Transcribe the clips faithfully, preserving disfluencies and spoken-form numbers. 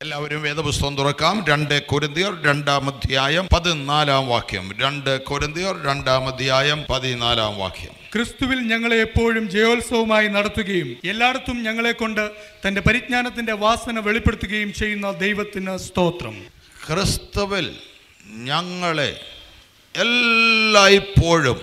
എല്ലാവരും വേദപുസ്തകം തുറക്കാം. രണ്ട് കൊരിന്ത്യർ രണ്ടാം അധ്യായം പതിനാലാം വാക്യം. രണ്ട് കൊരിന്ത്യർ രണ്ടാം അധ്യായം പതിനാലാം വാക്യം. ക്രിസ്തുവിൽ ഞങ്ങളെ എപ്പോഴും ജയോത്സവമായി നടത്തുകയും എല്ലായിടത്തും ഞങ്ങളെ കൊണ്ട് തന്റെ പരിജ്ഞാനത്തിന്റെ വാസന വെളിപ്പെടുത്തുകയും ചെയ്യുന്ന ദൈവത്തിന് സ്തോത്രം. ക്രിസ്തുവിൽ ഞങ്ങളെ എല്ലായ്പ്പോഴും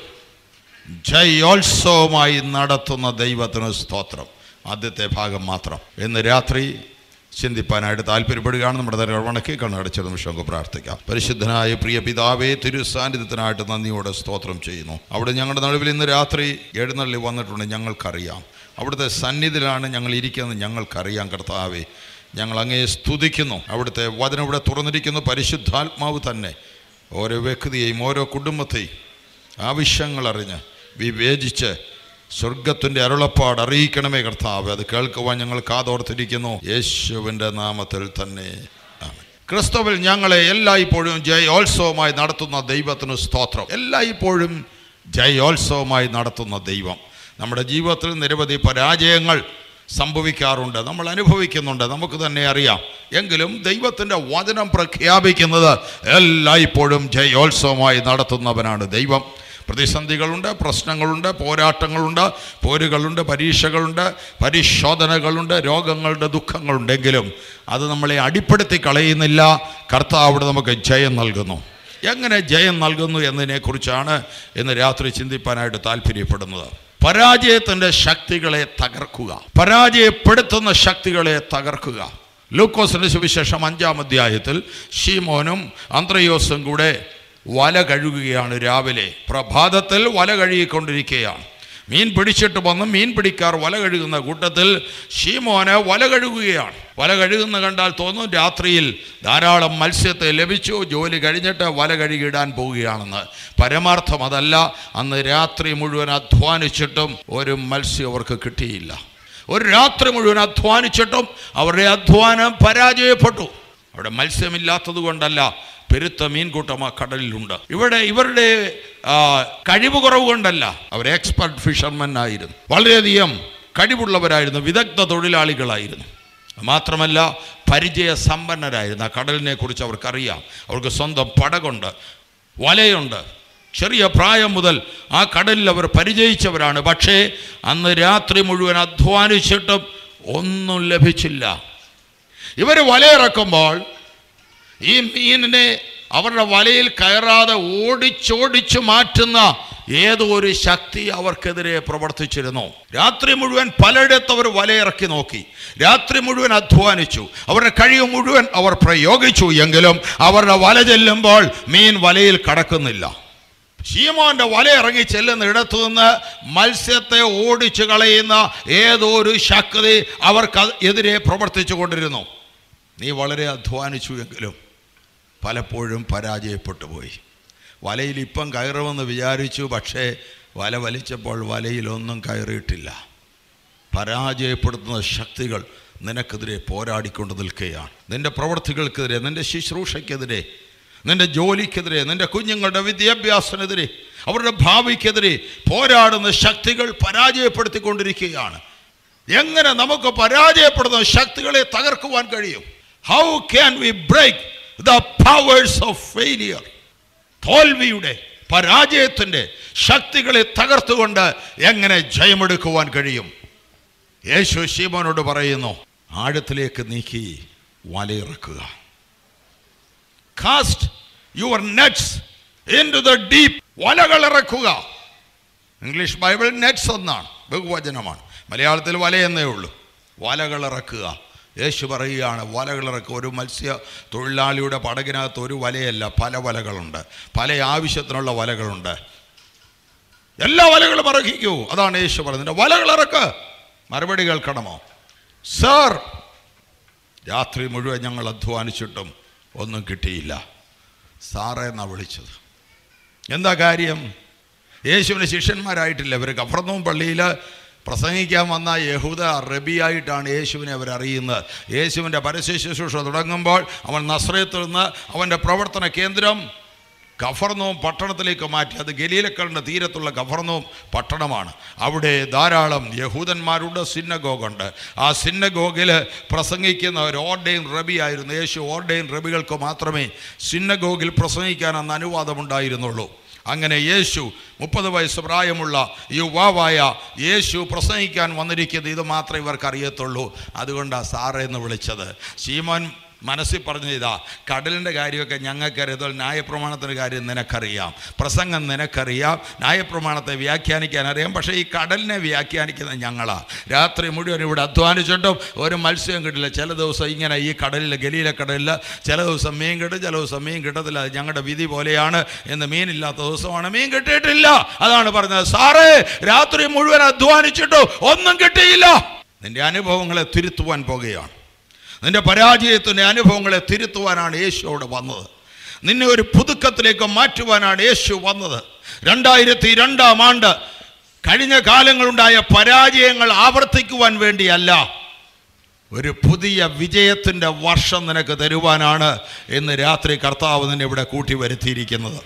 ജയോത്സവമായി നടത്തുന്ന ദൈവത്തിന് സ്തോത്രം. ആദ്യത്തെ ഭാഗം മാത്രം ഇന്ന് രാത്രി ചിന്തിപ്പാനായിട്ട് താല്പര്യപ്പെടുകയാണ്. നമ്മുടെ തലവണക്കി കണ്ണടച്ച നിമിഷം നമുക്ക് പ്രാർത്ഥിക്കാം. പരിശുദ്ധനായ പ്രിയ പിതാവേ, തിരുസാന്നിധ്യത്തിനായിട്ട് നന്ദിയോടെ സ്തോത്രം ചെയ്യുന്നു. അവിടെ ഞങ്ങളുടെ നടുവിൽ ഇന്ന് രാത്രി എഴുന്നള്ളി വന്നിട്ടുണ്ട്. ഞങ്ങൾക്കറിയാം അവിടുത്തെ സന്നിധിയിലാണ് ഞങ്ങൾ ഇരിക്കുന്നത്. ഞങ്ങൾക്കറിയാം കർത്താവേ, ഞങ്ങൾ അങ്ങയെ സ്തുതിക്കുന്നു. അവിടുത്തെ വചനം ഇവിടെ തുറന്നിരിക്കുന്നു. പരിശുദ്ധാത്മാവ് തന്നെ ഓരോ വ്യക്തിയെയും ഓരോ കുടുംബത്തെയും ആവശ്യങ്ങളറിഞ്ഞ് വിവേചിച്ച് സ്വർഗത്തിൻ്റെ അരുളപ്പാട് അറിയിക്കണമേ കർത്താവ്. അത് കേൾക്കുവാൻ ഞങ്ങൾ കാതോർത്തിരിക്കുന്നു. യേശുവിൻ്റെ നാമത്തിൽ തന്നെ ആമേൻ. ക്രിസ്തുവിൽ ഞങ്ങളെ എല്ലായ്പ്പോഴും ജയോത്സവമായി നടത്തുന്ന ദൈവത്തിന് സ്തോത്രം. എല്ലായ്പ്പോഴും ജയോത്സവമായി നടത്തുന്ന ദൈവം. നമ്മുടെ ജീവിതത്തിൽ നിരവധി പരാജയങ്ങൾ സംഭവിക്കാറുണ്ട്, നമ്മൾ അനുഭവിക്കുന്നുണ്ട്, നമുക്ക് തന്നെ അറിയാം. എങ്കിലും ദൈവത്തിൻ്റെ വചനം പ്രഖ്യാപിക്കുന്നത് എല്ലായ്പ്പോഴും ജയോത്സവമായി നടത്തുന്നവനാണ് ദൈവം. പ്രതിസന്ധികളുണ്ട്, പ്രശ്നങ്ങളുണ്ട്, പോരാട്ടങ്ങളുണ്ട്, പോരുകളുണ്ട്, പരീക്ഷകളുണ്ട്, പരിശോധനകളുണ്ട്, രോഗങ്ങളുടെ ദുഃഖങ്ങളുണ്ടെങ്കിലും അത് നമ്മളെ അടിപ്പെടുത്തി കളയുന്നില്ല. കർത്താവ് അവിടെ നമുക്ക് ജയം നൽകുന്നു. എങ്ങനെ ജയം നൽകുന്നു എന്നതിനെക്കുറിച്ചാണ് ഇന്ന് രാത്രി ചിന്തിപ്പാനായിട്ട് താല്പര്യപ്പെടുന്നത്. പരാജയത്തിൻ്റെ ശക്തികളെ തകർക്കുക, പരാജയപ്പെടുത്തുന്ന ശക്തികളെ തകർക്കുക. ലൂക്കോസിന്റെ സുവിശേഷം അഞ്ചാം അധ്യായത്തിൽ ശീമോനും അന്ത്രയോസും കൂടെ വല കഴുകുകയാണ്. രാവിലെ പ്രഭാതത്തിൽ വല കഴുകിക്കൊണ്ടിരിക്കുകയാണ്. മീൻ പിടിച്ചിട്ട് വന്ന് മീൻ പിടിക്കാർ വല കഴുകുന്ന കൂട്ടത്തിൽ ശീമോന് വല കഴുകുകയാണ്. വല കഴുകുന്ന കണ്ടാൽ തോന്നും രാത്രിയിൽ ധാരാളം മത്സ്യത്തെ ലഭിച്ചു, ജോലി കഴിഞ്ഞിട്ട് വല കഴുകിയിടാൻ പോവുകയാണെന്ന്. പരമാർത്ഥം അതല്ല. അന്ന് രാത്രി മുഴുവൻ അധ്വാനിച്ചിട്ടും ഒരു മത്സ്യം അവർക്ക് കിട്ടിയില്ല. ഒരു രാത്രി മുഴുവൻ അധ്വാനിച്ചിട്ടും അവരുടെ അധ്വാനം പരാജയപ്പെട്ടു. അവിടെ മത്സ്യമില്ലാത്തത് കൊണ്ടല്ല, പെരുത്ത മീൻകൂട്ടം ആ കടലിലുണ്ട്. ഇവിടെ ഇവരുടെ കഴിവ് കുറവ് കൊണ്ടല്ല, അവർ എക്സ്പെർട്ട് ഫിഷർമെൻ ആയിരുന്നു, വളരെയധികം കഴിവുള്ളവരായിരുന്നു, വിദഗ്ധ തൊഴിലാളികളായിരുന്നു. മാത്രമല്ല പരിചയ സമ്പന്നരായിരുന്നു. ആ കടലിനെ കുറിച്ച് അവർക്കറിയാം. അവർക്ക് സ്വന്തം പടകുണ്ട്, വലയുണ്ട്. ചെറിയ പ്രായം മുതൽ ആ കടലിൽ അവർ പരിചയിച്ചവരാണ്. പക്ഷേ അന്ന് രാത്രി മുഴുവൻ അധ്വാനിച്ചിട്ടും ഒന്നും ലഭിച്ചില്ല. ഇവർ വലയിറക്കുമ്പോൾ ഈ മീനിനെ അവരുടെ വലയിൽ കയറാതെ ഓടിച്ചോടിച്ചു മാറ്റുന്ന ഏതോ ഒരു ശക്തി അവർക്കെതിരെ പ്രവർത്തിച്ചിരുന്നു. രാത്രി മുഴുവൻ പലയിടത്ത് അവർ വലയിറക്കി നോക്കി, രാത്രി മുഴുവൻ അധ്വാനിച്ചു, അവരുടെ കഴിവ് മുഴുവൻ അവർ പ്രയോഗിച്ചു. എങ്കിലും അവരുടെ വല ചെല്ലുമ്പോൾ മീൻ വലയിൽ കടക്കുന്നില്ല. ശീമോന്റെ വല ഇറങ്ങി ചെല്ലുന്ന ഇടത്തു നിന്ന് മത്സ്യത്തെ ഓടിച്ചു കളയുന്ന ഏതോ ഒരു ശക്തി അവർക്ക് എതിരെ പ്രവർത്തിച്ചു കൊണ്ടിരുന്നു. നീ വളരെ അധ്വാനിച്ചു എങ്കിലും പലപ്പോഴും പരാജയപ്പെട്ടു പോയി. വലയിൽ ഇപ്പം കയറുമെന്ന് വിചാരിച്ചു, പക്ഷേ വല വലിച്ചപ്പോൾ വലയിലൊന്നും കയറിയിട്ടില്ല. പരാജയപ്പെടുത്തുന്ന ശക്തികൾ നിനക്കെതിരെ പോരാടിക്കൊണ്ട് നിൽക്കുകയാണ്. നിൻ്റെ പ്രവൃത്തികൾക്കെതിരെ, നിൻ്റെ ശുശ്രൂഷയ്ക്കെതിരെ, നിൻ്റെ ജോലിക്കെതിരെ, നിൻ്റെ കുഞ്ഞുങ്ങളുടെ വിദ്യാഭ്യാസത്തിനെതിരെ, അവരുടെ ഭാവിക്കെതിരെ പോരാടുന്ന ശക്തികൾ പരാജയപ്പെടുത്തിക്കൊണ്ടിരിക്കുകയാണ്. എങ്ങനെ നമുക്ക് പരാജയപ്പെടുന്ന ശക്തികളെ തകർക്കുവാൻ കഴിയും? How can we break the powers of failure? തോൽവിയുടെ, പരാജയത്തിൻ്റെ ശക്തികളെ തകർത്തുകൊണ്ട് എങ്ങനെ ജയമെടുക്കുവാൻ കഴിയും? യേശു ശീമോനോട് പറയുന്നു, ആഴത്തിലേക്ക് നീക്കി വലയിറക്കുക. Cast your nets into the deep. വലകൾ ഇറക്കുക. ഇംഗ്ലീഷ് ബൈബിൾ നെറ്റ്സ് എന്നാണ്, ബഹുവചനമാണ്. മലയാളത്തിൽ വലയെന്നേ ഉള്ളൂ. വലകൾ ഇറക്കുക. യേശു പറയുകയാണ്, വലകളിറക്കുക. ഒരു മത്സ്യ തൊഴിലാളിയുടെ പടകിനകത്ത് ഒരു വലയല്ല, പല വലകളുണ്ട്, പല ആവശ്യത്തിനുള്ള വലകളുണ്ട്. എല്ലാ വലകളും ഇറക്കിക്കൂ. അതാണ് യേശു പറയുന്നത്. വലകളിറക്ക്. മറുപടി കേൾക്കണമോ? സർ, രാത്രി മുഴുവൻ ഞങ്ങൾ അധ്വാനിച്ചിട്ടും ഒന്നും കിട്ടിയില്ല. സാറേ എന്നാണ് വിളിച്ചത്. എന്താ കാര്യം? യേശുവിന് ശിഷ്യന്മാരായിട്ടില്ല. ഇവർ കഫർന്നൂം പള്ളിയിൽ പ്രസംഗിക്കാൻ വന്ന യഹൂദ റബിയായിട്ടാണ് യേശുവിനെ അവരറിയുന്നത്. യേശുവിൻ്റെ പരസ്യ ശുശ്രൂഷ തുടങ്ങുമ്പോൾ അവൻ നസ്രയത്തിൽ നിന്ന് അവൻ്റെ പ്രവർത്തന കേന്ദ്രം കഫർനോം പട്ടണത്തിലേക്ക് മാറ്റി. അത് ഗലീലക്കടലിൻ്റെ തീരത്തുള്ള കഫർനോം പട്ടണമാണ്. അവിടെ ധാരാളം യഹൂദന്മാരുടെ സിന്നഗോഗുണ്ട്. ആ സിന്നഗോഗിൽ പ്രസംഗിക്കുന്ന ഒരു ഓർഡെയിൻ റബി ആയിരുന്നു യേശു. ഓർഡെയിൻ റബികൾക്ക് മാത്രമേ സിന്നഗോഗിൽ പ്രസംഗിക്കാൻ അന്ന് അനുവാദമുണ്ടായിരുന്നുള്ളൂ. അങ്ങനെ യേശു മുപ്പത് വയസ്സ് പ്രായമുള്ള യുവാവായ യേശു പ്രസംഗിക്കാൻ വന്നിരിക്കുന്നത് ഇത് മാത്രമേ ഇവർക്ക് അറിയത്തുള്ളൂ. അതുകൊണ്ടാണ് സാറേ എന്ന് വിളിച്ചത്. ശീമോൻ മനസ്സിൽ പറഞ്ഞ ഇതാ, കടലിൻ്റെ കാര്യമൊക്കെ ഞങ്ങൾക്കറിയാം, ന്യായപ്രമാണത്തിൻ്റെ കാര്യം നിനക്കറിയാം, പ്രസംഗം നിനക്കറിയാം, ന്യായപ്രമാണത്തെ വ്യാഖ്യാനിക്കാൻ അറിയാം, പക്ഷേ ഈ കടലിനെ വ്യാഖ്യാനിക്കുന്നത് ഞങ്ങളാണ്. രാത്രി മുഴുവൻ ഇവിടെ അധ്വാനിച്ചിട്ടും ഒരു മത്സ്യം കിട്ടില്ല. ചില ദിവസം ഇങ്ങനെ ഈ കടലിൽ ഗലീല കടലിൽ ചില ദിവസം മീൻ കിട്ടും, ചില ദിവസം മീൻ കിട്ടത്തില്ല. അത് ഞങ്ങളുടെ വിധി പോലെയാണ്. എന്ന് മീനില്ലാത്ത ദിവസമാണ് മീൻ കിട്ടിയിട്ടില്ല. അതാണ് പറഞ്ഞത്, സാറേ രാത്രി മുഴുവൻ അധ്വാനിച്ചിട്ടും ഒന്നും കിട്ടിയില്ല. നിന്റെ അനുഭവങ്ങളെ തിരുത്തുവാൻ പോകുകയാണ്. നിന്റെ പരാജയത്തിൻ്റെ അനുഭവങ്ങളെ തിരുത്തുവാനാണ് യേശു അവിടെ വന്നത്. നിന്നെ ഒരു പുതുക്കത്തിലേക്ക് മാറ്റുവാനാണ് യേശു വന്നത്. രണ്ടായിരത്തി രണ്ടാം ആണ്ട് കഴിഞ്ഞ കാലങ്ങളുണ്ടായ പരാജയങ്ങൾ ആവർത്തിക്കുവാൻ വേണ്ടിയല്ല, ഒരു പുതിയ വിജയത്തിൻ്റെ വർഷം നിനക്ക് തരുവാനാണ് ഇന്ന് രാത്രി കർത്താവ് നിന്നെ ഇവിടെ കൂട്ടി വരുത്തിയിരിക്കുന്നത്.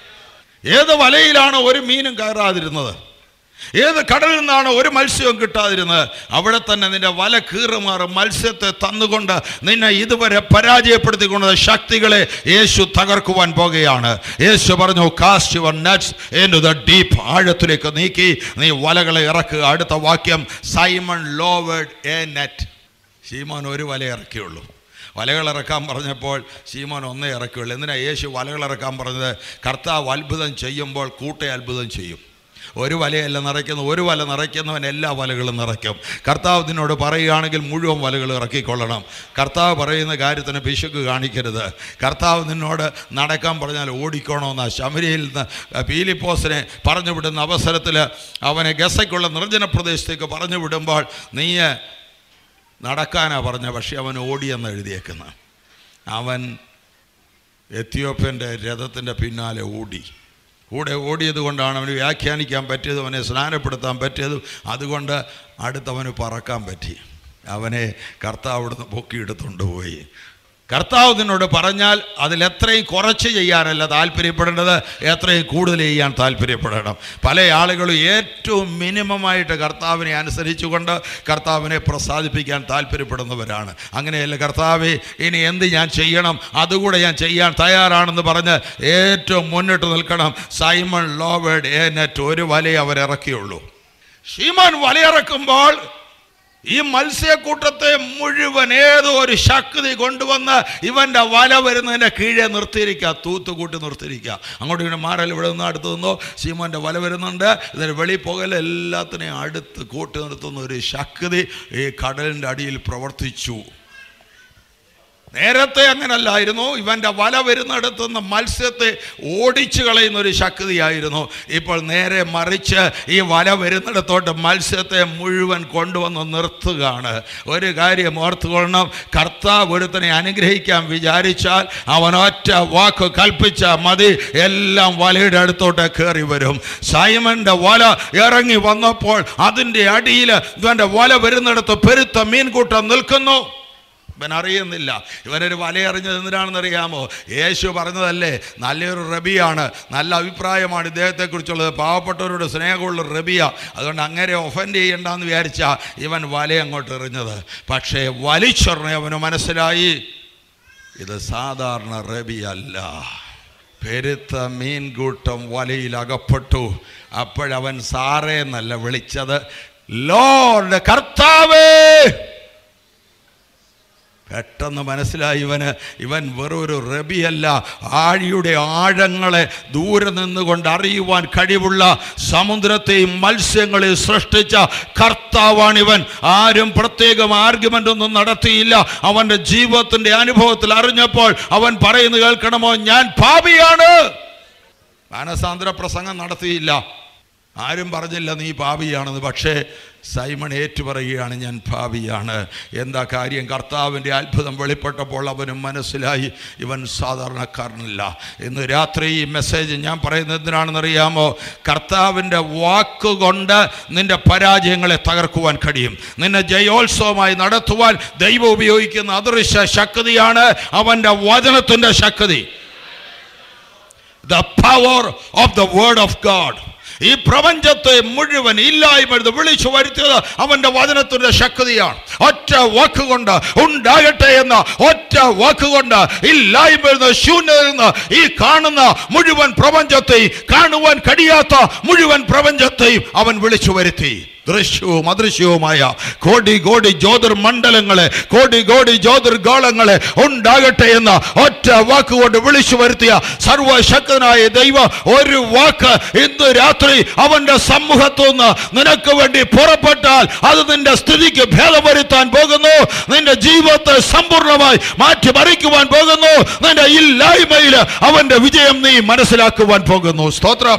ഏത് വലയിലാണ് ഒരു മീനും കയറാതിരുന്നത്? ഏത് കടലിൽ നിന്നാണ് ഒരു മത്സ്യവും കിട്ടാതിരുന്നത്? അവിടെ തന്നെ നിന്റെ വല കീറുമാറും മത്സ്യത്തെ തന്നുകൊണ്ട് നിന്നെ ഇതുവരെ പരാജയപ്പെടുത്തിക്കൊണ്ട ശക്തികളെ യേശു തകർക്കുവാൻ പോകുകയാണ്. യേശു പറഞ്ഞു, cast your nets into the deep. ആഴത്തിലേക്ക് നീക്കി നീ വലകളെ ഇറക്കുക. അടുത്ത വാക്യം, സൈമൺ ലോവേഡ് എ നെറ്റ്. ശീമോൻ ഒരു വല ഇറക്കിയുള്ളൂ. വലകൾ ഇറക്കാൻ പറഞ്ഞപ്പോൾ ശീമോൻ ഒന്നേ ഇറക്കിയുള്ളൂ. എന്തിനാ യേശു വലകൾ ഇറക്കാൻ പറഞ്ഞത്? കർത്താവ് അത്ഭുതം ചെയ്യുമ്പോൾ കൂട്ടെ അത്ഭുതം ചെയ്യും. ഒരു വലയല്ല നിറയ്ക്കുന്നു, ഒരു വല നിറയ്ക്കുന്നവൻ എല്ലാ വലകളും നിറയ്ക്കും. കർത്താവ് നിന്നോട് പറയുകയാണെങ്കിൽ മുഴുവൻ വലകൾ ഇറക്കിക്കൊള്ളണം. കർത്താവ് പറയുന്ന കാര്യത്തിന് പിശുക്ക് കാണിക്കരുത്. കർത്താവ് നിന്നോട് നടക്കാൻ പറഞ്ഞാൽ ഓടിക്കണമെന്നാണ്. ശമരിയിൽ നിന്ന് പീലിപ്പോസിനെ പറഞ്ഞു വിടുന്ന അവസരത്തിൽ അവനെ ഗസയ്ക്കുള്ള നിർജ്ജന പ്രദേശത്തേക്ക് പറഞ്ഞു വിടുമ്പോൾ നീ നടക്കാനാണ് പറഞ്ഞ, പക്ഷെ അവൻ ഓടിയെന്ന് എഴുതിയേക്കുന്നത്. അവൻ എത്യോപ്യൻ്റെ രഥത്തിൻ്റെ പിന്നാലെ ഓടി. കൂടെ ഓടിയത് കൊണ്ടാണ് അവന് വ്യാഖ്യാനിക്കാൻ പറ്റിയതും അവനെ സ്നാനപ്പെടുത്താൻ പറ്റിയതും. അതുകൊണ്ട് അടുത്തവന് പറക്കാൻ പറ്റി. അവനെ കർത്താവ് അവിടുന്ന് പൊക്കിയെടുത്തുകൊണ്ട് പോയി. കർത്താവ് നിന്നോട് പറഞ്ഞാൽ അതിലെത്രയും കുറച്ച് ചെയ്യാനല്ല താല്പര്യപ്പെടേണ്ടത്, എത്രയും കൂടുതൽ ചെയ്യാൻ താല്പര്യപ്പെടണം. പല ആളുകളും ഏറ്റവും മിനിമമായിട്ട് കർത്താവിനെ അനുസരിച്ചുകൊണ്ട് കർത്താവിനെ പ്രസാദിപ്പിക്കാൻ താല്പര്യപ്പെടുന്നവരാണ്. അങ്ങനെയല്ല, കർത്താവേ ഇനി എന്ത് ഞാൻ ചെയ്യണം, അതുകൂടെ ഞാൻ ചെയ്യാൻ തയ്യാറാണെന്ന് പറഞ്ഞ് ഏറ്റവും മുന്നിട്ട് നിൽക്കണം. Simon lowered a net. ഒരു വലയെ അവരിറക്കിയുള്ളൂ. ശീമോൻ വലയിറക്കുമ്പോൾ ഈ മത്സ്യക്കൂട്ടത്തെ മുഴുവൻ ഏതോ ഒരു ശക്തി കൊണ്ടുവന്ന് ഇവൻ്റെ വല വരുന്നതിൻ്റെ കീഴെ നിർത്തിയിരിക്കുക, തൂത്തുകൂട്ടി നിർത്തിയിരിക്കുക. അങ്ങോട്ട് ഇങ്ങനെ മാറൽ ഇവിടെ നിന്ന് അടുത്ത് നിന്നോ ശീമോൻ്റെ വല വരുന്നുണ്ട്, ഇതിന് വെളി പോകൽ എല്ലാത്തിനെയും അടുത്ത് കൂട്ടി നിർത്തുന്ന ഒരു ശക്തി ഈ കടലിൻ്റെ അടിയിൽ പ്രവർത്തിച്ചു. നേരത്തെ അങ്ങനല്ലായിരുന്നു. ഇവൻ്റെ വല വരുന്നിടത്തുനിന്ന് മത്സ്യത്തെ ഓടിച്ചു കളയുന്ന ഒരു ശക്തിയായിരുന്നു. ഇപ്പോൾ നേരെ മറിച്ച് ഈ വല വരുന്നിടത്തോട്ട് മത്സ്യത്തെ മുഴുവൻ കൊണ്ടുവന്ന് നിർത്തുകയാണ്. ഒരു കാര്യം ഓർത്തുകൊള്ളണം, കർത്താവ് ഒരുത്തനെ അനുഗ്രഹിക്കാൻ വിചാരിച്ചാൽ അവൻ ഒറ്റ വാക്ക് കൽപ്പിച്ചാൽ മതി, എല്ലാം വലയുടെ അടുത്തോട്ട് കയറി വരും. സൈമന്റെ വല ഇറങ്ങി വന്നപ്പോൾ അതിൻ്റെ അടിയിൽ ഇവൻ്റെ വല വരുന്നിടത്ത് പെരുത്ത മീൻകൂട്ടം നിൽക്കുന്നു. ഇവൻ അറിയുന്നില്ല. ഇവനൊരു വലയെറിഞ്ഞത് എന്തിനാണെന്ന് അറിയാമോ? യേശു പറഞ്ഞതല്ലേ, നല്ലൊരു റബിയാണ്, നല്ല അഭിപ്രായമാണ് ഇദ്ദേഹത്തെക്കുറിച്ചുള്ളത്, പാവപ്പെട്ടവരോട് സ്നേഹമുള്ള റബിയ, അതുകൊണ്ട് അങ്ങനെ ഒഫൻഡ് ചെയ്യണ്ടെന്ന് വിചാരിച്ചാ ഇവൻ വല അങ്ങോട്ട് എറിഞ്ഞത്. പക്ഷേ വലിച്ചെറിഞ്ഞ അവന് മനസ്സിലായി ഇത് സാധാരണ റബിയല്ല. പെരുത്ത മീൻകൂട്ടം വലയിൽ അകപ്പെട്ടു. അപ്പോഴവൻ സാറേ എന്നല്ല വിളിച്ചത്, ലോർഡ്, കർത്താവേ. പെട്ടെന്ന് മനസ്സിലായി ഇവന് ഇവൻ വെറൊരു റബിയല്ല, ആഴിയുടെ ആഴങ്ങളെ ദൂരെ നിന്നുകൊണ്ട് അറിയുവാൻ കഴിവുള്ള സമുദ്രത്തെയും മത്സ്യങ്ങളെയും സൃഷ്ടിച്ച കർത്താവാണിവൻ. ആരും പ്രത്യേകം ആർഗ്യുമെൻ്റ് ഒന്നും നടത്തിയില്ല. അവൻ്റെ ജീവിതത്തിൻ്റെ അനുഭവത്തിൽ അറിഞ്ഞപ്പോൾ അവൻ പറയുന്നത് കേൾക്കണമോ, ഞാൻ പാപിയാണ്. മാനസാന്തര പ്രസംഗം നടത്തിയില്ല, ആരും പറഞ്ഞില്ല നീ പാപിയാണെന്ന്. പക്ഷേ സൈമൺ ഏറ്റുപറയുകയാണ്, ഞാൻ പാപിയാണ്. എന്താ കാര്യം? കർത്താവിൻ്റെ അത്ഭുതം വെളിപ്പെട്ടപ്പോൾ അവനും മനസ്സിലായി ഇവൻ സാധാരണക്കാരനല്ല. ഇന്ന് രാത്രി ഈ മെസ്സേജ് ഞാൻ പറയുന്നത് എന്തിനാണെന്നറിയാമോ? കർത്താവിൻ്റെ വാക്കുകൊണ്ട് നിന്റെ പരാജയങ്ങളെ തകർക്കുവാൻ കഴിയും. നിന്നെ ജയോത്സവമായി നടത്തുവാൻ ദൈവം ഉപയോഗിക്കുന്ന അദൃശ്യ ശക്തിയാണ് അവൻ്റെ വചനത്തിൻ്റെ ശക്തി. the power of the word of God. ഈ പ്രപഞ്ചത്തെ മുഴുവൻ ഇല്ലായ്മ വിളിച്ചു വരുത്തിയത് അവന്റെ വചനത്തിന്റെ ശക്തിയാണ്. ഒറ്റ വാക്കുകൊണ്ട് ഉണ്ടാകട്ടെ എന്ന ഒറ്റ വാക്കുകൊണ്ട് ഇല്ലായ്മ ശൂന്യതയിൽ നിന്ന് ഈ കാണുന്ന മുഴുവൻ പ്രപഞ്ചത്തെയും കാണുവാൻ കഴിയാത്ത മുഴുവൻ പ്രപഞ്ചത്തെയും അവൻ വിളിച്ചു വരുത്തി. ദൃശ്യവും അദൃശ്യവുമായ കോടി കോടി ജ്യോതിർമണ്ഡലങ്ങളെ, കോടി കോടി ജ്യോതിർഗോളങ്ങളെ ഉണ്ടാകട്ടെ എന്ന ഒറ്റ വാക്കുകൊണ്ട് വിളിച്ചു വരുത്തിയ സർവശക്തനായ ദൈവം ഒരു വാക്ക് ഇന്ന് രാത്രി അവന്റെ സമൂഹത്തു നിന്ന് നിനക്ക് വേണ്ടി പുറപ്പെട്ടാൽ അത് നിന്റെ സ്ഥിതിക്ക് ഭേദം വരുത്താൻ പോകുന്നു. നിന്റെ ജീവിതത്തെ സമ്പൂർണ്ണമായി മാറ്റിമറിക്കുവാൻ പോകുന്നു. നിന്റെ ഇല്ലായ്മയിൽ അവന്റെ വിജയം നീ മനസ്സിലാക്കുവാൻ പോകുന്നു. സ്തോത്രം.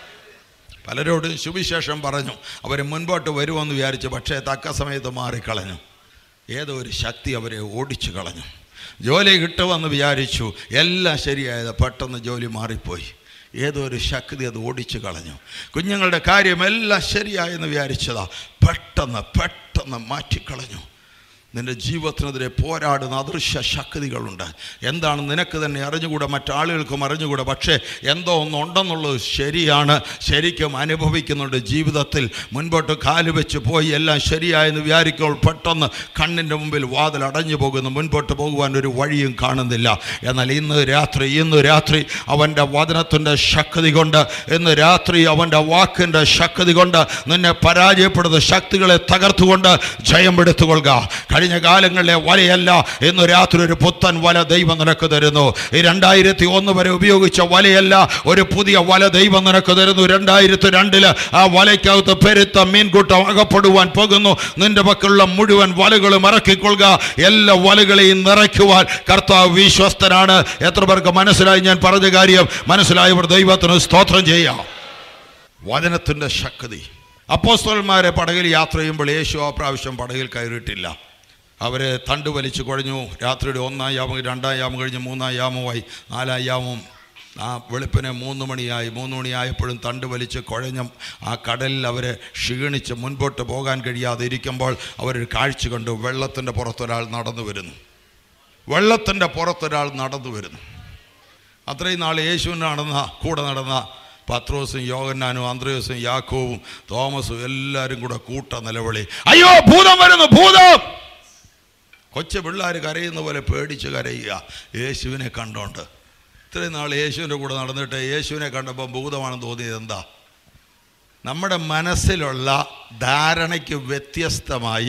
പലരോട് സുവിശേഷം പറഞ്ഞു, അവർ മുൻപോട്ട് വരുമെന്ന് വിചാരിച്ചു, പക്ഷേ തക്ക സമയത്ത് മാറിക്കളഞ്ഞു. ഏതോ ഒരു ശക്തി അവരെ ഓടിച്ചു കളഞ്ഞു. ജോലി കിട്ടുമെന്ന് വിചാരിച്ചു, എല്ലാം ശരിയായത്, പെട്ടെന്ന് ജോലി മാറിപ്പോയി. ഏതോ ഒരു ശക്തി അത് ഓടിച്ചു കളഞ്ഞു. കുഞ്ഞുങ്ങളുടെ കാര്യമെല്ലാം ശരിയായെന്ന് വിചാരിച്ചതാ, പെട്ടെന്ന് പെട്ടെന്ന് മാറ്റിക്കളഞ്ഞു. നിന്റെ ജീവിതത്തിനെതിരെ പോരാടുന്ന അദൃശ്യ ശക്തികളുണ്ട്. എന്താണ് നിനക്ക് തന്നെ അറിഞ്ഞുകൂടെ, മറ്റാളുകൾക്കും അറിഞ്ഞുകൂടെ, പക്ഷേ എന്തോ ഒന്നുണ്ടെന്നുള്ളത് ശരിയാണ്. ശരിക്കും അനുഭവിക്കുന്നുണ്ട്. ജീവിതത്തിൽ മുൻപോട്ട് കാല് വെച്ച് പോയി എല്ലാം ശരിയായെന്ന് വിചാരിക്കുമ്പോൾ പെട്ടെന്ന് കണ്ണിൻ്റെ മുമ്പിൽ വാതിൽ അടഞ്ഞു പോകുന്നു. മുൻപോട്ട് പോകുവാൻ ഒരു വഴിയും കാണുന്നില്ല. എന്നാൽ ഇന്ന് രാത്രി ഇന്ന് രാത്രി അവൻ്റെ വചനത്തിൻ്റെ ശക്തി കൊണ്ട്, ഇന്ന് രാത്രി അവൻ്റെ വാക്കിൻ്റെ ശക്തി കൊണ്ട് നിന്നെ പരാജയപ്പെടുന്ന ശക്തികളെ തകർത്തുകൊണ്ട് ജയം എടുത്തുകൊള്ളുക. കഴിഞ്ഞ കാലങ്ങളിലെ വലയല്ല, ഇന്ന് രാത്രി ഒരു പുത്തൻ വല ദൈവം നിനക്ക് തരുന്നു. ഈ രണ്ടായിരത്തി ഒന്ന് വരെ ഉപയോഗിച്ച വലയല്ല, ഒരു പുതിയ വല ദൈവം നിനക്ക് തരുന്നു. രണ്ടായിരത്തി രണ്ടില് ആ വലയ്ക്കകത്ത് പെരുത്ത മീൻകൂട്ടം അകപ്പെടുവാൻ പോകുന്നു. നിന്റെ പക്കലുള്ള മുഴുവൻ വലകളും ഇറക്കിക്കൊള്ളുക. എല്ലാ വലകളെയും നിറയ്ക്കുവാൻ കർത്താവ് വിശ്വസ്തനാണ്. എത്ര പേർക്ക് മനസ്സിലായി ഞാൻ പറഞ്ഞ കാര്യം? മനസ്സിലായവർ ദൈവത്തിന് സ്തോത്രം ചെയ്യാം. വചനത്തിൻ്റെ ശക്തി. അപ്പോസ്തലന്മാരെ പടകിൽ യാത്ര ചെയ്യുമ്പോൾ യേശു ആ പ്രാവശ്യം പടകിൽ കയറിയിട്ടില്ല. അവരെ തണ്ട് വലിച്ചു കുഴഞ്ഞു. രാത്രിയുടെ ഒന്നാം യാമം, രണ്ടാം യാമം കഴിഞ്ഞ് മൂന്നാം യാമമായി, നാലാം യാമം ആ വെളുപ്പിനെ മൂന്ന് മണിയായി. മൂന്ന് മണിയായപ്പോഴും തണ്ട് വലിച്ച് കുഴഞ്ഞ ആ കടലിൽ അവരെ ക്ഷീണിച്ച് മുൻപോട്ട് പോകാൻ കഴിയാതെ ഇരിക്കുമ്പോൾ അവരൊരു കാഴ്ച കണ്ടു. വെള്ളത്തിൻ്റെ പുറത്തൊരാൾ നടന്നു വരുന്നു. വെള്ളത്തിൻ്റെ പുറത്തൊരാൾ നടന്നു വരുന്നു. അത്രയും നാൾ യേശുവിന് നടന്ന കൂടെ നടന്ന പത്രോസും യോഹന്നാനും അന്ത്രയോസും യാക്കോവും തോമസും എല്ലാവരും കൂടെ കൂട്ട നിലവിളി, അയ്യോ ഭൂതം വരുന്നു, ഭൂതം! കൊച്ചു പിള്ളേർ കരയുന്ന പോലെ പേടിച്ച് കരയുക യേശുവിനെ കണ്ടോണ്ട്. ഇത്രയും നാൾ യേശുവിൻ്റെ കൂടെ നടന്നിട്ട് യേശുവിനെ കണ്ടപ്പോൾ ഭൂതമാണെന്ന് തോന്നിയത് എന്താ? നമ്മുടെ മനസ്സിലുള്ള ധാരണയ്ക്ക് വ്യത്യസ്തമായി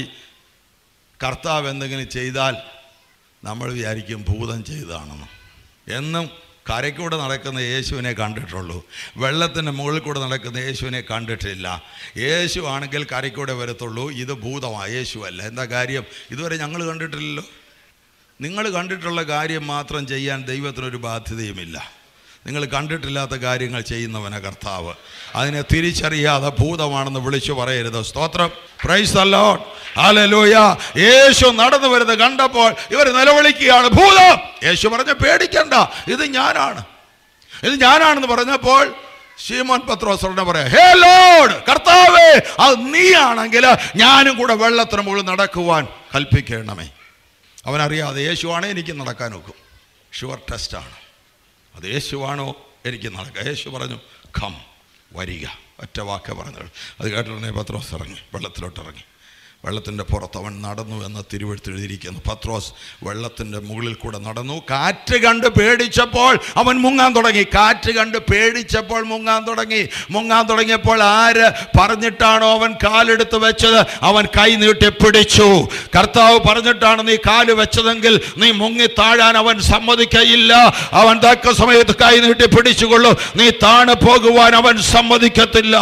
കർത്താവ് എന്തെങ്കിലും ചെയ്താൽ നമ്മൾ വിചാരിക്കും ഭൂതം ചെയ്തതാണെന്ന്. എന്നും കരയ്ക്കൂടെ നടക്കുന്ന യേശുവിനെ കണ്ടിട്ടുള്ളൂ, വെള്ളത്തിൻ്റെ മുകളിൽ കൂടെ നടക്കുന്ന യേശുവിനെ കണ്ടിട്ടില്ല. യേശു ആണെങ്കിൽ കരയ്ക്കൂടെ വരത്തുള്ളൂ. ഇത് ഭൂതമാണ്, യേശു അല്ല. എന്താ കാര്യം? ഇതുവരെ ഞങ്ങൾ കണ്ടിട്ടില്ലല്ലോ. നിങ്ങൾ കണ്ടിട്ടുള്ള കാര്യം മാത്രം ചെയ്യാൻ ദൈവത്തിനൊരു ബാധ്യതയുമില്ല. നിങ്ങൾ കണ്ടിട്ടില്ലാത്ത കാര്യങ്ങൾ ചെയ്യുന്നവനാ കർത്താവ്. അതിനെ തിരിച്ചറിയാതെ ഭൂതമാണെന്ന് വിളിച്ചു പറയരുത്. സ്തോത്രം. Praise the Lord. ഹല്ലേലൂയ. യേശു നടന്നു വരുന്നത് കണ്ടപ്പോൾ ഇവർ നിലവിളിക്കുകയാണ്, ഭൂതം! യേശു പറഞ്ഞ പേടിക്കണ്ട, ഇത് ഞാനാണ്, ഇത് ഞാനാണെന്ന് പറഞ്ഞപ്പോൾ ശീമോൻ പത്രോസ് പറയാം, ഹേ ലോർഡ്, കർത്താവേ, അത് നീയാണെങ്കിൽ ഞാനും കൂടെ വെള്ളത്തിന് മുകളിൽ നടക്കുവാൻ കൽപ്പിക്കണമേ. അവനറിയാതെ യേശുവാണേ എനിക്ക് നടക്കാൻ നോക്കും. ഷുവർ ടെസ്റ്റാണ്. അത് യേശുവാണോ എനിക്ക് നടക്കുക? യേശു പറഞ്ഞു, കം, വരിക. ഒറ്റ വാക്ക് പറഞ്ഞു. അത് കേട്ടിട്ടുണ്ടെ പത്രോസ് ഇറങ്ങി, വെള്ളത്തിലോട്ടിറങ്ങി. വെള്ളത്തിൻ്റെ പുറത്ത് അവൻ നടന്നു എന്ന് തിരുവെഴുത്ത് എഴുതിയിരിക്കുന്നു. പത്രോസ് വെള്ളത്തിൻ്റെ മുകളിൽ കൂടെ നടന്നു. കാറ്റ് കണ്ട് പേടിച്ചപ്പോൾ അവൻ മുങ്ങാൻ തുടങ്ങി. കാറ്റ് കണ്ട് പേടിച്ചപ്പോൾ മുങ്ങാൻ തുടങ്ങി. മുങ്ങാൻ തുടങ്ങിയപ്പോൾ ആര് പറഞ്ഞിട്ടാണോ അവൻ കാലെടുത്ത് വെച്ചത്, അവൻ കൈ നീട്ടി പിടിച്ചു. കർത്താവ് പറഞ്ഞിട്ടാണ് നീ കാല് വെച്ചതെങ്കിൽ നീ മുങ്ങി താഴാൻ അവൻ സമ്മതിക്കയില്ല. അവൻ തക്ക സമയത്ത് കൈ നീട്ടി പിടിച്ചുകൊള്ളു. നീ താണു പോകുവാൻ അവൻ സമ്മതിക്കത്തില്ല.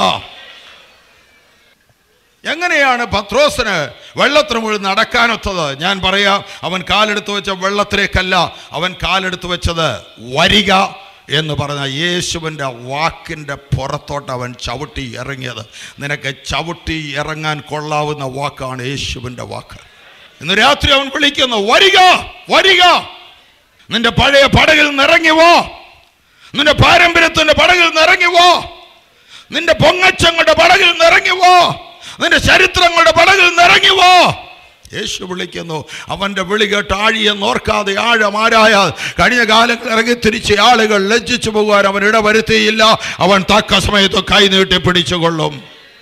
എങ്ങനെയാണ് പത്രോസിന് വെള്ളത്തിന് മുകളിൽ നടക്കാനൊത്തത്? ഞാൻ പറയാം, അവൻ കാലെടുത്ത് വെച്ച വെള്ളത്തിലേക്കല്ല, അവൻ കാലെടുത്ത് വെച്ചത് വരിക എന്ന് പറഞ്ഞ യേശുവിൻ്റെ വാക്കിൻ്റെ പുറത്തോട്ട് അവൻ ചവിട്ടി ഇറങ്ങിയത്. നിനക്ക് ചവിട്ടി ഇറങ്ങാൻ കൊള്ളാവുന്ന വാക്കാണ് യേശുവിൻ്റെ വാക്ക്. ഇന്ന് രാത്രി അവൻ വിളിക്കുന്നു, വരിക, വരിക, നിന്റെ പഴയ പടകിൽ നിറങ്ങിവോ, നിന്റെ പാരമ്പര്യത്തിൻ്റെ പടകിൽ നിറങ്ങിവോ, നിന്റെ പൊങ്ങച്ചങ്ങളുടെ പടകിൽ നിറങ്ങിവോ, നിന്റെ ചരിത്രങ്ങളുടെ പടകിൽ നിറങ്ങിവോ. യേശു വിളിക്കുന്നു. അവൻ്റെ വിളി കേട്ട് ആഴിയെന്ന് ഓർക്കാതെ ആഴമാരായാൽ കഴിഞ്ഞ കാലങ്ങൾ ഇറങ്ങി തിരിച്ച ആളുകൾ ലജ്ജിച്ചു പോകുവാൻ അവൻ ഇടവരുത്തിയില്ല. അവൻ തക്ക സമയത്ത് കൈനീട്ടി പിടിച്ചുകൊള്ളും.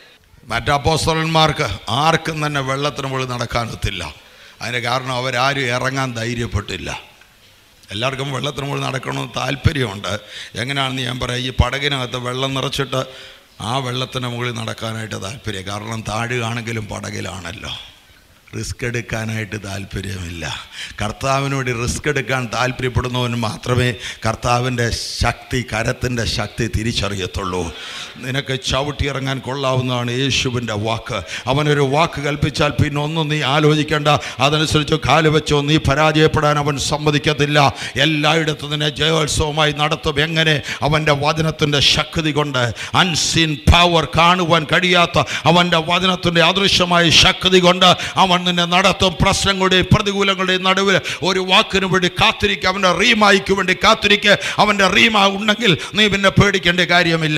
മറ്റ് അപ്പോസ്തലന്മാർക്ക് ആർക്കും തന്നെ വെള്ളത്തിന് മുകളിൽ നടക്കാനൊത്തില്ല. അതിന് കാരണം അവരാരും ഇറങ്ങാൻ ധൈര്യപ്പെട്ടില്ല. എല്ലാവർക്കും വെള്ളത്തിന് മുകളിൽ നടക്കണമെന്ന് താല്പര്യമുണ്ട്. എങ്ങനെയാണെന്ന് ഞാൻ പറയാം. ഈ പടകിനകത്ത് വെള്ളം നിറച്ചിട്ട് ആ വെള്ളത്തിന് മുകളിൽ നടക്കാനായിട്ട് താല്പര്യം. കാരണം താഴുകയാണെങ്കിലും പടകിലാണല്ലോ. റിസ്ക് എടുക്കാനായിട്ട് താല്പര്യമില്ല. കർത്താവിനോട് റിസ്ക് എടുക്കാൻ താല്പര്യപ്പെടുന്നവന് മാത്രമേ കർത്താവിൻ്റെ ശക്തി, കരത്തിൻ്റെ ശക്തി തിരിച്ചറിയത്തുള്ളൂ. നിനക്ക് ചവിട്ടിയിറങ്ങാൻ കൊള്ളാവുന്നതാണ് യേശുവിൻ്റെ വാക്ക്. അവനൊരു വാക്ക് കൽപ്പിച്ചാൽ പിന്നെ ഒന്നും നീ ആലോചിക്കേണ്ട, അതനുസരിച്ച് കാല് വെച്ചോ, നീ പരാജയപ്പെടാൻ അവൻ സമ്മതിക്കത്തില്ല. എല്ലായിടത്തും നിന്നെ ജയോത്സവമായി നടത്തും. എങ്ങനെ? അവൻ്റെ വചനത്തിൻ്റെ ശക്തി കൊണ്ട്. അൺസീൻ പവർ, കാണുവാൻ കഴിയാത്ത അവൻ്റെ വചനത്തിൻ്റെ അദൃശ്യമായ ശക്തി കൊണ്ട് അവൻ നിന്നെ നടത്തും. പ്രശ്നങ്ങളുടെയും പ്രതികൂലങ്ങളുടെയും നടുവിൽ ഒരു വാക്കിന് വേണ്ടി കാത്തിരിക്കുക. അവൻ്റെ റീമായിക്ക് വേണ്ടി കാത്തിരിക്കുക. അവൻ്റെ റീമ ഉണ്ടെങ്കിൽ നീ പിന്നെ പേടിക്കേണ്ട കാര്യമില്ല.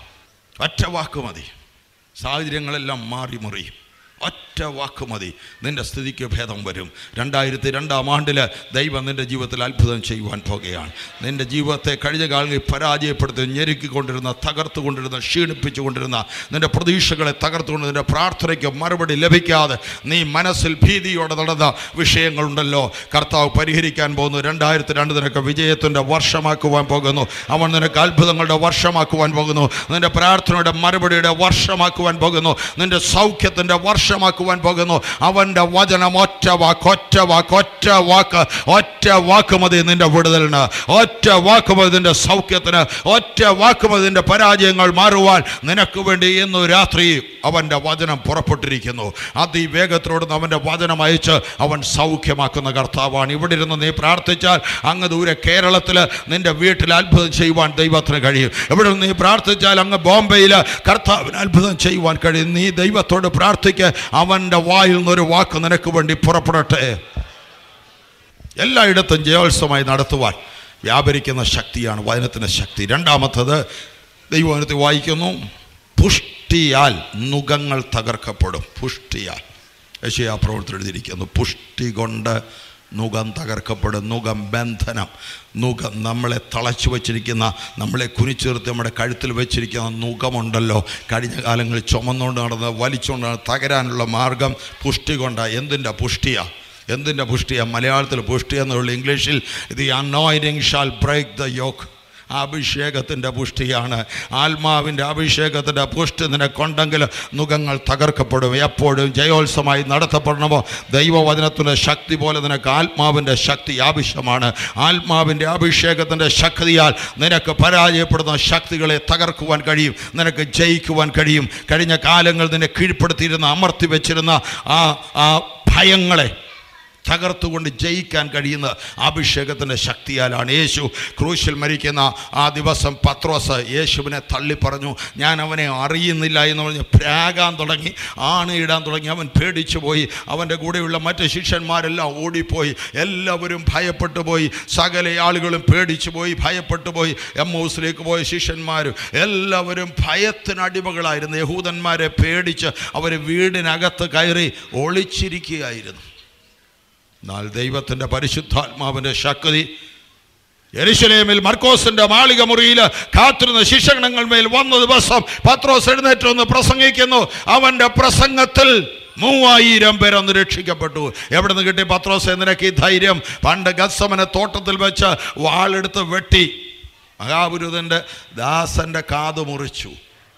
ഒറ്റ വാക്ക് മതി, സാഹചര്യങ്ങളെല്ലാം മാറി മറിയും. ഒറ്റ വാക്ക് മതി, നിൻ്റെ സ്ഥിതിക്ക് ഭേദം വരും. രണ്ടായിരത്തി രണ്ടാം ആണ്ടിൽ ദൈവം നിൻ്റെ ജീവിതത്തിൽ അത്ഭുതം ചെയ്യുവാൻ പോകുകയാണ്. നിൻ്റെ ജീവിതത്തെ കഴിഞ്ഞ കാലങ്ങളിൽ പരാജയപ്പെടുത്തി ഞെരുക്കിക്കൊണ്ടിരുന്ന, തകർത്തുകൊണ്ടിരുന്ന, ക്ഷീണിപ്പിച്ചുകൊണ്ടിരുന്ന നിൻ്റെ പ്രതീക്ഷകളെ തകർത്തുകൊണ്ട് നിൻ്റെ പ്രാർത്ഥനയ്ക്ക് മറുപടി ലഭിക്കാതെ നീ മനസ്സിൽ ഭീതിയോടെ നടന്ന വിഷയങ്ങളുണ്ടല്ലോ, കർത്താവ് പരിഹരിക്കാൻ പോകുന്നു. രണ്ടായിരത്തി രണ്ട് നിനക്ക് വിജയത്തിൻ്റെ വർഷമാക്കുവാൻ പോകുന്നു. അവൻ നിനക്ക് അത്ഭുതങ്ങളുടെ വർഷമാക്കുവാൻ പോകുന്നു. നിൻ്റെ പ്രാർത്ഥനയുടെ മറുപടിയുടെ വർഷമാക്കുവാൻ പോകുന്നു. നിൻ്റെ സൗഖ്യത്തിൻ്റെ വർഷം ാക്കുവാൻ പോകുന്നു. അവൻ്റെ വചനം ഒറ്റ വാക്ക്, ഒറ്റ വാക്ക്, ഒറ്റ വാക്ക്, ഒറ്റ വാക്ക് മതി നിന്റെ വിടുതലിന്. ഒറ്റ വാക്ക് മതി നിന്റെ സൗഖ്യത്തിന്. ഒറ്റ വാക്ക് മതി നിന്റെ പരാജയങ്ങൾ മാറുവാൻ. നിനക്ക് വേണ്ടി ഇന്ന് രാത്രി അവൻ്റെ വചനം പുറപ്പെട്ടിരിക്കുന്നു. അതിവേഗത്തിലോട് അവൻ്റെ വചനം അയച്ച് അവൻ സൗഖ്യമാക്കുന്ന കർത്താവാണ്. ഇവിടെ ഇരുന്ന് നീ പ്രാർത്ഥിച്ചാൽ അങ്ങ് ദൂരെ കേരളത്തിൽ നിന്റെ വീട്ടിൽ അത്ഭുതം ചെയ്യുവാൻ ദൈവത്തിന് കഴിയും. ഇവിടെ നിന്ന് നീ പ്രാർത്ഥിച്ചാൽ അങ്ങ് ബോംബെയിൽ കർത്താവിന് അത്ഭുതം ചെയ്യുവാൻ കഴിയും. നീ ദൈവത്തോട് പ്രാർത്ഥിക്കുക. അവൻ്റെ വായിൽ നിന്നൊരു വാക്ക് നിനക്ക് വേണ്ടി പുറപ്പെടട്ടെ. എല്ലായിടത്തും ജയോത്സവമായി നടത്തുവാൻ വ്യാപരിക്കുന്ന ശക്തിയാണ് വചനത്തിൻ്റെ ശക്തി. രണ്ടാമത്തത് ദൈവവചനത്തിൽ വായിക്കുന്നു, പുഷ്ടിയാൽ നുകങ്ങൾ തകർക്കപ്പെടും. പുഷ്ടിയാൽ യെശയ്യാ പ്രവചനത്തിൽ എഴുതിയിരിക്കുന്നു, പുഷ്ടി കൊണ്ട് നുകം തകർക്കപ്പെടും. നുകം ബന്ധനം, നുകം നമ്മളെ തളച്ചു വച്ചിരിക്കുന്ന, നമ്മളെ കുനിച്ചേർത്ത് നമ്മുടെ കഴുത്തിൽ വെച്ചിരിക്കുന്ന നുകമുണ്ടല്ലോ, കഴിഞ്ഞ കാലങ്ങളിൽ ചുമന്നുകൊണ്ട് നടന്ന് വലിച്ചുകൊണ്ട് തകരാനുള്ള മാർഗം പുഷ്ടി കൊണ്ടാണ്. എന്തിൻ്റെ പുഷ്ടിയാണ്? എന്തിൻ്റെ പുഷ്ടിയാണ്? മലയാളത്തിൽ പുഷ്ടി എന്നുള്ള, ഇംഗ്ലീഷിൽ the anointing shall break the yoke. അഭിഷേകത്തിൻ്റെ പുഷ്ടിയാണ്. ആത്മാവിൻ്റെ അഭിഷേകത്തിൻ്റെ പുഷ്ടി നിനക്കുണ്ടെങ്കിൽ നുകങ്ങൾ തകർക്കപ്പെടും. എപ്പോഴും ജയോത്സവമായി നടത്തപ്പെടണമോ ദൈവവചനത്തിൻ്റെ ശക്തി പോലെ നിനക്ക് ആത്മാവിൻ്റെ ശക്തി ആവശ്യമാണ്. ആത്മാവിൻ്റെ അഭിഷേകത്തിൻ്റെ ശക്തിയാൽ നിനക്ക് പരാജയപ്പെടുന്ന ശക്തികളെ തകർക്കുവാൻ കഴിയും, നിനക്ക് ജയിക്കുവാൻ കഴിയും. കഴിഞ്ഞ കാലങ്ങൾ നിന്നെ കീഴ്പ്പെടുത്തിയിരുന്ന, അമർത്തി വെച്ചിരുന്ന ആ ആ ഭയങ്ങളെ തകർത്തുകൊണ്ട് ജയിക്കാൻ കഴിയുന്ന അഭിഷേകത്തിൻ്റെ ശക്തിയാലാണ്. യേശു ക്രൂശിൽ മരിക്കുന്ന ആ ദിവസം പത്രോസ് യേശുവിനെ തള്ളി പറഞ്ഞു, ഞാൻ അവനെ അറിയുന്നില്ല എന്ന് പറഞ്ഞ് പ്രാകാൻ തുടങ്ങി, ആണയിടാൻ തുടങ്ങി. അവൻ പേടിച്ചു പോയി. അവൻ്റെ കൂടെയുള്ള മറ്റ് ശിഷ്യന്മാരെല്ലാം ഓടിപ്പോയി. എല്ലാവരും ഭയപ്പെട്ടു പോയി. സകല ആളുകളും പേടിച്ചു പോയി, ഭയപ്പെട്ടു പോയി. എമ്മൗസിലേക്ക് പോയ ശിഷ്യന്മാരും എല്ലാവരും ഭയത്തിനടിമകളായിരുന്നു. യഹൂദന്മാരെ പേടിച്ച് അവർ വീടിനകത്ത് കയറി ഒളിച്ചിരിക്കുകയായിരുന്നു. എന്നാൽ ദൈവത്തിൻ്റെ പരിശുദ്ധാത്മാവിൻ്റെ ശക്തി യെരുശലേമിൽ മർക്കോസിന്റെ മാളിക മുറിയിൽ കാത്തിരുന്ന ശിഷ്യഗണങ്ങൾ മേൽ വന്ന ദിവസം പത്രോസ് എഴുന്നേറ്റ് വന്ന് പ്രസംഗിക്കുന്നു. അവൻ്റെ പ്രസംഗത്തിൽ മൂവായിരം പേരൊന്ന് രക്ഷിക്കപ്പെട്ടു. എവിടെ നിന്ന് കിട്ടി പത്രോസ് നിനക്ക് ഈ ധൈര്യം? പണ്ട് ഗത്സമന തോട്ടത്തിൽ വെച്ച് വാളെടുത്ത് വെട്ടി മഹാപുരുതൻ്റെ ദാസൻ്റെ കാത് മുറിച്ചു.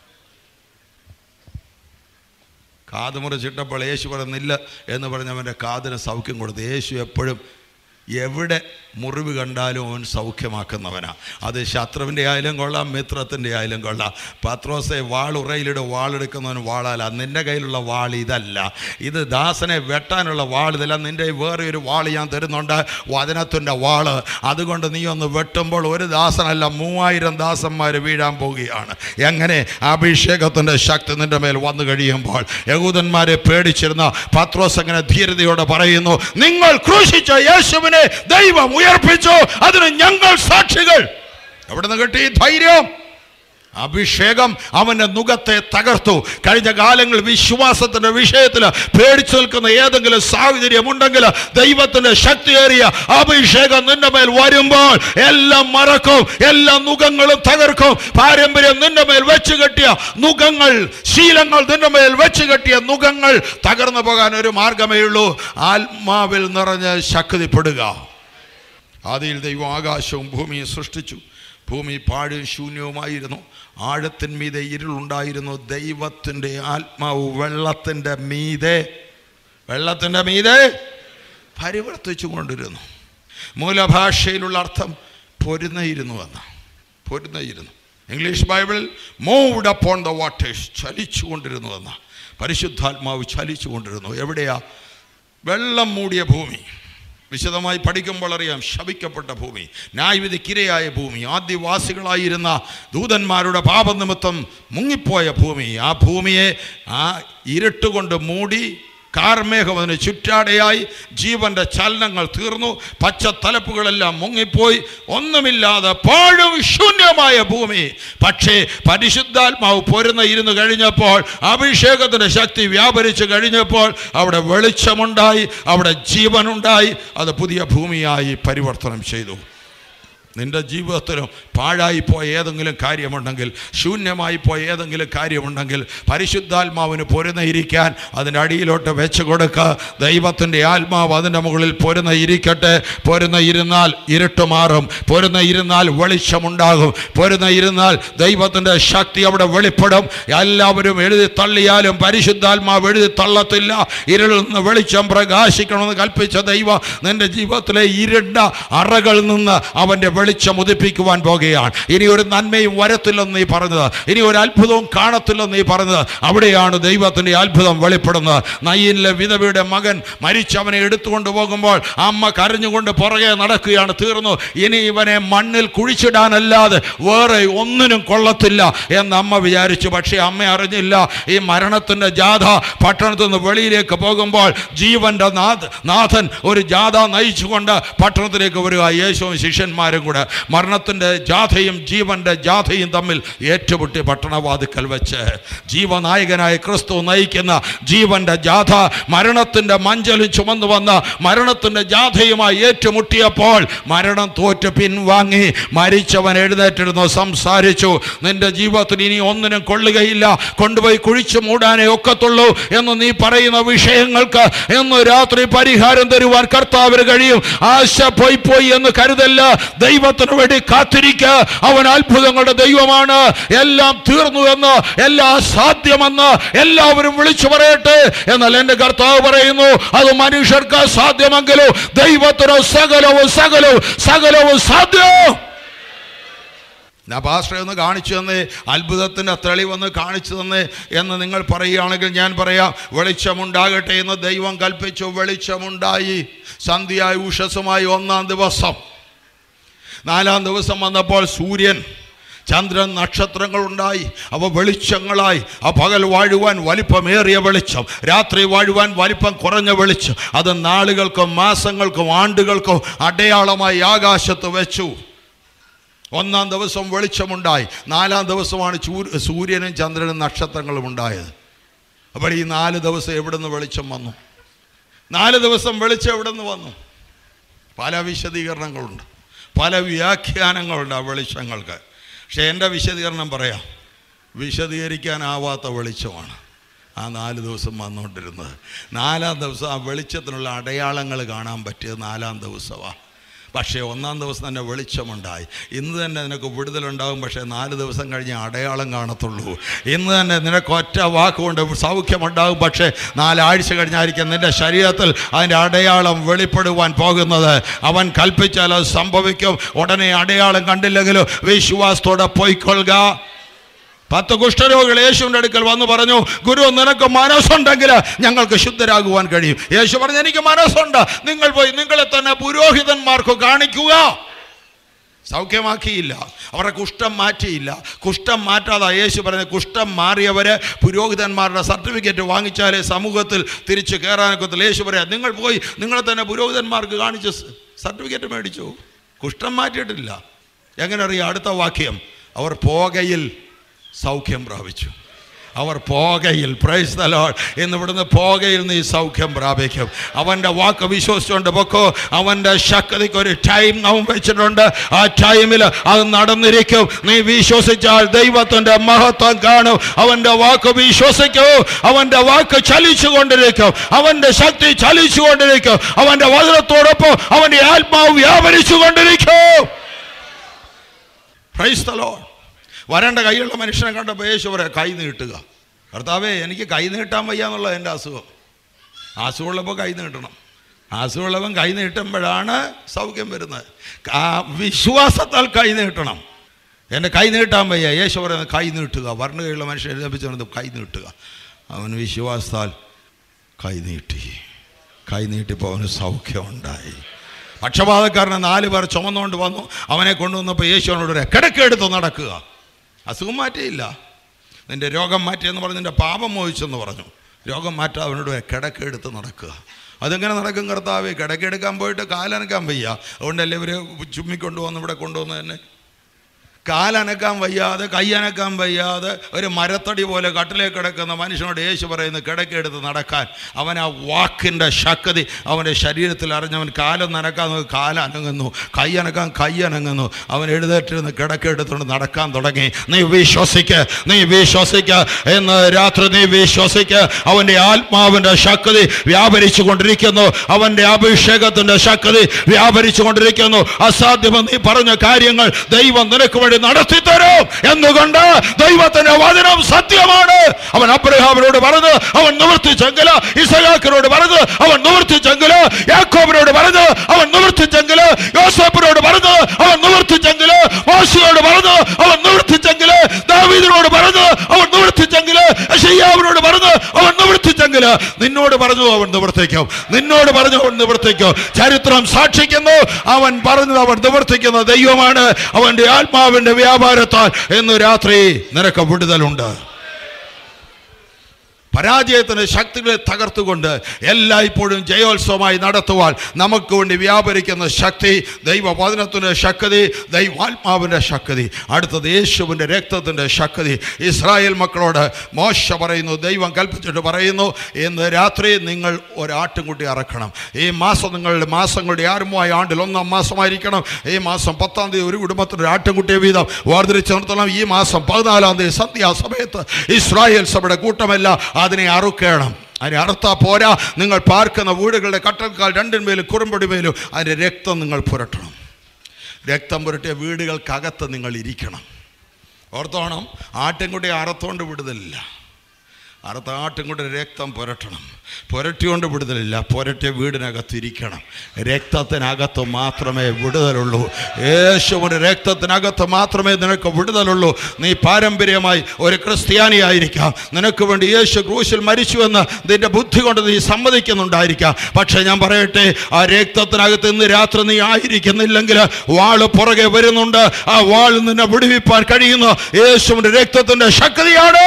കാത് മുറിച്ചിട്ടപ്പോൾ യേശു പറയുന്നില്ല എന്ന് പറഞ്ഞ് അവൻ്റെ കാതിന് സൗഖ്യം കൊടുത്തു. യേശു എപ്പോഴും എവിടെ മുറിവ് കണ്ടാലും അവൻ സൗഖ്യമാക്കുന്നവനാണ്. അത് ശത്രുവിൻ്റെ ആയാലും കൊള്ളാം, മിത്രത്തിൻ്റെ ആയാലും കൊള്ളാം. പത്രോസെ വാളുറയിലിട് വാളെടുക്കുന്നവൻ വാളാല. നിൻ്റെ കയ്യിലുള്ള വാൾ ഇതല്ല, ഇത് ദാസനെ വെട്ടാനുള്ള വാൾ ഇതല്ല. നിൻ്റെ വേറെ ഒരു വാൾ ഞാൻ തരുന്നുണ്ട്, വചനത്തിൻ്റെ വാള്. അതുകൊണ്ട് നീ ഒന്ന് വെട്ടുമ്പോൾ ഒരു ദാസനല്ല, മൂവായിരം ദാസന്മാർ വീഴാൻ പോവുകയാണ്. എങ്ങനെ? അഭിഷേകത്തിൻ്റെ ശക്തി നിൻ്റെ മേൽ വന്നു കഴിയുമ്പോൾ. യഹൂദന്മാരെ പേടിച്ചിരുന്ന പത്രോസ് അങ്ങനെ ധീരതയോടെ പറയുന്നു, നിങ്ങൾ ക്രൂശിച്ച യേശുവിനെ ദൈവം ഉയർപ്പിച്ചു, അതിന് ഞങ്ങൾ സാക്ഷികൾ. എവിടെ നിന്ന് കിട്ടി ധൈര്യം? അഭിഷേകം അവൻ്റെ നുകത്തെ തകർത്തു. കഴിഞ്ഞ കാലങ്ങളിൽ വിശ്വാസത്തിൻ്റെ വിഷയത്തിൽ പേടിച്ചു നിൽക്കുന്ന ഏതെങ്കിലും സാഹചര്യം ഉണ്ടെങ്കിൽ ദൈവത്തിൻ്റെ ശക്തിയേറിയ അഭിഷേകം നിന്റെ മേൽ വരുമ്പോൾ എല്ലാം മറക്കും, എല്ലാ നുകങ്ങളും തകർക്കും. പാരമ്പര്യം നിന്റെ മേൽ വെച്ച് കെട്ടിയ നുകങ്ങൾ, ശീലങ്ങൾ നിന്റെ മേൽ വെച്ച് കെട്ടിയ നുകങ്ങൾ തകർന്നു പോകാൻ ഒരു മാർഗമേ ഉള്ളൂ. ആത്മാവിൽ നിറഞ്ഞ് ശക്തിപ്പെടുക. ആദിയിൽ ദൈവം ആകാശവും ഭൂമിയും സൃഷ്ടിച്ചു. ഭൂമി പാഴും ശൂന്യവുമായിരുന്നു, ആഴത്തിന്മീതെ ഇരുളുണ്ടായിരുന്നു. ദൈവത്തിൻ്റെ ആത്മാവ് വെള്ളത്തിൻ്റെ മീതെ വെള്ളത്തിൻ്റെ മീതെ പരിവർത്തിച്ചു കൊണ്ടിരുന്നു. മൂലഭാഷയിലുള്ള അർത്ഥം പൊരുന്നയിരുന്നു എന്ന പൊരുന്നയിരുന്നു. ഇംഗ്ലീഷ് ബൈബിളിൽ മൂവ്ഡ് അപ്പോൺ ദ വാട്ടേഴ്സ്, ചലിച്ചു കൊണ്ടിരുന്നു എന്ന. പരിശുദ്ധാത്മാവ് ചലിച്ചു കൊണ്ടിരുന്നു. എവിടെയാ? വെള്ളം മൂടിയ ഭൂമി. വിശദമായി പഠിക്കുമ്പോൾ അറിയാം, ശപിക്കപ്പെട്ട ഭൂമി, ന്യായവിധിക്കിരയായ ഭൂമി, ആദിവാസികളായിരുന്ന ദൂതന്മാരുടെ പാപനിമിത്തം മുങ്ങിപ്പോയ ഭൂമി. ആ ഭൂമിയെ ആ ഇരുട്ടുകൊണ്ട് മൂടി, കാർമേഘം അതിന് ചുറ്റാടയായി, ജീവന്റെ ചലനങ്ങൾ തീർന്നു, പച്ചത്തലപ്പുകളെല്ലാം മുങ്ങിപ്പോയി, ഒന്നുമില്ലാതെ പാഴും ശൂന്യമായ ഭൂമി. പക്ഷേ പരിശുദ്ധാത്മാവ് പൊരുന്ന ഇരുന്ന് കഴിഞ്ഞപ്പോൾ, അഭിഷേകത്തിൻ്റെ ശക്തി വ്യാപരിച്ചു കഴിഞ്ഞപ്പോൾ അവിടെ വെളിച്ചമുണ്ടായി, അവിടെ ജീവനുണ്ടായി. അത് പുതിയ ഭൂമിയായി പരിവർത്തനം ചെയ്തു. നിന്റെ ജീവിതത്തിലും പാഴായിപ്പോയ ഏതെങ്കിലും കാര്യമുണ്ടെങ്കിൽ, ശൂന്യമായി പോയ ഏതെങ്കിലും കാര്യമുണ്ടെങ്കിൽ, പരിശുദ്ധാത്മാവിന് പൊരുന്നയിരിക്കാൻ അതിൻ്റെ അടിയിലോട്ട് വെച്ച് കൊടുക്കുക. ദൈവത്തിൻ്റെ ആത്മാവ് അതിൻ്റെ മുകളിൽ പൊരുന്ന ഇരിക്കട്ടെ. പൊരുന്ന ഇരുന്നാൽ ഇരുട്ട് മാറും, പൊരുന്ന ഇരുന്നാൽ വെളിച്ചമുണ്ടാകും, പൊരുന്ന ഇരുന്നാൽ ദൈവത്തിൻ്റെ ശക്തി അവിടെ വെളിപ്പെടും. എല്ലാവരും എഴുതി തള്ളിയാലും പരിശുദ്ധാത്മാവ് എഴുതി തള്ളത്തില്ല. ഇരുളിൽ നിന്ന് വെളിച്ചം പ്രകാശിക്കണമെന്ന് കൽപ്പിച്ച ദൈവം നിന്റെ ജീവിതത്തിലെ ഇരുണ്ട അറകളിൽ നിന്ന് അവൻ്റെ വെളിച്ചം ഉദിപ്പിക്കുവാൻ പോകുകയാണ്. ഇനി ഒരു നന്മയും വരത്തില്ലെന്ന് നീ പറഞ്ഞത്, ഇനി ഒരു അത്ഭുതവും കാണത്തില്ലെന്ന് നീ പറഞ്ഞത്, അവിടെയാണ് ദൈവത്തിൻ്റെ അത്ഭുതം വെളിപ്പെടുന്നത്. നയീനിലെ വിധവയുടെ മകൻ മരിച്ച് അവനെ എടുത്തുകൊണ്ട് പോകുമ്പോൾ അമ്മ കരഞ്ഞുകൊണ്ട് പുറകെ നടക്കുകയാണ്. തീർന്നു, ഇനി ഇവനെ മണ്ണിൽ കുഴിച്ചിടാനല്ലാതെ വേറെ ഒന്നിനും കൊള്ളത്തില്ല എന്ന് അമ്മ വിചാരിച്ചു. പക്ഷേ അമ്മ അറിഞ്ഞില്ല, ഈ മരണത്തിൻ്റെ ജാഥ പട്ടണത്തിൽ നിന്ന് വെളിയിലേക്ക് പോകുമ്പോൾ ജീവന്റെ നാഥൻ ഒരു ജാഥ നയിച്ചുകൊണ്ട് പട്ടണത്തിലേക്ക് വരിക. യേശുവും ശിഷ്യന്മാരും കൂടെ മരണത്തിൻ്റെ ജാഥയും ജീവന്റെ ജാഥയും തമ്മിൽ ഏറ്റുമുട്ടി പട്ടണവാതിക്കൽ വെച്ച് ജീവനായകനായ ക്രിസ്തു നയിക്കുന്ന ജീവന്റെ ജാഥ മരണത്തിൻ്റെ മഞ്ചലും ചുമന്നു വന്ന മരണത്തിൻ്റെ ജാഥയുമായി ഏറ്റുമുട്ടിയപ്പോൾ മരണം തോറ്റ് പിൻവാങ്ങി. മരിച്ചവൻ എഴുന്നേറ്റിരുന്നു, സംസാരിച്ചു. നിന്റെ ജീവിതത്തിൽ ഇനി ഒന്നിനും കൊള്ളുകയില്ല, കൊണ്ടുപോയി കുഴിച്ചു മൂടാനേ ഒക്കത്തുള്ളൂ എന്ന് നീ പറയുന്ന വിഷയങ്ങൾക്ക് ഇന്ന് രാത്രി പരിഹാരം തരുവാൻ കർത്താവിന് കഴിയും. ആശ പോയി പോയി എന്ന് കരുതല്ല, ദൈവത്തിന് വേണ്ടി കാത്തിരിക്കുക. അവൻ അത്ഭുതങ്ങളുടെ ദൈവമാണ്. എല്ലാം തീർന്നു എന്ന്, എല്ലാം സാധ്യമെന്ന് എല്ലാവരും വിളിച്ചു പറയട്ടെ. എന്നാൽ എന്റെ കർത്താവ് പറയുന്നു, അത് മനുഷ്യർക്ക് സാധ്യമെങ്കിലും ദൈവത്തിന് സകലവും സകലവും സകലവും സാധ്യം. ഞാൻ പാസ്റ്ററെ ഒന്ന് കാണിച്ചു തന്നേ, അത്ഭുതത്തിൻ്റെ തെളിവൊന്ന് കാണിച്ചു തന്നേ എന്ന് നിങ്ങൾ പറയുകയാണെങ്കിൽ ഞാൻ പറയാം, വെളിച്ചമുണ്ടാകട്ടെ എന്ന് ദൈവം കൽപ്പിച്ചു. വെളിച്ചമുണ്ടായി. സന്ധ്യയായി ഉഷസ്സുമായി ഒന്നാം ദിവസം. നാലാം ദിവസം വന്നപ്പോൾ സൂര്യൻ, ചന്ദ്രൻ, നക്ഷത്രങ്ങളുണ്ടായി. അവ വെളിച്ചങ്ങളായി. ആ പകൽ വാഴുവാൻ വലിപ്പമേറിയ വെളിച്ചം, രാത്രി വാഴുവാൻ വലിപ്പം കുറഞ്ഞ വെളിച്ചം, അത് നാളുകൾക്കും മാസങ്ങൾക്കും ആണ്ടുകൾക്കും അടയാളമായി ആകാശത്ത് വെച്ചു. ഒന്നാം ദിവസം വെളിച്ചമുണ്ടായി. നാലാം ദിവസമാണ് സൂര്യനും ചന്ദ്രനും നക്ഷത്രങ്ങളും ഉണ്ടായത്. അപ്പോൾ ഈ നാല് ദിവസം എവിടെ നിന്ന് വെളിച്ചം വന്നു? നാല് ദിവസം വെളിച്ചം എവിടെ നിന്ന് വന്നു? പല വിശദീകരണങ്ങളുണ്ട്, പല വ്യാഖ്യാനങ്ങളുണ്ട് ആ വെളിച്ചങ്ങൾക്ക്. പക്ഷേ എൻ്റെ വിശദീകരണം പറയാം, വിശദീകരിക്കാനാവാത്ത വെളിച്ചമാണ് ആ നാല് ദിവസം വന്നുകൊണ്ടിരുന്നത്. നാലാം ദിവസം ആ വെളിച്ചത്തിനുള്ള അടയാളങ്ങൾ കാണാൻ പറ്റിയത് നാലാം ദിവസമാണ്. പക്ഷേ ഒന്നാം ദിവസം തന്നെ വെളിച്ചമുണ്ടായി. ഇന്ന് തന്നെ നിനക്ക് വിടുതലുണ്ടാകും, പക്ഷേ നാല് ദിവസം കഴിഞ്ഞ് അടയാളം കാണത്തുള്ളൂ. ഇന്ന് തന്നെ നിനക്ക് ഒറ്റ വാക്കുകൊണ്ട് സൗഖ്യമുണ്ടാകും, പക്ഷേ നാലാഴ്ച കഴിഞ്ഞായിരിക്കും നിൻ്റെ ശരീരത്തിൽ അതിൻ്റെ അടയാളം വെളിപ്പെടുവാൻ പോകുന്നത്. അവൻ കൽപ്പിച്ചാൽ അത് സംഭവിക്കും. ഉടനെ അടയാളം കണ്ടില്ലെങ്കിലും വിശ്വാസത്തോടെ പോയിക്കൊള്ളുക. പത്ത് കുഷ്ഠരോഗികൾ യേശുവിൻ്റെ അടുക്കൽ വന്ന് പറഞ്ഞു, ഗുരു നിനക്ക് മനസ്സുണ്ടെങ്കിൽ ഞങ്ങൾക്ക് ശുദ്ധരാകുവാൻ കഴിയും. യേശു പറഞ്ഞു, എനിക്ക് മനസ്സുണ്ട്, നിങ്ങൾ പോയി നിങ്ങളെ തന്നെ പുരോഹിതന്മാർക്ക് കാണിക്കുക. സൗഖ്യമാക്കിയില്ല, അവരുടെ കുഷ്ഠം മാറ്റിയില്ല. കുഷ്ഠം മാറ്റാതെ യേശു പറഞ്ഞ കുഷ്ഠം മാറിയവരെ പുരോഹിതന്മാരുടെ സർട്ടിഫിക്കറ്റ് വാങ്ങിച്ചാലേ സമൂഹത്തിൽ തിരിച്ച് കയറാനൊക്കത്തില്ല. യേശു പറയാം, നിങ്ങൾ പോയി നിങ്ങളെ തന്നെ പുരോഹിതന്മാർക്ക് കാണിച്ച് സർട്ടിഫിക്കറ്റ് മേടിച്ചു. കുഷ്ഠം മാറ്റിയിട്ടില്ല. എങ്ങനെ അറിയാം? അടുത്ത വാക്യം, അവർ പോകയിൽ സൗഖ്യം പ്രാപിച്ചു. അവർ പോകയിൽ, പ്രൈസ് ദി ലോർഡ്, ഇന്ന് ഇവിടുന്ന് പോകയിൽ നീ സൗഖ്യം പ്രാപിക്കും. അവൻ്റെ വാക്ക് വിശ്വസിച്ചുകൊണ്ട് പൊക്കോ. അവൻ്റെ ശക്തിക്ക് ഒരു ടൈം അവൻ വെച്ചിട്ടുണ്ട്. ആ ടൈമിൽ അത് നടന്നിരിക്കും. നീ വിശ്വസിച്ചാൽ ദൈവത്തിൻ്റെ മഹത്വം കാണും. അവൻ്റെ വാക്ക് വിശ്വസിക്കൂ. അവൻ്റെ വാക്ക് ചലിച്ചു കൊണ്ടിരിക്കും. അവൻ്റെ ശക്തി ചലിച്ചു കൊണ്ടിരിക്കും. അവൻ്റെ വചനത്തോടൊപ്പം അവൻ്റെ ആത്മാവ് വ്യാപരിച്ചു കൊണ്ടിരിക്കും. Praise the Lord. വരേണ്ട കൈയുള്ള മനുഷ്യനെ കണ്ടപ്പോൾ യേശു പറയാം, കൈ നീട്ടുക. കർത്താവേ, എനിക്ക് കൈ നീട്ടാൻ വയ്യ എന്നുള്ളത് എൻ്റെ അസുഖം. അസുഖമുള്ളപ്പോൾ കൈ നീട്ടണം. അസുഖമുള്ളവൻ കൈ നീട്ടുമ്പോഴാണ് സൗഖ്യം വരുന്നത്. ആ വിശ്വാസത്താൽ കൈ നീട്ടണം. എൻ്റെ കൈ നീട്ടാൻ വയ്യ. യേശു പറയുന്നത് കൈ നീട്ടുക. വരേണ്ട കൈയുള്ള മനുഷ്യനെ ലഭിച്ചു കൈ നീട്ടുക. അവൻ വിശ്വാസത്താൽ കൈ നീട്ടി. കൈ നീട്ടിപ്പോൾ അവന് സൗഖ്യം ഉണ്ടായി. പക്ഷപാതക്കാരനെ നാല് പേർ ചുമന്നുകൊണ്ട് വന്നു. അവനെ കൊണ്ടുവന്നപ്പോൾ യേശുവിനോട് ഒരു കിടക്കെടുത്ത് നടക്കുക. അസുഖം മാറ്റിയില്ല. നിൻ്റെ രോഗം മാറ്റിയെന്ന് പറഞ്ഞു, നിൻ്റെ പാപം മോഹിച്ചെന്ന് പറഞ്ഞു. രോഗം മാറ്റാതെ അവനോട് കിടക്കെടുത്ത് നടക്കുക. അതെങ്ങനെ നടക്കും കർത്താവേ? കിടക്കെടുക്കാൻ പോയിട്ട് കാലനക്കാൻ വയ്യ. അതുകൊണ്ടല്ലേ ഇവർ ചുമ്മിക്കൊണ്ടു വന്ന് ഇവിടെ കൊണ്ടുവന്ന് തന്നെ. കാലനക്കാൻ വയ്യാതെ, കയ്യനക്കാൻ വയ്യാതെ ഒരു മരത്തടി പോലെ കട്ടിലേക്ക് കിടക്കുന്ന മനുഷ്യനോട് യേശു പറയുന്നു കിടക്കെടുത്ത് നടക്കാൻ. അവൻ ആ വാക്കിൻ്റെ ശക്തി അവൻ്റെ ശരീരത്തിൽ അറിഞ്ഞവൻ കാലം നനക്കാൻ നോക്കി കാലനങ്ങുന്നു, കയ്യനക്കാൻ കയ്യനങ്ങുന്നു. അവൻ എഴുന്നേറ്റിരുന്ന് കിടക്കെടുത്തുകൊണ്ട് നടക്കാൻ തുടങ്ങി. നീ വിശ്വസിക്ക്, നീ വിശ്വസിക്ക്. എന്ന് രാത്രി നീ വിശ്വസിക്ക്. അവൻ്റെ ആത്മാവിൻ്റെ ശക്തി വ്യാപരിച്ചു കൊണ്ടിരിക്കുന്നു. അവൻ്റെ അഭിഷേകത്തിൻ്റെ ശക്തി വ്യാപരിച്ചു കൊണ്ടിരിക്കുന്നു. അസാധ്യമെന്ന് നീ പറഞ്ഞ കാര്യങ്ങൾ ദൈവം നിനക്ക് വേണ്ടി നടത്തി തരും. എന്തുകൊണ്ട്? ദൈവത്തിന്റെ വചനം സത്യമാണ്. അവൻ അബ്രഹാമിനോട് പറഞ്ഞു, അവൻ നിവർത്തിച്ചെങ്കിൽ. ഇസഹാക്കിനോട് പറഞ്ഞു, അവൻ നിവർത്തിച്ചെങ്കിൽ. യാക്കോബിനോട് പറഞ്ഞു, അവൻ നിവർത്തിച്ചെങ്കിൽ. യോസേഫിനോട് പറഞ്ഞു, അവൻ നിവർത്തിച്ചെങ്കിൽ. മോശയോട് പറഞ്ഞു, അവൻ നിവർത്തിച്ചെങ്കിൽ. ദാവീദിനോട് പറഞ്ഞു, അവൻ നിവർത്തിച്ചെങ്കിൽ. യെശയ്യാവിനോട് പറഞ്ഞു, അവൻ നിവർത്തിച്ചെങ്കിൽ. നിന്നോട് പറഞ്ഞു, അവൻ നിവർത്തിക്കും. നിന്നോട് പറഞ്ഞു, അവൻ നിവർത്തിക്കും. ചരിത്രം സാക്ഷിക്കുന്നു, അവൻ പറഞ്ഞത് അവൻ നിവർത്തിക്കുന്ന ദൈവമാണ്. അവന്റെ ആത്മാവിന്റെ വ്യാപാരത്താൽ ഇന്ന് രാത്രി നിനക്ക് വിടുതലുണ്ട്. പരാജയത്തിന് ശക്തികളെ തകർത്തുകൊണ്ട് എല്ലായ്പ്പോഴും ജയോത്സവമായി നടത്തുവാൻ നമുക്ക് വേണ്ടി വ്യാപരിക്കുന്ന ശക്തി, ദൈവവചനത്തിൻ്റെ ശക്തി, ദൈവാത്മാവിൻ്റെ ശക്തി, അടുത്തത് യേശുവിൻ്റെ രക്തത്തിൻ്റെ ശക്തി. ഇസ്രായേൽ മക്കളോട് മോശ പറയുന്നു, ദൈവം കൽപ്പിച്ചിട്ട് പറയുന്നു, ഇന്ന് രാത്രി നിങ്ങൾ ഒരാട്ടുംകുട്ടി അറക്കണം. ഈ മാസം നിങ്ങളുടെ മാസങ്ങളുടെ ആരംഭമായ ആണ്ടിൽ ഒന്നാം മാസമായിരിക്കണം. ഈ മാസം പത്താം തീയതി ഒരു കുടുംബത്തിന് ഒരു ആട്ടുംകുട്ടിയെ വീതം വേർതിരിച്ച് നിർത്തണം. ഈ മാസം പതിനാലാം തീയതി സന്ധ്യാസമയത്ത് ഇസ്രായേൽ സഭയുടെ കൂട്ടമല്ല അതിനെ അറുക്കണം. അതിനെ അറുത്താ പോരാ, നിങ്ങൾ പാർക്കുന്ന വീടുകളുടെ കട്ടൽക്കാൽ രണ്ടിന്മേലും കുറുമ്പടിമേലും അതിൻ്റെ രക്തം നിങ്ങൾ പുരട്ടണം. രക്തം പുരട്ടിയ വീടുകൾക്കകത്ത് നിങ്ങൾ ഇരിക്കണം. ഓർത്തോണം, ആട്ടിൻകുട്ടിയെ അറുത്തോണ്ട് വിടുതലില്ല. അറുത്ത ആട്ടിൻകുട്ടിയുടെ രക്തം പുരട്ടണം. പുരട്ടിയോണ്ട് വിടുതലില്ല. പുരട്ടിയ വീടിനകത്തിരിക്കണം. രക്തത്തിനകത്ത് മാത്രമേ വിടുതലുള്ളൂ. യേശുവിൻ്റെ രക്തത്തിനകത്ത് മാത്രമേ നിനക്ക് വിടുതലുള്ളൂ. നീ പാരമ്പര്യമായി ഒരു ക്രിസ്ത്യാനിയായിരിക്കാം. നിനക്ക് വേണ്ടി യേശു ക്രൂശിൽ മരിച്ചുവെന്ന് നിന്റെ ബുദ്ധി കൊണ്ട് നീ സമ്മതിക്കുന്നുണ്ടായിരിക്കാം. പക്ഷേ ഞാൻ പറയട്ടെ, ആ രക്തത്തിനകത്ത് ഇന്ന് രാത്രി നീ ആയിരിക്കുന്നില്ലെങ്കിൽ വാള് പുറകെ വരുന്നുണ്ട്. ആ വാൾ നിന്നെ വിടുവിപ്പാൻ കഴിയുന്ന യേശുവിൻ്റെ രക്തത്തിൻ്റെ ശക്തിയാണ്.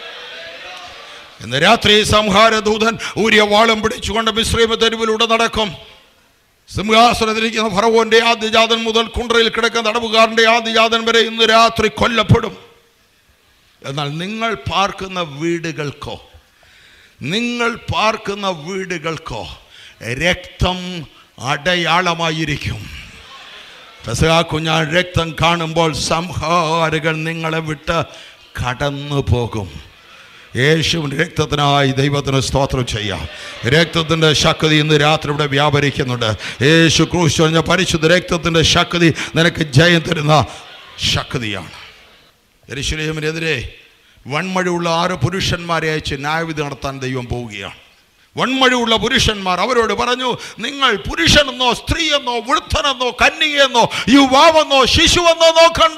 ഇന്ന് രാത്രി സംഹാരദൂതൻ ഊരിയ വാളും പിടിച്ചുകൊണ്ട് മിസ്രയീം തെരുവിലൂടെ നടക്കും. സിംഹാസനത്തിരിക്കുന്ന ഫറവോന്റെ ആദ്യജാതൻ മുതൽ കുണ്ടറയിൽ കിടക്കുന്ന തടവുകാരൻ്റെ ആദ്യജാതൻ വരെ ഇന്ന് രാത്രി കൊല്ലപ്പെടും. എന്നാൽ നിങ്ങൾ പാർക്കുന്ന വീടുകൾക്കോ നിങ്ങൾ പാർക്കുന്ന വീടുകൾക്കോ രക്തം അടയാളമായിരിക്കും. പെസഹ കുഞ്ഞാൻ രക്തം കാണുമ്പോൾ സംഹാരകൾ നിങ്ങളെ വിട്ട് കടന്നു പോകും. യേശുവിൻ്റെ രക്തത്തിനായി ദൈവത്തിന് സ്തോത്രം ചെയ്യാം. രക്തത്തിൻ്റെ ശക്തി ഇന്ന് രാത്രി ഇവിടെ വ്യാപരിക്കുന്നുണ്ട്. യേശു ക്രൂശ് പറഞ്ഞ പരിശുദ്ധ രക്തത്തിൻ്റെ ശക്തി നിനക്ക് ജയം തരുന്ന ശക്തിയാണ്. യെരൂശലേമിനെതിരെ വൺമഴയുള്ള ആറ് പുരുഷന്മാരെ അയച്ച് ന്യായവിധി നടത്താൻ ദൈവം പോവുകയാണ്. വൺമഴയുള്ള പുരുഷന്മാർ അവരോട് പറഞ്ഞു, നിങ്ങൾ പുരുഷനെന്നോ സ്ത്രീയെന്നോ വൃദ്ധനെന്നോ കന്യകയെന്നോ യുവാവെന്നോ ശിശുവെന്നോ നോക്കണ്ട,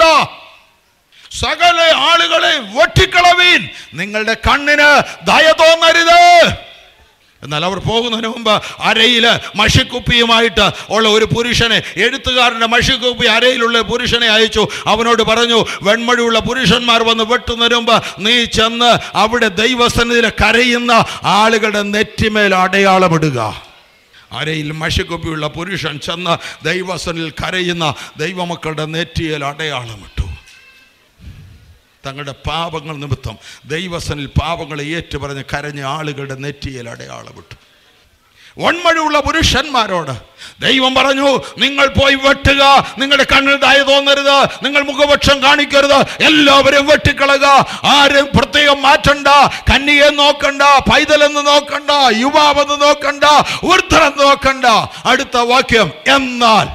സകല ആളുകളെ വെട്ടിക്കളവീൻ, നിങ്ങളുടെ കണ്ണിന് ദയ തോന്നരുത്. എന്നാൽ അവർ പോകുന്നതിന് മുമ്പ് അരയിൽ മഷിക്കുപ്പിയുമായിട്ട് ഉള്ള ഒരു പുരുഷനെ, എഴുത്തുകാരൻ്റെ മഷിക്കുപ്പി അരയിലുള്ള പുരുഷനെ അയച്ചു. അവനോട് പറഞ്ഞു, വെൺമഴിയുള്ള പുരുഷന്മാർ വന്ന് വെട്ടുന്നതിന് മുമ്പ് നീ ചെന്ന് അവിടെ ദൈവസന്നിധിയിൽ കരയുന്ന ആളുകളുടെ നെറ്റിമേൽ അടയാളമിടുക. അരയിൽ മഷിക്കുപ്പിയുള്ള പുരുഷൻ ചെന്ന് ദൈവസന്നിധിയിൽ കരയുന്ന ദൈവമക്കളുടെ നെറ്റിയിൽ അടയാളമിട്ടു. തങ്ങളുടെ പാപങ്ങൾ നിമിത്തം ദൈവസനിൽ പാപങ്ങളെ ഏറ്റുപറഞ്ഞ് കരഞ്ഞ ആളുകളുടെ നെറ്റിയിൽ അടയാളമിട്ടു. വൺമഴിയുള്ള പുരുഷന്മാരോട് ദൈവം പറഞ്ഞു, നിങ്ങൾ പോയി വെട്ടുക, നിങ്ങളുടെ കണ്ണിൽ ദയ തോന്നരുത്, നിങ്ങൾ മുഖപക്ഷം കാണിക്കരുത്, എല്ലാവരും വെട്ടിക്കളക, ആരും പ്രത്യേകം മാറ്റണ്ട, കന്യകയെ നോക്കണ്ട, പൈതലെന്ന് നോക്കണ്ട, യുവാവെന്ന് നോക്കണ്ട, വൃദ്ധനെന്ന് നോക്കണ്ട. അടുത്ത വാക്യം, എന്നാൽ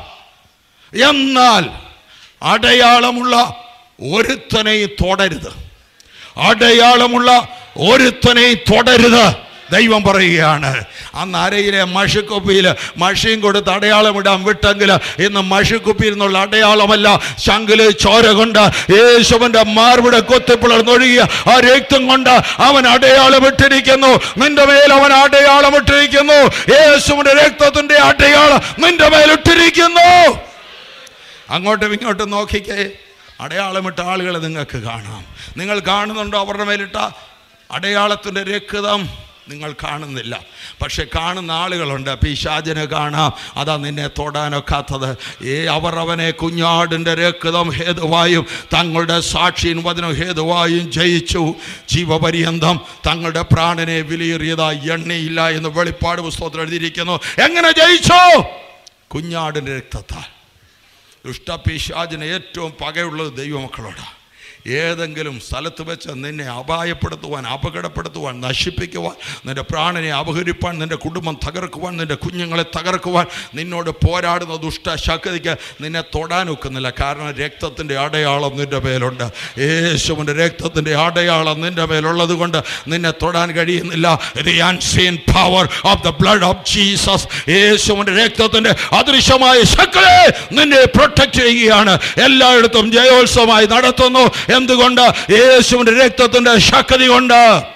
എന്നാൽ അടയാളമുള്ള ഒരുത്തനെയും തൊടരുത്, അടയാളമുള്ള ഒരുത്തനെയും തൊടരുത്. ദൈവം പറയുകയാണ്. അന്ന് അരയിലെ മഷിക്കുപ്പിയിൽ മഷിയും കൊടുത്ത് അടയാളമിടാൻ വിട്ടെങ്കിൽ ഇന്ന് മഷിക്കുപ്പിയിൽ നിന്നുള്ള അടയാളമല്ല, ശങ്കില് ചോര കൊണ്ട് യേശുവിന്റെ മാർവിടെ കൊത്തിപ്പിളർന്നൊഴുകിയ ആ രക്തം കൊണ്ട് അവൻ അടയാളമിട്ടിരിക്കുന്നു. നിന്റെ മേൽ അവൻ അടയാളമിട്ടിരിക്കുന്നു. യേശുവിന്റെ രക്തത്തിന്റെ അടയാളം നിന്റെ മേലിട്ടിരിക്കുന്നു. അങ്ങോട്ടും ഇങ്ങോട്ടും നോക്കിക്കേ, അടയാളമിട്ട ആളുകളെ നിങ്ങൾക്ക് കാണാം. നിങ്ങൾ കാണുന്നുണ്ടോ അവരുടെ മേലിട്ട അടയാളത്തിൻ്റെ രക്തം? നിങ്ങൾ കാണുന്നില്ല, പക്ഷെ കാണുന്ന ആളുകളുണ്ട്. പിശാചിനെ കാണാം, അതാ നിന്നെ തൊടാനൊക്കാത്തത്. ഏ അവർ അവനെ കുഞ്ഞാടിൻ്റെ രക്തം ഹേതുവായും തങ്ങളുടെ സാക്ഷിയും വചനം ഹേതുവായും ജയിച്ചു. ജീവപര്യന്തം തങ്ങളുടെ പ്രാണനെ വിലയേറിയതായി എണ്ണയില്ല എന്ന് വെളിപ്പാട് പുസ്തകത്തിൽ എഴുതിയിരിക്കുന്നു. എങ്ങനെ ജയിച്ചു? കുഞ്ഞാടിൻ്റെ രക്തത്താൽ. ദുഷ്ടപിശാചിന് ഏറ്റവും പകയുള്ളത് ദൈവമക്കളോടാണ്. ഏതെങ്കിലും സ്ഥലത്ത് വെച്ച് നിന്നെ അപായപ്പെടുത്തുവാൻ, അപകടപ്പെടുത്തുവാൻ, നശിപ്പിക്കുവാൻ, നിൻ്റെ പ്രാണനെ അപഹരിപ്പാൻ, നിൻ്റെ കുടുംബം തകർക്കുവാൻ, നിൻ്റെ കുഞ്ഞുങ്ങളെ തകർക്കുവാൻ നിന്നോട് പോരാടുന്ന ദുഷ്ടശക്തിക്ക് നിന്നെ തൊടാനൊക്കുന്നില്ല. കാരണം രക്തത്തിൻ്റെ അടയാളം നിൻ്റെ മേലുണ്ട്. യേശുവിൻ്റെ രക്തത്തിൻ്റെ അടയാളം നിൻ്റെ മേലുള്ളത് കൊണ്ട് നിന്നെ തൊടാൻ കഴിയുന്നില്ല. The unseen power of the blood of Jesus. യേശുവിൻ്റെ രക്തത്തിൻ്റെ അദൃശ്യമായ ശക്തി നിന്നെ പ്രൊട്ടക്റ്റ് ചെയ്യുകയാണ്. എല്ലായിടത്തും ജയോത്സവമായി നടത്തുന്നു. എന്തുകൊണ്ട്? യേശുവിൻ്റെ രക്തത്തിൻ്റെ ശക്തി കൊണ്ട്.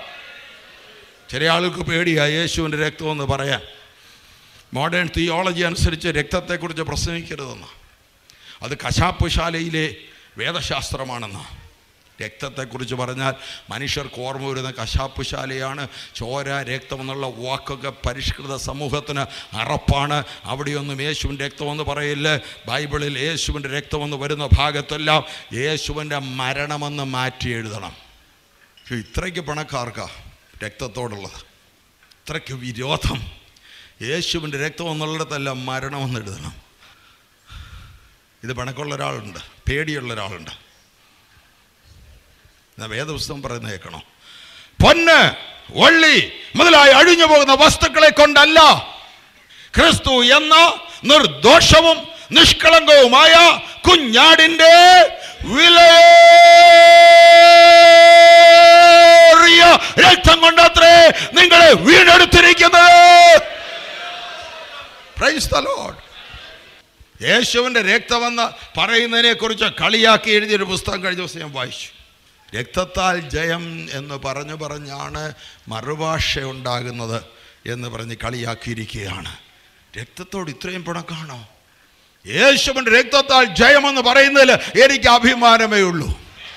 ചില ആൾക്ക് പേടിയാ യേശുവിൻ്റെ രക്തം എന്ന് പറയാൻ. മോഡേൺ തിയോളജി അനുസരിച്ച് രക്തത്തെക്കുറിച്ച് പ്രസംഗിക്കരുതെന്ന്. അത് കശാപ്പുശാലയിലെ വേദശാസ്ത്രമാണെന്ന്. രക്തത്തെക്കുറിച്ച് പറഞ്ഞാൽ മനുഷ്യർക്ക് ഓർമ്മ വരുന്ന കശാപ്പുശാലയാണ്. ചോര, രക്തം എന്നുള്ള വാക്കൊക്കെ പരിഷ്കൃത സമൂഹത്തിന് അറപ്പാണ്. അവിടെയൊന്നും യേശുവിൻ്റെ രക്തമെന്ന് പറയില്ല. ബൈബിളിൽ യേശുവിൻ്റെ രക്തമെന്ന് വരുന്ന ഭാഗത്തെല്ലാം യേശുവിൻ്റെ മരണമെന്ന് മാറ്റി എഴുതണം. ഇത്രയ്ക്ക് പണക്കാർക്കാ രക്തത്തോടുള്ളത്, ഇത്രയ്ക്ക് വിരോധം. യേശുവിൻ്റെ രക്തം എന്നുള്ളിടത്തെല്ലാം മരണമെന്ന് എഴുതണം. ഇത് പണക്കുള്ള ഒരാളുണ്ട്, പേടിയുള്ള ഒരാളുണ്ട്. വേദപുസ്തകം പറയുന്ന കേൾക്കണോ? പൊന്ന്, വെള്ളി മുതലായി അഴിഞ്ഞു പോകുന്ന വസ്തുക്കളെ കൊണ്ടല്ല, ക്രിസ്തു എന്ന നിർദോഷവും നിഷ്കളങ്കവുമായ കുഞ്ഞാടിന്റെ വിലയേറിയ രക്തം കൊണ്ടത്രേ നിങ്ങളെ വീണ്ടെടുത്തിരിക്കുന്നത്. Price the Lord. യേശുവിൻ്റെ രക്തമെന്ന് പറയുന്നതിനെ കുറിച്ച് കളിയാക്കി എഴുതിയൊരു പുസ്തകം കഴിഞ്ഞ ദിവസം ഞാൻ വായിച്ചു. രക്തത്താൽ ജയം എന്ന് പറഞ്ഞു പറഞ്ഞാണ് മറുഭാഷ ഉണ്ടാകുന്നത് എന്ന് പറഞ്ഞ് കളിയാക്കിയിരിക്കുകയാണ്. രക്തത്തോട് ഇത്രയും പിണക്കാണോ? യേശുവിൻ്റെ രക്തത്താൽ ജയമെന്ന് പറയുന്നതിൽ എനിക്ക് അഭിമാനമേ ഉള്ളൂ.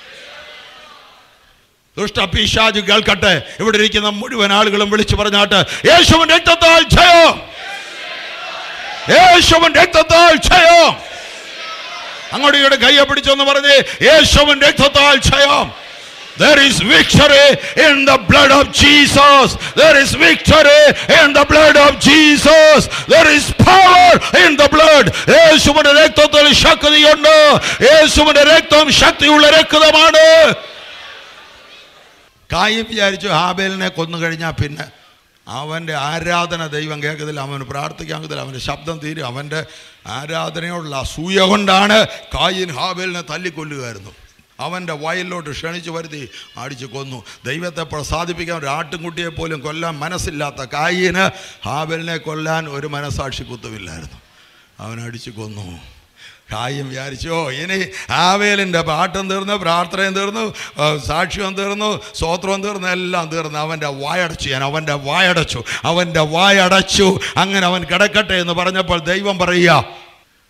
ദുഷ്ടപിശാച് കേൾക്കട്ടെ, ഇവിടെ ഇരിക്കുന്ന മുഴുവൻ ആളുകളും വിളിച്ചു പറഞ്ഞാട്ട്, യേശുവിൻ്റെ രക്തത്താൽ ജയം, യേശുവിൻ്റെ രക്തത്താൽ ജയം. അങ്ങോട്ട് ഇങ്ങോട്ട് കയ്യെ പിടിച്ചെന്ന് പറഞ്ഞ് യേശുവിൻ്റെ രക്തത്താൽ ജയം. There is victory in the blood of Jesus. There is victory in the blood of Jesus. There is power in the blood. യേശുവിന്റെ രക്തത്തിൽ ശക്തിയുണ്ട്. യേശുവിന്റെ രക്തം ശക്തിയുള്ള രക്തമാണ്. കായീൻ വിചാരിച്ചു ഹാബേലിനെ കൊന്നു കഴിഞ്ഞാൽ പിന്നെ അവൻ്റെ ആരാധന ദൈവം കേൾക്കത്തില്ല, അവന് പ്രാർത്ഥിക്കാൻ കേൾക്കത്തില്ല, അവൻ്റെ ശബ്ദം തീരും. അവൻ്റെ ആരാധനയോടുള്ള അസൂയ കൊണ്ടാണ് കായീൻ ഹാബേലിനെ തല്ലിക്കൊല്ലുകയായിരുന്നു. അവൻ്റെ വയലിലോട്ട് ക്ഷണിച്ചു വരുത്തി അടിച്ചു കൊന്നു. ദൈവത്തെ പ്രസാദിപ്പിക്കാൻ ഒരു ആട്ടിൻകുട്ടിയെ പോലും കൊല്ലാൻ മനസ്സില്ലാത്ത കായീന് ഹാബേലിനെ കൊല്ലാൻ ഒരു മനസാക്ഷി കുത്തുമില്ലായിരുന്നു. അവൻ അടിച്ചു കൊന്നു. കായീൻ വിചാരിച്ചോ ഇനി ഹാബേലിൻ്റെ പാട്ടും തീർന്നു, പ്രാർത്ഥനയും തീർന്നു, സാക്ഷ്യം തീർന്നു, സ്തോത്രവും തീർന്നു, എല്ലാം തീർന്നു. അവൻ്റെ വായടച്ചു. ഞാൻ അവൻ്റെ വായടച്ചു അവൻ്റെ വായടച്ചു അങ്ങനെ അവൻ കിടക്കട്ടെ എന്ന് പറഞ്ഞപ്പോൾ ദൈവം പറയുക,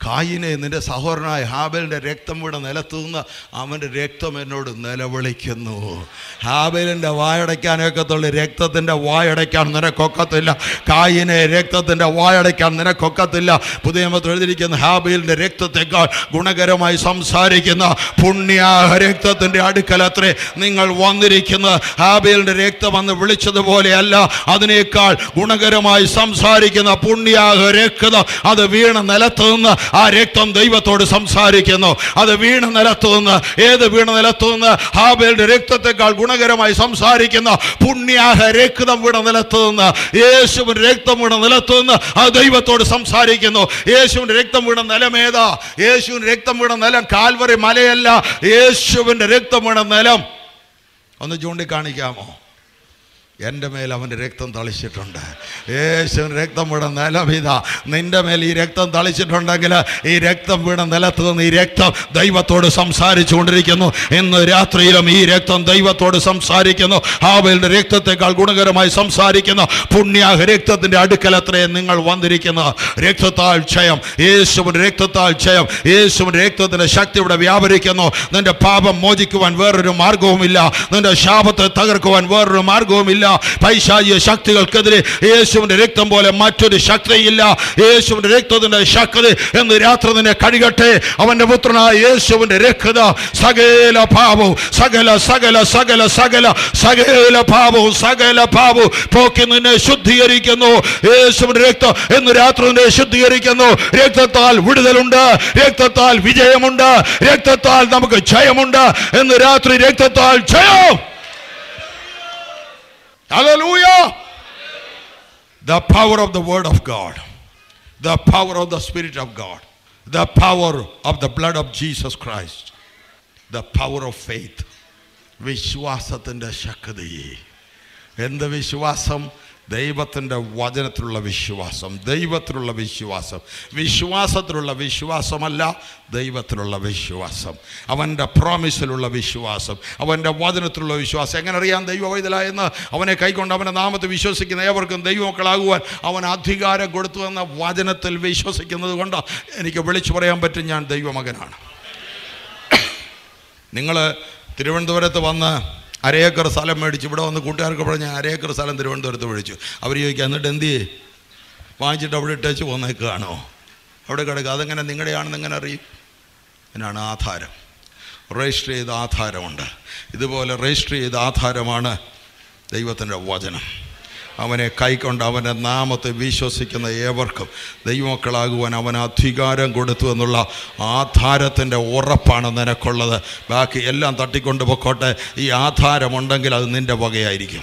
കായിനെ, നിൻ്റെ സഹോദരനായ ഹാബേലിൻ്റെ രക്തം വീണ നിലത്തു നിന്ന് അവൻ്റെ രക്തം എന്നോട് നിലവിളിക്കുന്നു. ഹാബേലിൻ്റെ വായടയ്ക്കാനൊക്കത്തുള്ളൂ, രക്തത്തിൻ്റെ വായടയ്ക്കാൻ നിനക്കൊക്കത്തില്ല. കായിനെ, രക്തത്തിൻ്റെ വായടയ്ക്കാൻ നിനക്കൊക്കത്തില്ല. പുതിയ നിയമത്തിൽ എഴുതിയിരിക്കുന്ന ഹാബേലിൻ്റെ രക്തത്തെക്കാൾ ഗുണകരമായി സംസാരിക്കുന്ന പുണ്യാഹ രക്തത്തിൻ്റെ അടുക്കലത്രേ നിങ്ങൾ വന്നിരിക്കുന്നത്. ഹാബേലിൻ്റെ രക്തം വന്ന് വിളിച്ചതുപോലെയല്ല, അതിനേക്കാൾ ഗുണകരമായി സംസാരിക്കുന്ന പുണ്യാഹ രക്തം. അത് വീണ നിലത്ത് നിന്ന് ആ രക്തം ദൈവത്തോട് സംസാരിക്കുന്നു. അത് വീണ നിലത്ത് നിന്ന്, ഏത് വീണ നിലത്ത് നിന്ന്? ഹാബേലിന്റെ രക്തത്തെക്കാൾ ഗുണകരമായി സംസാരിക്കുന്ന പുണ്യാഹ രക്തം വീണ നിലത്ത് നിന്ന്, യേശുവിന്റെ രക്തം വീണ നിലത്ത് നിന്ന് അത് ദൈവത്തോട് സംസാരിക്കുന്നു. യേശുവിന്റെ രക്തം വീണ നിലമേതാ? യേശുവിന്റെ രക്തം വീണ നിലം കാൽവറി മലയല്ല, യേശുവിന്റെ രക്തം വീണ നിലം ഒന്ന് ചൂണ്ടിക്കാണിക്കാമോ? എൻ്റെ മേൽ അവൻ്റെ രക്തം തളിച്ചിട്ടുണ്ട്. യേശുവിൻ്റെ രക്തം വീണ നിലം ഇതാ. നിൻ്റെ മേൽ ഈ രക്തം തളിച്ചിട്ടുണ്ടെങ്കിൽ ഈ രക്തം വീണ നിലത്ത് നിന്ന് ഈ രക്തം ദൈവത്തോട് സംസാരിച്ചു കൊണ്ടിരിക്കുന്നു. ഇന്ന് രാത്രിയിലും ഈ രക്തം ദൈവത്തോട് സംസാരിക്കുന്നു. ഹാബേലിൻ്റെ രക്തത്തെക്കാൾ ഗുണകരമായി സംസാരിക്കുന്ന പുണ്യാഹ രക്തത്തിൻ്റെ അടുക്കലത്രേ നിങ്ങൾ വന്നിരിക്കുന്നത്. രക്തത്താൽ ക്ഷയം, യേശുവിൻ്റെ രക്തത്താൽ ക്ഷയം. യേശുവിൻ്റെ രക്തത്തിൻ്റെ ശക്തി ഇവിടെ വ്യാപരിക്കുന്നു. നിൻ്റെ പാപം മോചിക്കുവാൻ വേറൊരു മാർഗവുമില്ല. നിൻ്റെ ശാപത്തെ തകർക്കുവാൻ വേറൊരു മാർഗവുമില്ല. പൈശാചിക ശക്തികൾക്കെതിരെ യേശുവിന്റെ രക്തം പോലെ മറ്റൊരു ശക്തിയില്ല. യേശുവിന്റെ രക്തത്തിന്റെ ശക്തി എന്ന് രാത്രി നിന്നെ കഴുകട്ടെ. അവന്റെ പുത്രനായ യേശുവിന്റെ രക്തം സകല പാപവും, സകല സകല സകല സകല സകല പാപവും സകല പാപവും പോക്കി നിന്നെ ശുദ്ധീകരിക്കുന്നു. യേശുവിന്റെ രക്തം എന്ന് രാത്രി നിന്നെ ശുദ്ധീകരിക്കുന്നു. രക്തത്താൽ വിടുതലുണ്ട്, രക്തത്താൽ വിജയമുണ്ട്, രക്തത്താൽ നമുക്ക് ജയമുണ്ട്. എന്ന് രാത്രി രക്തത്താൽ ജയം. Hallelujah. The power of the word of God, the power of the Spirit of God, the power of the blood of Jesus Christ, the power of faith. വിശ്വാസത്തിൻ്റെ ശക്തി. എന്ത് വിശ്വാസം? ദൈവത്തിൻ്റെ വചനത്തിലുള്ള വിശ്വാസം, ദൈവത്തിലുള്ള വിശ്വാസം. വിശ്വാസത്തിലുള്ള വിശ്വാസമല്ല, ദൈവത്തിലുള്ള വിശ്വാസം, അവൻ്റെ പ്രോമിസിലുള്ള വിശ്വാസം, അവൻ്റെ വചനത്തിലുള്ള വിശ്വാസം. എങ്ങനെ അറിയാം ദൈവവൈതലായെന്ന്? അവനെ കൈക്കൊണ്ട് അവൻ്റെ നാമത്തിൽ വിശ്വസിക്കുന്ന ഏവർക്കും ദൈവമക്കളാകുവാൻ അവൻ അധികാരം കൊടുത്തു എന്ന വചനത്തിൽ വിശ്വസിക്കുന്നത് കൊണ്ട് എനിക്ക് വിളിച്ചു പറയാൻ പറ്റും, ഞാൻ ദൈവമകനാണ്. നിങ്ങൾ തിരുവനന്തപുരത്ത് വന്ന് അരേക്കർ സ്ഥലം മേടിച്ച് ഇവിടെ വന്ന് കൂട്ടുകാർക്ക് പറഞ്ഞ് അരേക്കർ സ്ഥലം തിരുവനന്തപുരത്ത് മേടിച്ചു. അവർ ചോദിക്കുക, എന്നിട്ട് എന്ത് ചെയ്യേ? വാങ്ങിച്ചിട്ട് അവിടെ ഇട്ടേച്ച് പോന്നേക്കാണോ? അവിടെ കിടക്കുക. അതെങ്ങനെ നിങ്ങളുടെയാണെന്ന് എങ്ങനെ അറിയും? എന്നാണ് ആധാരം. രജിസ്റ്റർ ചെയ്ത ആധാരമുണ്ട്. ഇതുപോലെ രജിസ്റ്റർ ചെയ്ത ആധാരമാണ് ദൈവത്തിൻ്റെ വചനം. അവനെ കൈക്കൊണ്ട് അവൻ്റെ നാമത്തെ വിശ്വസിക്കുന്ന ഏവർക്കും ദൈവമക്കളാകുവാൻ അവൻ അധികാരം കൊടുത്തു എന്നുള്ള ആധാരത്തിൻ്റെ ഉറപ്പാണ് നിനക്കുള്ളത്. ബാക്കി എല്ലാം തട്ടിക്കൊണ്ട് പൊക്കോട്ടെ. ഈ ആധാരമുണ്ടെങ്കിൽ അത് നിൻ്റെ വകയായിരിക്കും.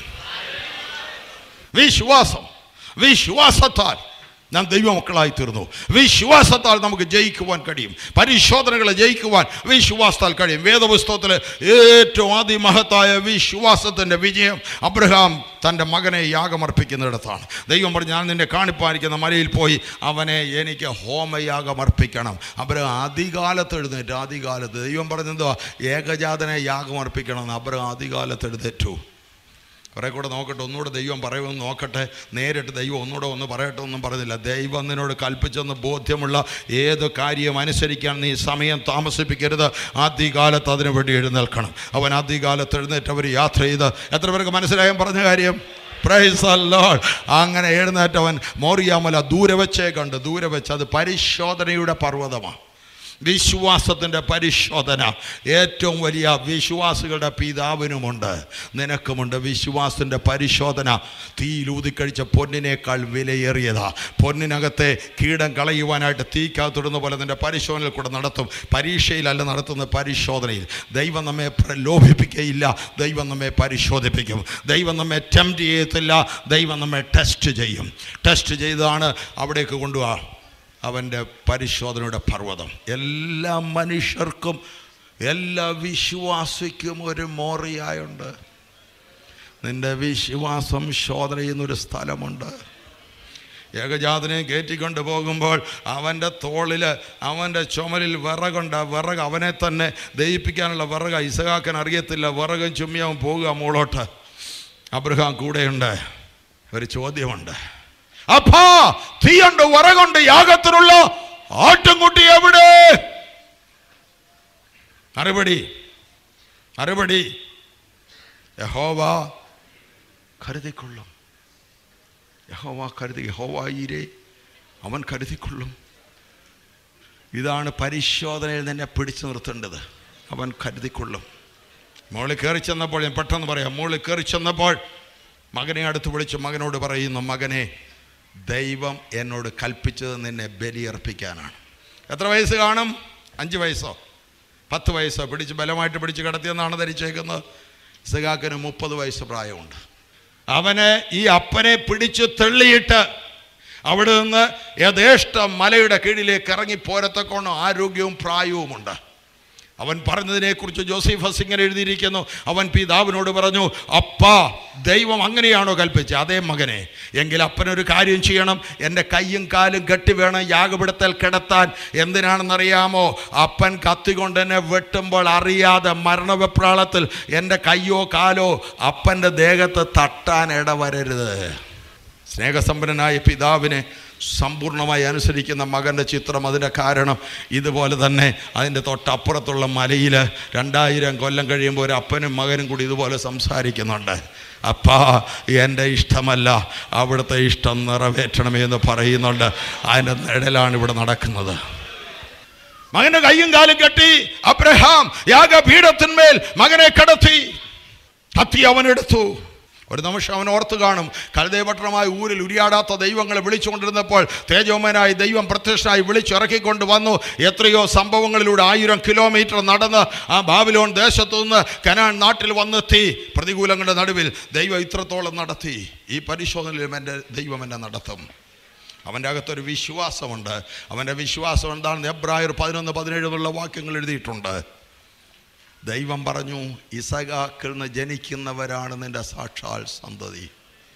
വിശ്വാസം, വിശ്വാസത്താൽ നാം ദൈവമക്കളായി തീർന്നു. വിശ്വാസത്താൽ നമുക്ക് ജയിക്കുവാൻ കഴിയും. പരിശോധനകളെ ജയിക്കുവാൻ വിശ്വാസത്താൽ കഴിയും. വേദപുസ്തകത്തിലെ ഏറ്റവും അതിമഹത്തായ വിശ്വാസത്തിൻ്റെ വിജയം അബ്രഹാം തൻ്റെ മകനെ യാഗമർപ്പിക്കുന്നിടത്താണ്. ദൈവം പറഞ്ഞു, ഞാൻ നിന്നെ കാണിപ്പാനിക്കുന്ന മലയിൽ പോയി അവനെ എനിക്ക് ഹോമയാഗമർപ്പിക്കണം. അബ്രഹാം ആദികാലത്ത് എഴുന്നേറ്റു. ആദികാലത്ത് ദൈവം പറഞ്ഞെന്തോ ഏകജാതനെ യാഗമർപ്പിക്കണമെന്ന്. അബ്രഹാം ആദികാലത്ത് എഴുന്നേറ്റു. കുറെ കൂടെ നോക്കട്ടെ, ഒന്നുകൂടെ ദൈവം പറയുമെന്ന് നോക്കട്ടെ. നേരിട്ട് ദൈവം ഒന്നുകൂടെ ഒന്ന് പറയട്ടെ ഒന്നും പറഞ്ഞില്ല. ദൈവം നിന്നോട് കൽപ്പിച്ചെന്ന് ബോധ്യമുള്ള ഏത് കാര്യം അനുസരിക്കാൻ നീ സമയം താമസിപ്പിക്കരുത്. ആദ്യകാലത്ത് അതിനു വേണ്ടി എഴുന്നേൽക്കണം. അവൻ ആദ്യകാലത്ത് എഴുന്നേറ്റ് അവർ യാത്ര ചെയ്ത്, എത്ര പേർക്ക് മനസ്സിലായും പറഞ്ഞ കാര്യം? Praise the Lord. അങ്ങനെ എഴുന്നേറ്റവൻ മോറിയാമല ദൂരെ വെച്ചേ കണ്ട്. ദൂരെ വെച്ച് അത് പരിശോധനയുടെ പർവ്വതമാണ്. വിശ്വാസത്തിൻ്റെ പരിശോധന ഏറ്റവും വലിയ വിശ്വാസികളുടെ പിതാവിനുമുണ്ട്, നിനക്കുമുണ്ട്. വിശ്വാസത്തിൻ്റെ പരിശോധന തീയിലൂതിക്കഴിച്ച പൊന്നിനേക്കാൾ വിലയേറിയതാ. പൊന്നിനകത്തെ കീടം കളയുവാനായിട്ട് തീക്കകത്തിടുന്ന പോലെ നിൻ്റെ പരിശോധനയിൽ കൂടെ നടത്തും. പരീക്ഷയിലല്ല നടത്തുന്ന, പരിശോധനയിൽ. ദൈവം നമ്മെ പ്രലോഭിപ്പിക്കുകയില്ല, ദൈവം നമ്മെ പരിശോധിപ്പിക്കും. ദൈവം നമ്മെ ടെംപ്റ്റ് ചെയ്യത്തില്ല, ദൈവം നമ്മെ ടെസ്റ്റ് ചെയ്യും. ടെസ്റ്റ് ചെയ്താണ് അവിടേക്ക് കൊണ്ടുപോകാം. അവൻ്റെ പരിശോധനയുടെ പർവ്വതം. എല്ലാ മനുഷ്യർക്കും, എല്ലാ വിശ്വാസിക്കും ഒരു മോറിയായുണ്ട്. നിൻ്റെ വിശ്വാസം ശോധന ചെയ്യുന്നൊരു സ്ഥലമുണ്ട്. ഏകജാതനെ കയറ്റിക്കൊണ്ട് പോകുമ്പോൾ അവൻ്റെ തോളിൽ, അവൻ്റെ ചുമലിൽ വിറകുണ്ട്. ആ വിറക് അവനെ തന്നെ ദഹിപ്പിക്കാനുള്ള വിറക്. ഇസഹാക്കൻ അറിയത്തില്ല, വിറകും ചുമ്മിയാവും പോകുക മുകളോട്ട്. അബ്രഹാം കൂടെയുണ്ട്. ഒരു ചോദ്യമുണ്ട്, അപ്പാ തീയുണ്ട്, വിറകുണ്ട്, യാഗത്തിനുള്ള ആട്ടിൻകുട്ടി എവിടെ? മറുപടി മറുപടി യഹോവ കരുതിക്കൊള്ളും. യഹോവ കരുതി, യഹോവയിരെ അവൻ കരുതിക്കൊള്ളും. ഇതാണ് പരിശോധനയിൽ നിന്നെ പിടിച്ചു നിർത്തേണ്ടത്. അവൻ കരുതിക്കൊള്ളും. മോളിൽ കയറി ചെന്നപ്പോൾ, ഞാൻ പെട്ടെന്ന് പറയാം, മോളിൽ കയറി ചെന്നപ്പോൾ മകനെ അടുത്ത് വിളിച്ച് മകനോട് പറയുന്നു, മകനെ, ദൈവം എന്നോട് കൽപ്പിച്ചത് നിന്നെ ബലിയർപ്പിക്കാനാണ്. എത്ര വയസ്സ് കാണും? അഞ്ച് വയസ്സോ പത്ത് വയസ്സോ? പിടിച്ച് ബലമായിട്ട് പിടിച്ച് കിടത്തിയെന്നാണ് ധരിച്ചേക്കുന്നത്. ഇസഹാക്കിന് മുപ്പത് വയസ്സ് പ്രായമുണ്ട്. അവന് ഈ അപ്പനെ പിടിച്ച് തള്ളിയിട്ട് അവിടെ നിന്ന് യഥേഷ്ട മലയുടെ കീഴിലേക്ക് ഇറങ്ങി പോരത്തക്കോണം ആരോഗ്യവും പ്രായവുമുണ്ട്. അവൻ പറഞ്ഞതിനെക്കുറിച്ച് ജോസഫസ് ഇങ്ങനെ എഴുതിയിരിക്കുന്നു. അവൻ പിതാവിനോട് പറഞ്ഞു, അപ്പാ, ദൈവം അങ്ങനെയാണോ കൽപ്പിച്ചത്? അതേ മകനെ, എങ്കിൽ അപ്പനൊരു കാര്യം ചെയ്യണം. എൻ്റെ കയ്യും കാലും കെട്ടി വേണം യാഗപീഠത്തിൽ കിടത്താൻ. എന്തിനാണെന്നറിയാമോ? അപ്പൻ കത്തിക്കൊണ്ട് എന്നെ വെട്ടുമ്പോൾ അറിയാതെ മരണവെപ്രാളത്തിൽ എൻ്റെ കയ്യോ കാലോ അപ്പൻ്റെ ദേഹത്ത് തട്ടാൻ ഇടവരരുത്. സ്നേഹസമ്പന്നനായ പിതാവിനെ സമ്പൂർണ്ണമായി അനുസരിക്കുന്ന മകൻ്റെ ചിത്രം. അതിൻ്റെ കാരണം ഇതുപോലെ തന്നെ അതിൻ്റെ തൊട്ടപ്പുറത്തുള്ള മലയിൽ രണ്ടായിരം കൊല്ലം കഴിയുമ്പോൾ ഒരു അപ്പനും മകനും കൂടി ഇതുപോലെ സംസാരിക്കുന്നുണ്ട്. അപ്പാ, എൻ്റെ ഇഷ്ടമല്ല, അവിടുത്തെ ഇഷ്ടം നിറവേറ്റണമേ എന്ന് പറയുന്നുണ്ട്. അതിൻ്റെ നിഴലാണ് ഇവിടെ നടക്കുന്നത്. മകൻ്റെ കയ്യും കാലും കെട്ടി അബ്രഹാം യാഗപീഠത്തിന്മേൽ മകനെ കിടത്തി. കത്തി അവനെടുത്തു. ഒരു നിമിഷം അവൻ ഓർത്ത് കാണും, കൽദയപട്ടണമായ ഊരിൽ ഉരിയാടാത്ത ദൈവങ്ങളെ വിളിച്ചുകൊണ്ടിരുന്നപ്പോൾ തേജോമനായി ദൈവം പ്രത്യക്ഷനായി വിളിച്ചിറക്കിക്കൊണ്ട് വന്നു. എത്രയോ സംഭവങ്ങളിലൂടെ ആയിരം കിലോമീറ്റർ നടന്ന് ആ ബാബിലോൺ ദേശത്തു നിന്ന് കനാൻ നാട്ടിൽ വന്നെത്തി. പ്രതികൂലങ്ങളുടെ നടുവിൽ ദൈവം ഇത്രത്തോളം നടത്തി. ഈ പരിശോധനയിലും എൻ്റെ ദൈവം എന്നെ നടത്തും. അവൻ്റെ അകത്തൊരു വിശ്വാസമുണ്ട്. അവൻ്റെ വിശ്വാസം എന്താണെന്ന് എബ്രായർ പതിനൊന്ന് പതിനേഴ് എന്നുള്ള വാക്യങ്ങൾ എഴുതിയിട്ടുണ്ട്. ദൈവം പറഞ്ഞു, ഇസഹാക്കിൽ നിന്ന് ജനിക്കുന്നവരാണ് നിന്റെ സാക്ഷാൽ സന്തതി.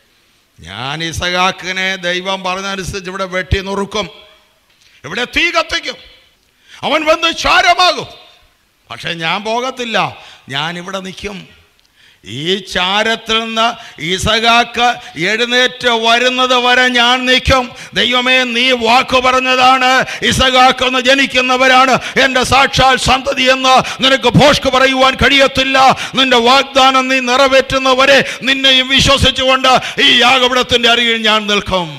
ഞാൻ ഇസഹാക്കിനെ ദൈവം പറഞ്ഞതനുസരിച്ച് ഇവിടെ വെട്ടി നുറുക്കും, ഇവിടെ തീ കത്തിക്കും, അവൻ വന്ന് ചാരമാകും. പക്ഷെ ഞാൻ പോകത്തില്ല, ഞാൻ ഇവിടെ നിൽക്കും. ഈ ചാരത്തിൽ നിന്ന് ഇസഹാക്ക് എഴുന്നേറ്റ് വരുന്നത് വരെ ഞാൻ നിൽക്കും. ദൈവമേ, നീ വാക്ക് പറഞ്ഞതാണ്, ഇസഹാക്ക് എന്ന് ജനിക്കുന്നവരാണ് എൻ്റെ സാക്ഷാൽ സന്തതി എന്ന് നിനക്ക് ഭോഷ്ക് പറയുവാൻ കഴിയത്തില്ല. നിന്റെ വാഗ്ദാനം നീ നിറവേറ്റുന്നവരെ നിന്നെയും വിശ്വസിച്ചുകൊണ്ട് ഈ യാഗപീഠത്തിൻ്റെ അരികിൽ ഞാൻ നിൽക്കും.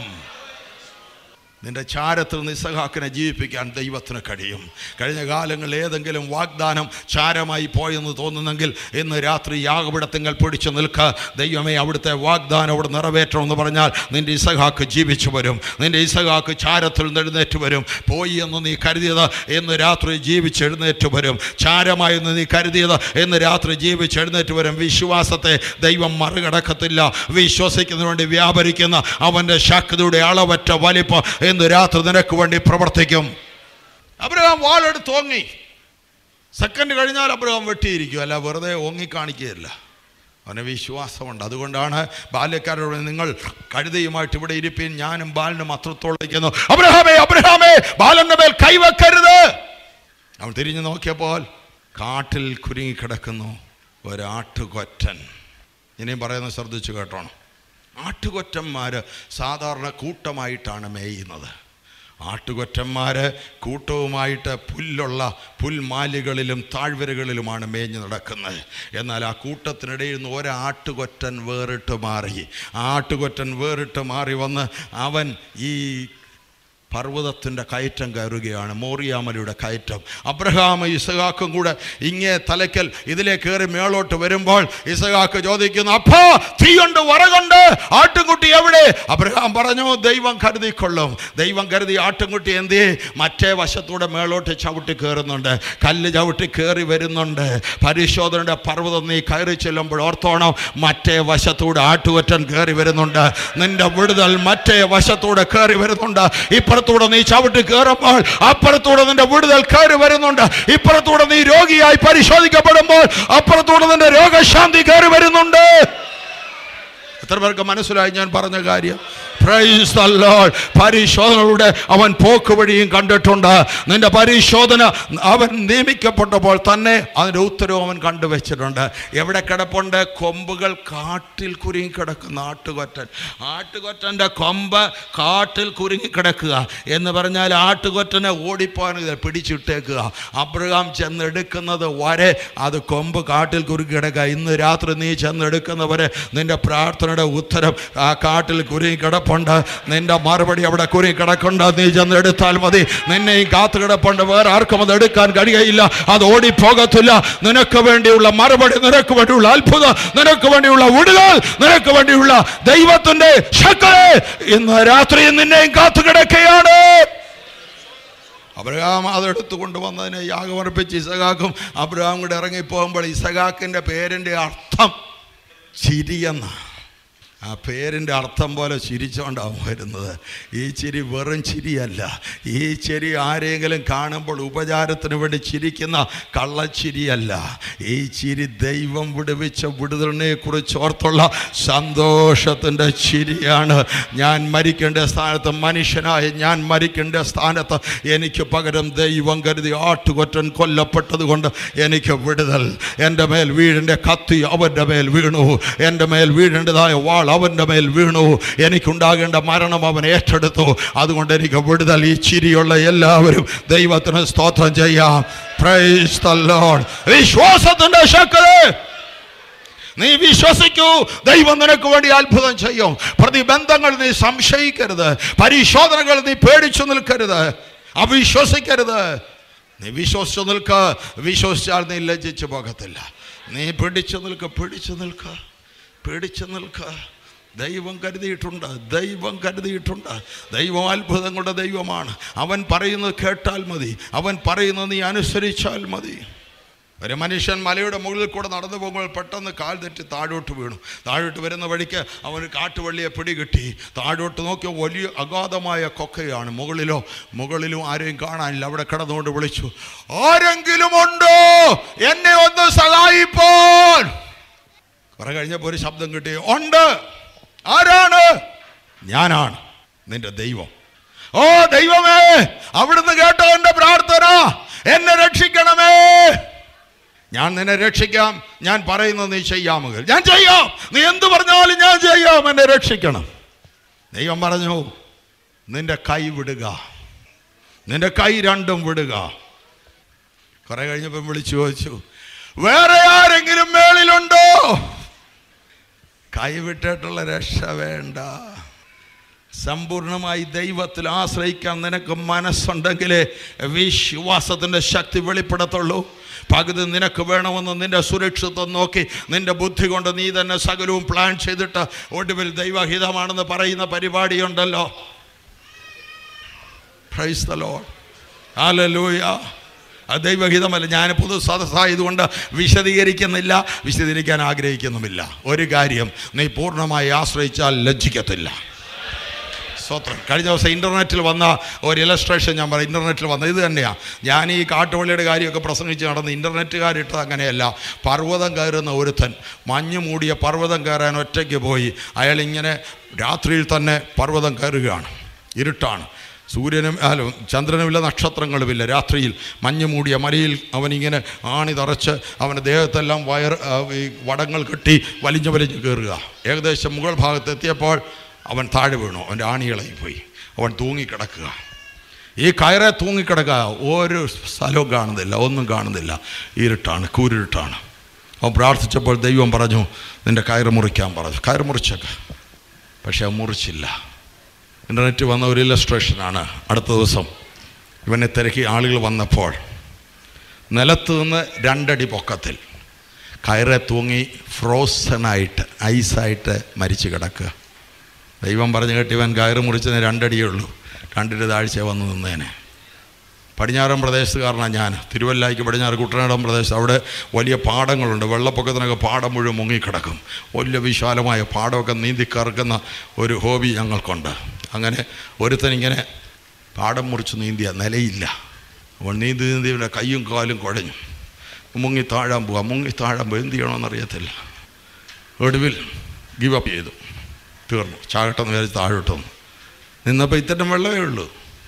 നിന്റെ ചാരത്തിൽ നിന്ന് ഇസഹാക്കിനെ ജീവിപ്പിക്കാൻ ദൈവത്തിന് കഴിയും. കഴിഞ്ഞ കാലങ്ങളിൽ ഏതെങ്കിലും വാഗ്ദാനം ചാരമായി പോയെന്ന് തോന്നുന്നെങ്കിൽ ഇന്ന് രാത്രി യാഗപീഠത്തിങ്കൽ പിടിച്ചു നിൽക്കുക. ദൈവമേ, അവിടുത്തെ വാഗ്ദാനം അവിടെ നിറവേറ്റണമെന്ന് പറഞ്ഞാൽ നിന്റെ ഇസഹാക്ക് ജീവിച്ചു വരും. നിന്റെ ഇസഹാക്ക് ചാരത്തിൽ നിന്ന് എഴുന്നേറ്റ് വരും. പോയി എന്ന് നീ കരുതിയത് ഇന്ന് രാത്രി ജീവിച്ചെഴുന്നേറ്റ് വരും. ചാരമായെന്ന് നീ കരുതിയത് ഇന്ന് രാത്രി ജീവിച്ചെഴുന്നേറ്റ് വരും. വിശ്വാസത്തെ ദൈവം മറികടക്കത്തില്ല. വിശ്വസിക്കുന്നതിന് വേണ്ടി വ്യാപരിക്കുന്ന അവൻ്റെ ശക്തിയുടെ അളവറ്റ വലിപ്പം ഇന്ന് രാത്രി നിനക്ക് വേണ്ടി പ്രവർത്തിക്കും. അബ്രഹാം വാളെടുത്ത് ഓങ്ങി. സെക്കൻഡ് കഴിഞ്ഞാൽ അബ്രഹാം വെട്ടിയിരിക്കും. അല്ല, വെറുതെ ഓങ്ങി കാണിക്കുകയല്ല. അവന് വിശ്വാസമുണ്ട്. അതുകൊണ്ടാണ് ബാല്യക്കാരോട് നിങ്ങൾ കഴുതയുമായിട്ട് ഇവിടെ ഇരിപ്പീൻ, ഞാനും ബാലനും അത്രത്തോളം ഇരിക്കുന്നു. അബ്രഹാമേ, അബ്രഹാമേ, ബാലന്റെ മേൽ കൈവെക്കരുത്. അവൻ തിരിഞ്ഞു നോക്കിയപ്പോൾ കാട്ടിൽ കുരുങ്ങിക്കിടക്കുന്നു ഒരാട്ടുകൊറ്റൻ. ഇനിയും പറയുന്നത് ശ്രദ്ധിച്ചു കേട്ടോണം. ആട്ടുകൊറ്റന്മാർ സാധാരണ കൂട്ടമായിട്ടാണ് മേയുന്നത്. ആട്ടുകൊറ്റന്മാർ കൂട്ടവുമായിട്ട് പുല്ലുള്ള പുൽമാലികളിലും താഴ്വരകളിലുമാണ് മേഞ്ഞ് നടക്കുന്നത്. എന്നാൽ ആ കൂട്ടത്തിനിടയിൽ നിന്ന് ഒരാട്ടുകൊറ്റൻ വേറിട്ട് മാറി. ആ ആട്ടുകൊറ്റൻ വേറിട്ട് മാറി വന്ന് അവൻ ഈ പർവ്വതത്തിൻ്റെ കയറ്റം കയറുകയാണ്, മോറിയാമലയുടെ കയറ്റം. അബ്രഹാം ഇസഹാക്കും കൂടെ ഇങ്ങേ തലയ്ക്കൽ ഇതിലെ കയറി മേളോട്ട് വരുമ്പോൾ ഇസഹാക്ക് ചോദിക്കുന്നു, അപ്പാ, തീയുണ്ട്, വറകുണ്ട്, ആട്ടുംകുട്ടി എവിടെ? അബ്രഹാം പറഞ്ഞു, ദൈവം കരുതിക്കൊള്ളും. ദൈവം കരുതി. ആട്ടുംകുട്ടി എന്തേ? മറ്റേ വശത്തൂടെ മേളോട്ട് ചവിട്ടി കയറുന്നുണ്ട്, കല്ല് ചവിട്ടി കയറി വരുന്നുണ്ട്. പരിശോധനയുടെ പർവ്വതം നീ കയറി ചെല്ലുമ്പോൾ ഓർത്തോണം, മറ്റേ വശത്തൂടെ ആട്ടുകൊറ്റൻ കയറി വരുന്നുണ്ട്. നിന്റെ വിടുതൽ മറ്റേ വശത്തൂടെ കയറി വരുന്നുണ്ട്. ഇപ്പുറത്തൂടെ നീ ചവിട്ടി കയറുമ്പോൾ അപ്പുറത്തൂടെ നിന്റെ വിടുതൽ കയറി വരുന്നുണ്ട്. ഇപ്പുറത്തൂടെ നീ രോഗിയായി പരിശോധിക്കപ്പെടുമ്പോൾ അപ്പുറത്തൂടെ നിന്റെ രോഗശാന്തി കയറി വരുന്നുണ്ട്. എത്ര പേർക്ക് മനസ്സിലായി ഞാൻ പറഞ്ഞ കാര്യം? Praise the Lord. പരിശോധനയുടെ അവൻ പോക്ക് വഴിയും കണ്ടിട്ടുണ്ട്. നിന്റെ പരിശോധന അവൻ നിയമിക്കപ്പെട്ടപ്പോൾ തന്നെ അതിൻ്റെ ഉത്തരവും അവൻ കണ്ടുവച്ചിട്ടുണ്ട്. എവിടെ കിടപ്പുണ്ട്? കൊമ്പുകൾ കാട്ടിൽ കുരുങ്ങി കിടക്കുന്ന ആട്ടുകൊറ്റൻ. ആട്ടുകൊറ്റൻ്റെ കൊമ്പ് കാട്ടിൽ കുരുങ്ങി കിടക്കുക എന്ന് പറഞ്ഞാൽ ആട്ടുകൊറ്റനെ ഓടിപ്പോകാൻ പിടിച്ചിട്ടേക്കുക. അബ്രഹാം ചെന്നെടുക്കുന്നത് വരെ അത് കൊമ്പ് കാട്ടിൽ കുരുങ്ങി കിടക്കുക. ഇന്ന് രാത്രി നീ ചെന്നെടുക്കുന്നവരെ നിന്റെ പ്രാർത്ഥനയുടെ ഉത്തരം ആ കാട്ടിൽ കുരുങ്ങി കിടപ്പുണ്ട്. നിന്റെ മറുപടി അവിടെ കുരുങ്ങി കിടക്കുന്നുണ്ട്. നീ ചെന്നെടുത്താൽ മതി. നിന്നെയും കാത്തു കിടപ്പുണ്ട്. വേറെ ആർക്കും അത് എടുക്കാൻ കഴിയയില്ല. അത് ഓടിപ്പോകത്തില്ല. നിനക്ക് വേണ്ടിയുള്ള മറുപടി, നിനക്ക് വേണ്ടിയുള്ള അത്ഭുതം, നിനക്ക് വേണ്ടിയുള്ള വിടുതൽ, നിനക്ക് വേണ്ടിയുള്ള ദൈവത്തിന്റെ ശക്തി ഇന്ന് രാത്രി നിന്നെയും കാത്തു കിടക്കുകയാണ്. അബ്രഹാം അതെടുത്തു കൊണ്ടുവന്നതിനെ യാഗമർപ്പിച്ച് ഇസഹാക്കും അബ്രഹാം കൂടെ ഇറങ്ങിപ്പോകുമ്പോൾ ഇസഹാക്കിൻ്റെ പേരിൻ്റെ അർത്ഥം ചിരിയെന്ന. ആ പേരിൻ്റെ അർത്ഥം പോലെ ചിരിച്ചുകൊണ്ടാവും വരുന്നത്. ഈ ചിരി വെറും ചിരിയല്ല. ഈ ചിരി ആരെങ്കിലും കാണുമ്പോൾ ഉപചാരത്തിന് വേണ്ടി ചിരിക്കുന്ന കള്ളച്ചിരിയല്ല. ഈ ചിരി ദൈവം വിടുവിച്ച വിടുതലിനെ കുറിച്ച് ഓർത്തുള്ള സന്തോഷത്തിൻ്റെ ചിരിയാണ്. ഞാൻ മരിക്കേണ്ട സ്ഥാനത്ത്, മനുഷ്യനായി ഞാൻ മരിക്കേണ്ട സ്ഥാനത്ത് എനിക്ക് പകരം ദൈവം കരുതി ആട്ടുകൊറ്റൻ കൊല്ലപ്പെട്ടത് കൊണ്ട് എനിക്ക് വിടുതൽ. എൻ്റെ മേൽ വീടിൻ്റെ കത്തി അവൻ്റെ മേൽ വീണു. എൻ്റെ മേൽ വീഴേണ്ടതായ വാൾ അവൻ്റെ മേൽ വീണു. എനിക്കുണ്ടാകേണ്ട മരണം അവൻ ഏറ്റെടുത്തു. അതുകൊണ്ട് എനിക്ക് വിടുതൽ. ഈ ചിരിയുള്ള എല്ലാവരും ദൈവത്തിന് സ്തോത്രം ചെയ്യാം. Praise the Lord. വിശ്വാസത്തിന്റെ ശക്തി നീ വിശ്വസിക്കൂ. ദൈവം നിനക്ക് വേണ്ടി അത്ഭുതം ചെയ്യും. പ്രതിബന്ധങ്ങൾ നീ സംശയിക്കരുത്. പരിശോധനകൾ നീ പേടിച്ചു നിൽക്കരുത്. അവിശ്വസിക്കരുത്. നീ വിശ്വസിച്ചു നിൽക്ക. വിശ്വസിച്ചാൽ നീ ലജ്ജിച്ചു പോകത്തില്ല. നീ പിടിച്ചു നിൽക്ക. പിടിച്ചു നിൽക്ക. പിടിച്ചു നിൽക്ക. ദൈവം കരുതിയിട്ടുണ്ട്. ദൈവം കരുതിയിട്ടുണ്ട്. ദൈവം അത്ഭുതങ്ങളുടെ ദൈവമാണ്. അവൻ പറയുന്നത് കേട്ടാൽ മതി. അവൻ പറയുന്നത് നീ അനുസരിച്ചാൽ മതി. ഒരു മനുഷ്യൻ മലയുടെ മുകളിൽ കൂടെ നടന്നു പോകുമ്പോൾ പെട്ടെന്ന് കാൽ തെറ്റി താഴോട്ട് വീണു. താഴോട്ട് വരുന്ന വഴിക്ക് അവന് കാട്ടുവള്ളിയെ പിടികിട്ടി. താഴോട്ട് നോക്കിയ വലിയ അഗാധമായ കൊക്കയാണ്. മുകളിലോ മുകളിലും ആരെയും കാണാനില്ല. അവിടെ കിടന്നുകൊണ്ട് വിളിച്ചു, ആരെങ്കിലും ഉണ്ടോ എന്നെ ഒന്ന് സഹായിപ്പോൾ? കുറെ കഴിഞ്ഞപ്പോൾ ഒരു ശബ്ദം കിട്ടി, ഉണ്ട്. ആരാണ്? ഞാനാണ്, നിന്റെ ദൈവം. ഓ ദൈവമേ, അവിടുന്ന് കേട്ടോ എൻ്റെ പ്രാർത്ഥന, എന്നെ രക്ഷിക്കണമേ. ഞാൻ നിന്നെ രക്ഷിക്കാം. ഞാൻ പറയുന്നത് നീ ചെയ്യാമെങ്കിൽ ഞാൻ ചെയ്യാം. നീ എന്ത് പറഞ്ഞാലും ഞാൻ ചെയ്യാം. എന്നെ രക്ഷിക്കണം. ദൈവം പറഞ്ഞു, നിന്റെ കൈ വിടുക. നിന്റെ കൈ രണ്ടും വിടുക. കുറെ കഴിഞ്ഞപ്പം വിളിച്ചു ചോദിച്ചു, വേറെ ആരെങ്കിലും മേളിലുണ്ടോ? കൈവിട്ടിട്ടുള്ള രക്ഷ വേണ്ട. സമ്പൂർണമായി ദൈവത്തിൽ ആശ്രയിക്കാൻ നിനക്ക് മനസ്സുണ്ടെങ്കിലേ വിശ്വാസത്തിൻ്റെ ശക്തി വെളിപ്പെടത്തുള്ളൂ. പകുതി നിനക്ക് വേണമെന്ന് നിന്റെ സുരക്ഷിതത്വം നോക്കി നിന്റെ ബുദ്ധി കൊണ്ട് നീ തന്നെ സകലവും പ്ലാൻ ചെയ്തിട്ട് ഒടുവിൽ ദൈവഹിതമാണെന്ന് പറയുന്ന പരിപാടിയുണ്ടല്ലോ. Praise the Lord. ഹല്ലേലൂയ. അത് ദൈവഹിതമല്ല. ഞാൻ പൊതു സദസ്സായതുകൊണ്ട് വിശദീകരിക്കുന്നില്ല, വിശദീകരിക്കാൻ ആഗ്രഹിക്കുന്നുമില്ല. ഒരു കാര്യം, നീ പൂർണ്ണമായി ആശ്രയിച്ചാൽ ലജ്ജിക്കത്തില്ല. സ്വത്രം. കഴിഞ്ഞ ദിവസം ഇൻ്റർനെറ്റിൽ വന്ന ഒരു ഇലസ്ട്രേഷൻ ഞാൻ പറയാം. ഇൻ്റർനെറ്റിൽ വന്ന ഇത് തന്നെയാണ്. ഞാൻ ഈ കാട്ടുവള്ളിയുടെ കാര്യമൊക്കെ പ്രസംഗിച്ച് നടന്ന് ഇൻ്റർനെറ്റുകാരിട്ടത് അങ്ങനെയല്ല. പർവ്വതം കയറുന്ന ഒരുത്തൻ മഞ്ഞ് മൂടിയ പർവ്വതം കയറാൻ ഒറ്റയ്ക്ക് പോയി. അയാളിങ്ങനെ രാത്രിയിൽ തന്നെ പർവ്വതം കയറുകയാണ്. ഇരുട്ടാണ്. സൂര്യനും അല്ല ചന്ദ്രനുമില്ല, നക്ഷത്രങ്ങളുമില്ല. രാത്രിയിൽ മഞ്ഞ് മൂടിയ മലയിൽ അവനിങ്ങനെ ആണി തറച്ച് അവൻ്റെ ദേഹത്തെല്ലാം വയർ ഈ വടങ്ങൾ കെട്ടി വലിഞ്ഞു വലിഞ്ഞ് കയറുക. ഏകദേശം മുകൾ ഭാഗത്തെത്തിയപ്പോൾ അവൻ താഴെ വീണു. അവൻ്റെ ആണികളായി പോയി. അവൻ തൂങ്ങിക്കിടക്കുക. ഈ കയറെ തൂങ്ങിക്കിടക്കുക. ഒരു സ്ഥലവും കാണുന്നില്ല, ഒന്നും കാണുന്നില്ല. ഇരുട്ടാണ്, കൂരിരുട്ടാണ്. അവൻ പ്രാർത്ഥിച്ചപ്പോൾ ദൈവം പറഞ്ഞു, നിൻ്റെ കയറ് മുറിക്കാൻ പറഞ്ഞു. കയറ് മുറിച്ചൊക്കെ, പക്ഷെ അവൻ മുറിച്ചില്ല. ഇൻ്റർനെറ്റ് വന്ന ഒരു ഇല്ലസ്ട്രേഷനാണ്. അടുത്ത ദിവസം ഇവനെ തിരക്കി ആളുകൾ വന്നപ്പോൾ നിലത്ത് നിന്ന് രണ്ടടി പൊക്കത്തിൽ കയറെ തൂങ്ങി ഫ്രോസണായിട്ട് ഐസായിട്ട് മരിച്ചു കിടക്കുക. ദൈവം പറഞ്ഞു കേട്ട് ഇവൻ കയറ് മുറിച്ചതിന് രണ്ടടിയേ ഉള്ളൂ. രണ്ടിൻ്റെ താഴ്ച വന്ന് നിന്നേനെ. പടിഞ്ഞാറൻ പ്രദേശത്തുകാരനാണ് ഞാൻ. തിരുവല്ലായ്ക്ക് പടിഞ്ഞാറ് കുട്ടനാടൻ പ്രദേശം. അവിടെ വലിയ പാടങ്ങളുണ്ട്. വെള്ളപ്പൊക്കത്തിനൊക്കെ പാടം മുഴുവൻ മുങ്ങിക്കിടക്കും. വലിയ വിശാലമായ പാടമൊക്കെ നീന്തി കറക്കുന്ന ഒരു ഹോബി ഞങ്ങൾക്കുണ്ട്. അങ്ങനെ ഒരുത്തനിങ്ങനെ പാടം മുറിച്ച് നീന്തിയ നിലയില്ല. അവൻ നീന്തി നീന്തി ഇവൻ്റെ കയ്യും കാലും കുഴഞ്ഞു. മുങ്ങി താഴാൻ പോവാം. മുങ്ങി താഴാൻ പോയി എന്ത് ചെയ്യണമെന്നറിയത്തില്ല. ഒടുവിൽ ഗിവ് അപ്പ് ചെയ്തു. തീർന്നു. ചാകട്ടെന്ന് വിചാരിച്ച് താഴോട്ട് വന്നു. നിന്നപ്പോൾ ഇത്തരം വെള്ളമേ ഉള്ളൂ.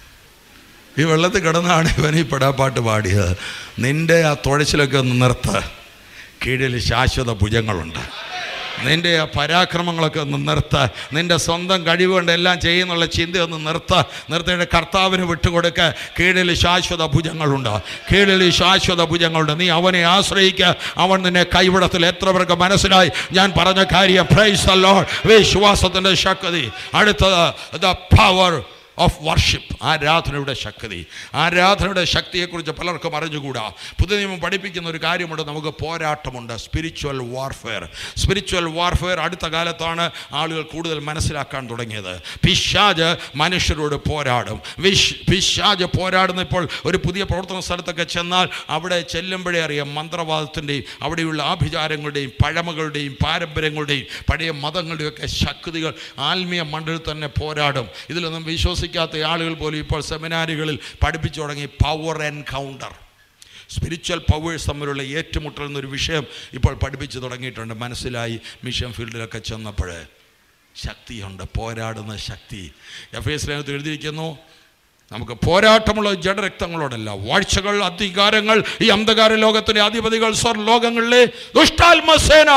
ഈ വെള്ളത്തിൽ കിടന്നാണ് ഇവൻ ഈ പെടാപ്പാട്ട് പാടിയത്. നിൻ്റെ ആ തുഴച്ചിലൊക്കെ ഒന്ന് നിർത്ത്, കീഴിൽ ശാശ്വത ഭുജങ്ങളുണ്ട്. നിൻ്റെ ആ പരാക്രമങ്ങളൊക്കെ ഒന്ന് നിർത്ത്, നിൻ്റെ സ്വന്തം കഴിവ് കൊണ്ട് എല്ലാം ചെയ്യുന്നുള്ള ചിന്തയൊന്ന് നിർത്ത്. നിർത്തിയിട്ട് കർത്താവിന് വിട്ടുകൊടുക്കുക. കീഴിൽ ശാശ്വത ഭുജങ്ങളുണ്ട്, കീഴിൽ ശാശ്വത ഭുജങ്ങളുണ്ട്. നീ അവനെ ആശ്രയിക്കുക, അവൻ നിന്നെ കൈവിടത്തിൽ. എത്ര പേർക്ക് മനസ്സിലായി ഞാൻ പറഞ്ഞ കാര്യം? Praise the Lord. വിശ്വാസത്തിൻ്റെ ശക്തി. അടുത്തത് ദ പവർ ഓഫ് വർഷിപ്പ്, ആരാധനയുടെ ശക്തി. ആരാധനയുടെ ശക്തിയെക്കുറിച്ച് പലർക്കും അറിഞ്ഞുകൂടാ. പുതിയ നിയമം പഠിപ്പിക്കുന്ന ഒരു കാര്യമുണ്ട്, നമുക്ക് പോരാട്ടമുണ്ട്. Spiritual warfare. സ്പിരിച്വൽ വാർഫെയർ അടുത്ത കാലത്താണ് ആളുകൾ കൂടുതൽ മനസ്സിലാക്കാൻ തുടങ്ങിയത്. പിശാച് മനുഷ്യരോട് പോരാടും. വിശ് പിശാച് പോരാടുന്ന ഇപ്പോൾ ഒരു പുതിയ പ്രവർത്തന സ്ഥലത്തൊക്കെ ചെന്നാൽ അവിടെ ചെല്ലുമ്പോഴേ അറിയാം, മന്ത്രവാദത്തിൻ്റെയും അവിടെയുള്ള ആഭിചാരങ്ങളുടെയും പഴമകളുടെയും പാരമ്പര്യങ്ങളുടെയും പഴയ മതങ്ങളുടെയൊക്കെ ശക്തികൾ ആത്മീയ മണ്ഡലത്തിൽ തന്നെ പോരാടും. ഇതിലൊന്നും വിശ്വസിക്കാത്ത ആളുകൾ പോലും ഇപ്പോൾ സെമിനാറുകളിൽ പഠിപ്പിച്ചു തുടങ്ങി പവർ എൻകൗണ്ടർ. സ്പിരിച്വൽ പവേഴ്സ് തമ്മിലുള്ള ഏറ്റുമുട്ടൽ എന്നൊരു വിഷയം ഇപ്പോൾ പഠിപ്പിച്ചു തുടങ്ങിയിട്ടുണ്ട്. മനസ്സിലായി മിഷൻ ഫീൽഡിലൊക്കെ ചെന്നപ്പോൾ ശക്തിയുണ്ട്, പോരാടുന്ന ശക്തി. എഫ് എസ് ലേഖനത്തിൽ എഴുതിയിരിക്കുന്നു, നമുക്ക് പോരാട്ടമുള്ള ജഡരക്തങ്ങളോടല്ല, വാഴ്ചകൾ, അധികാരങ്ങൾ, ഈ അന്ധകാര ലോകത്തിൻ്റെ അധിപതികൾ, സ്വർലോകങ്ങളിലെ ദുഷ്ടാത്മസേന.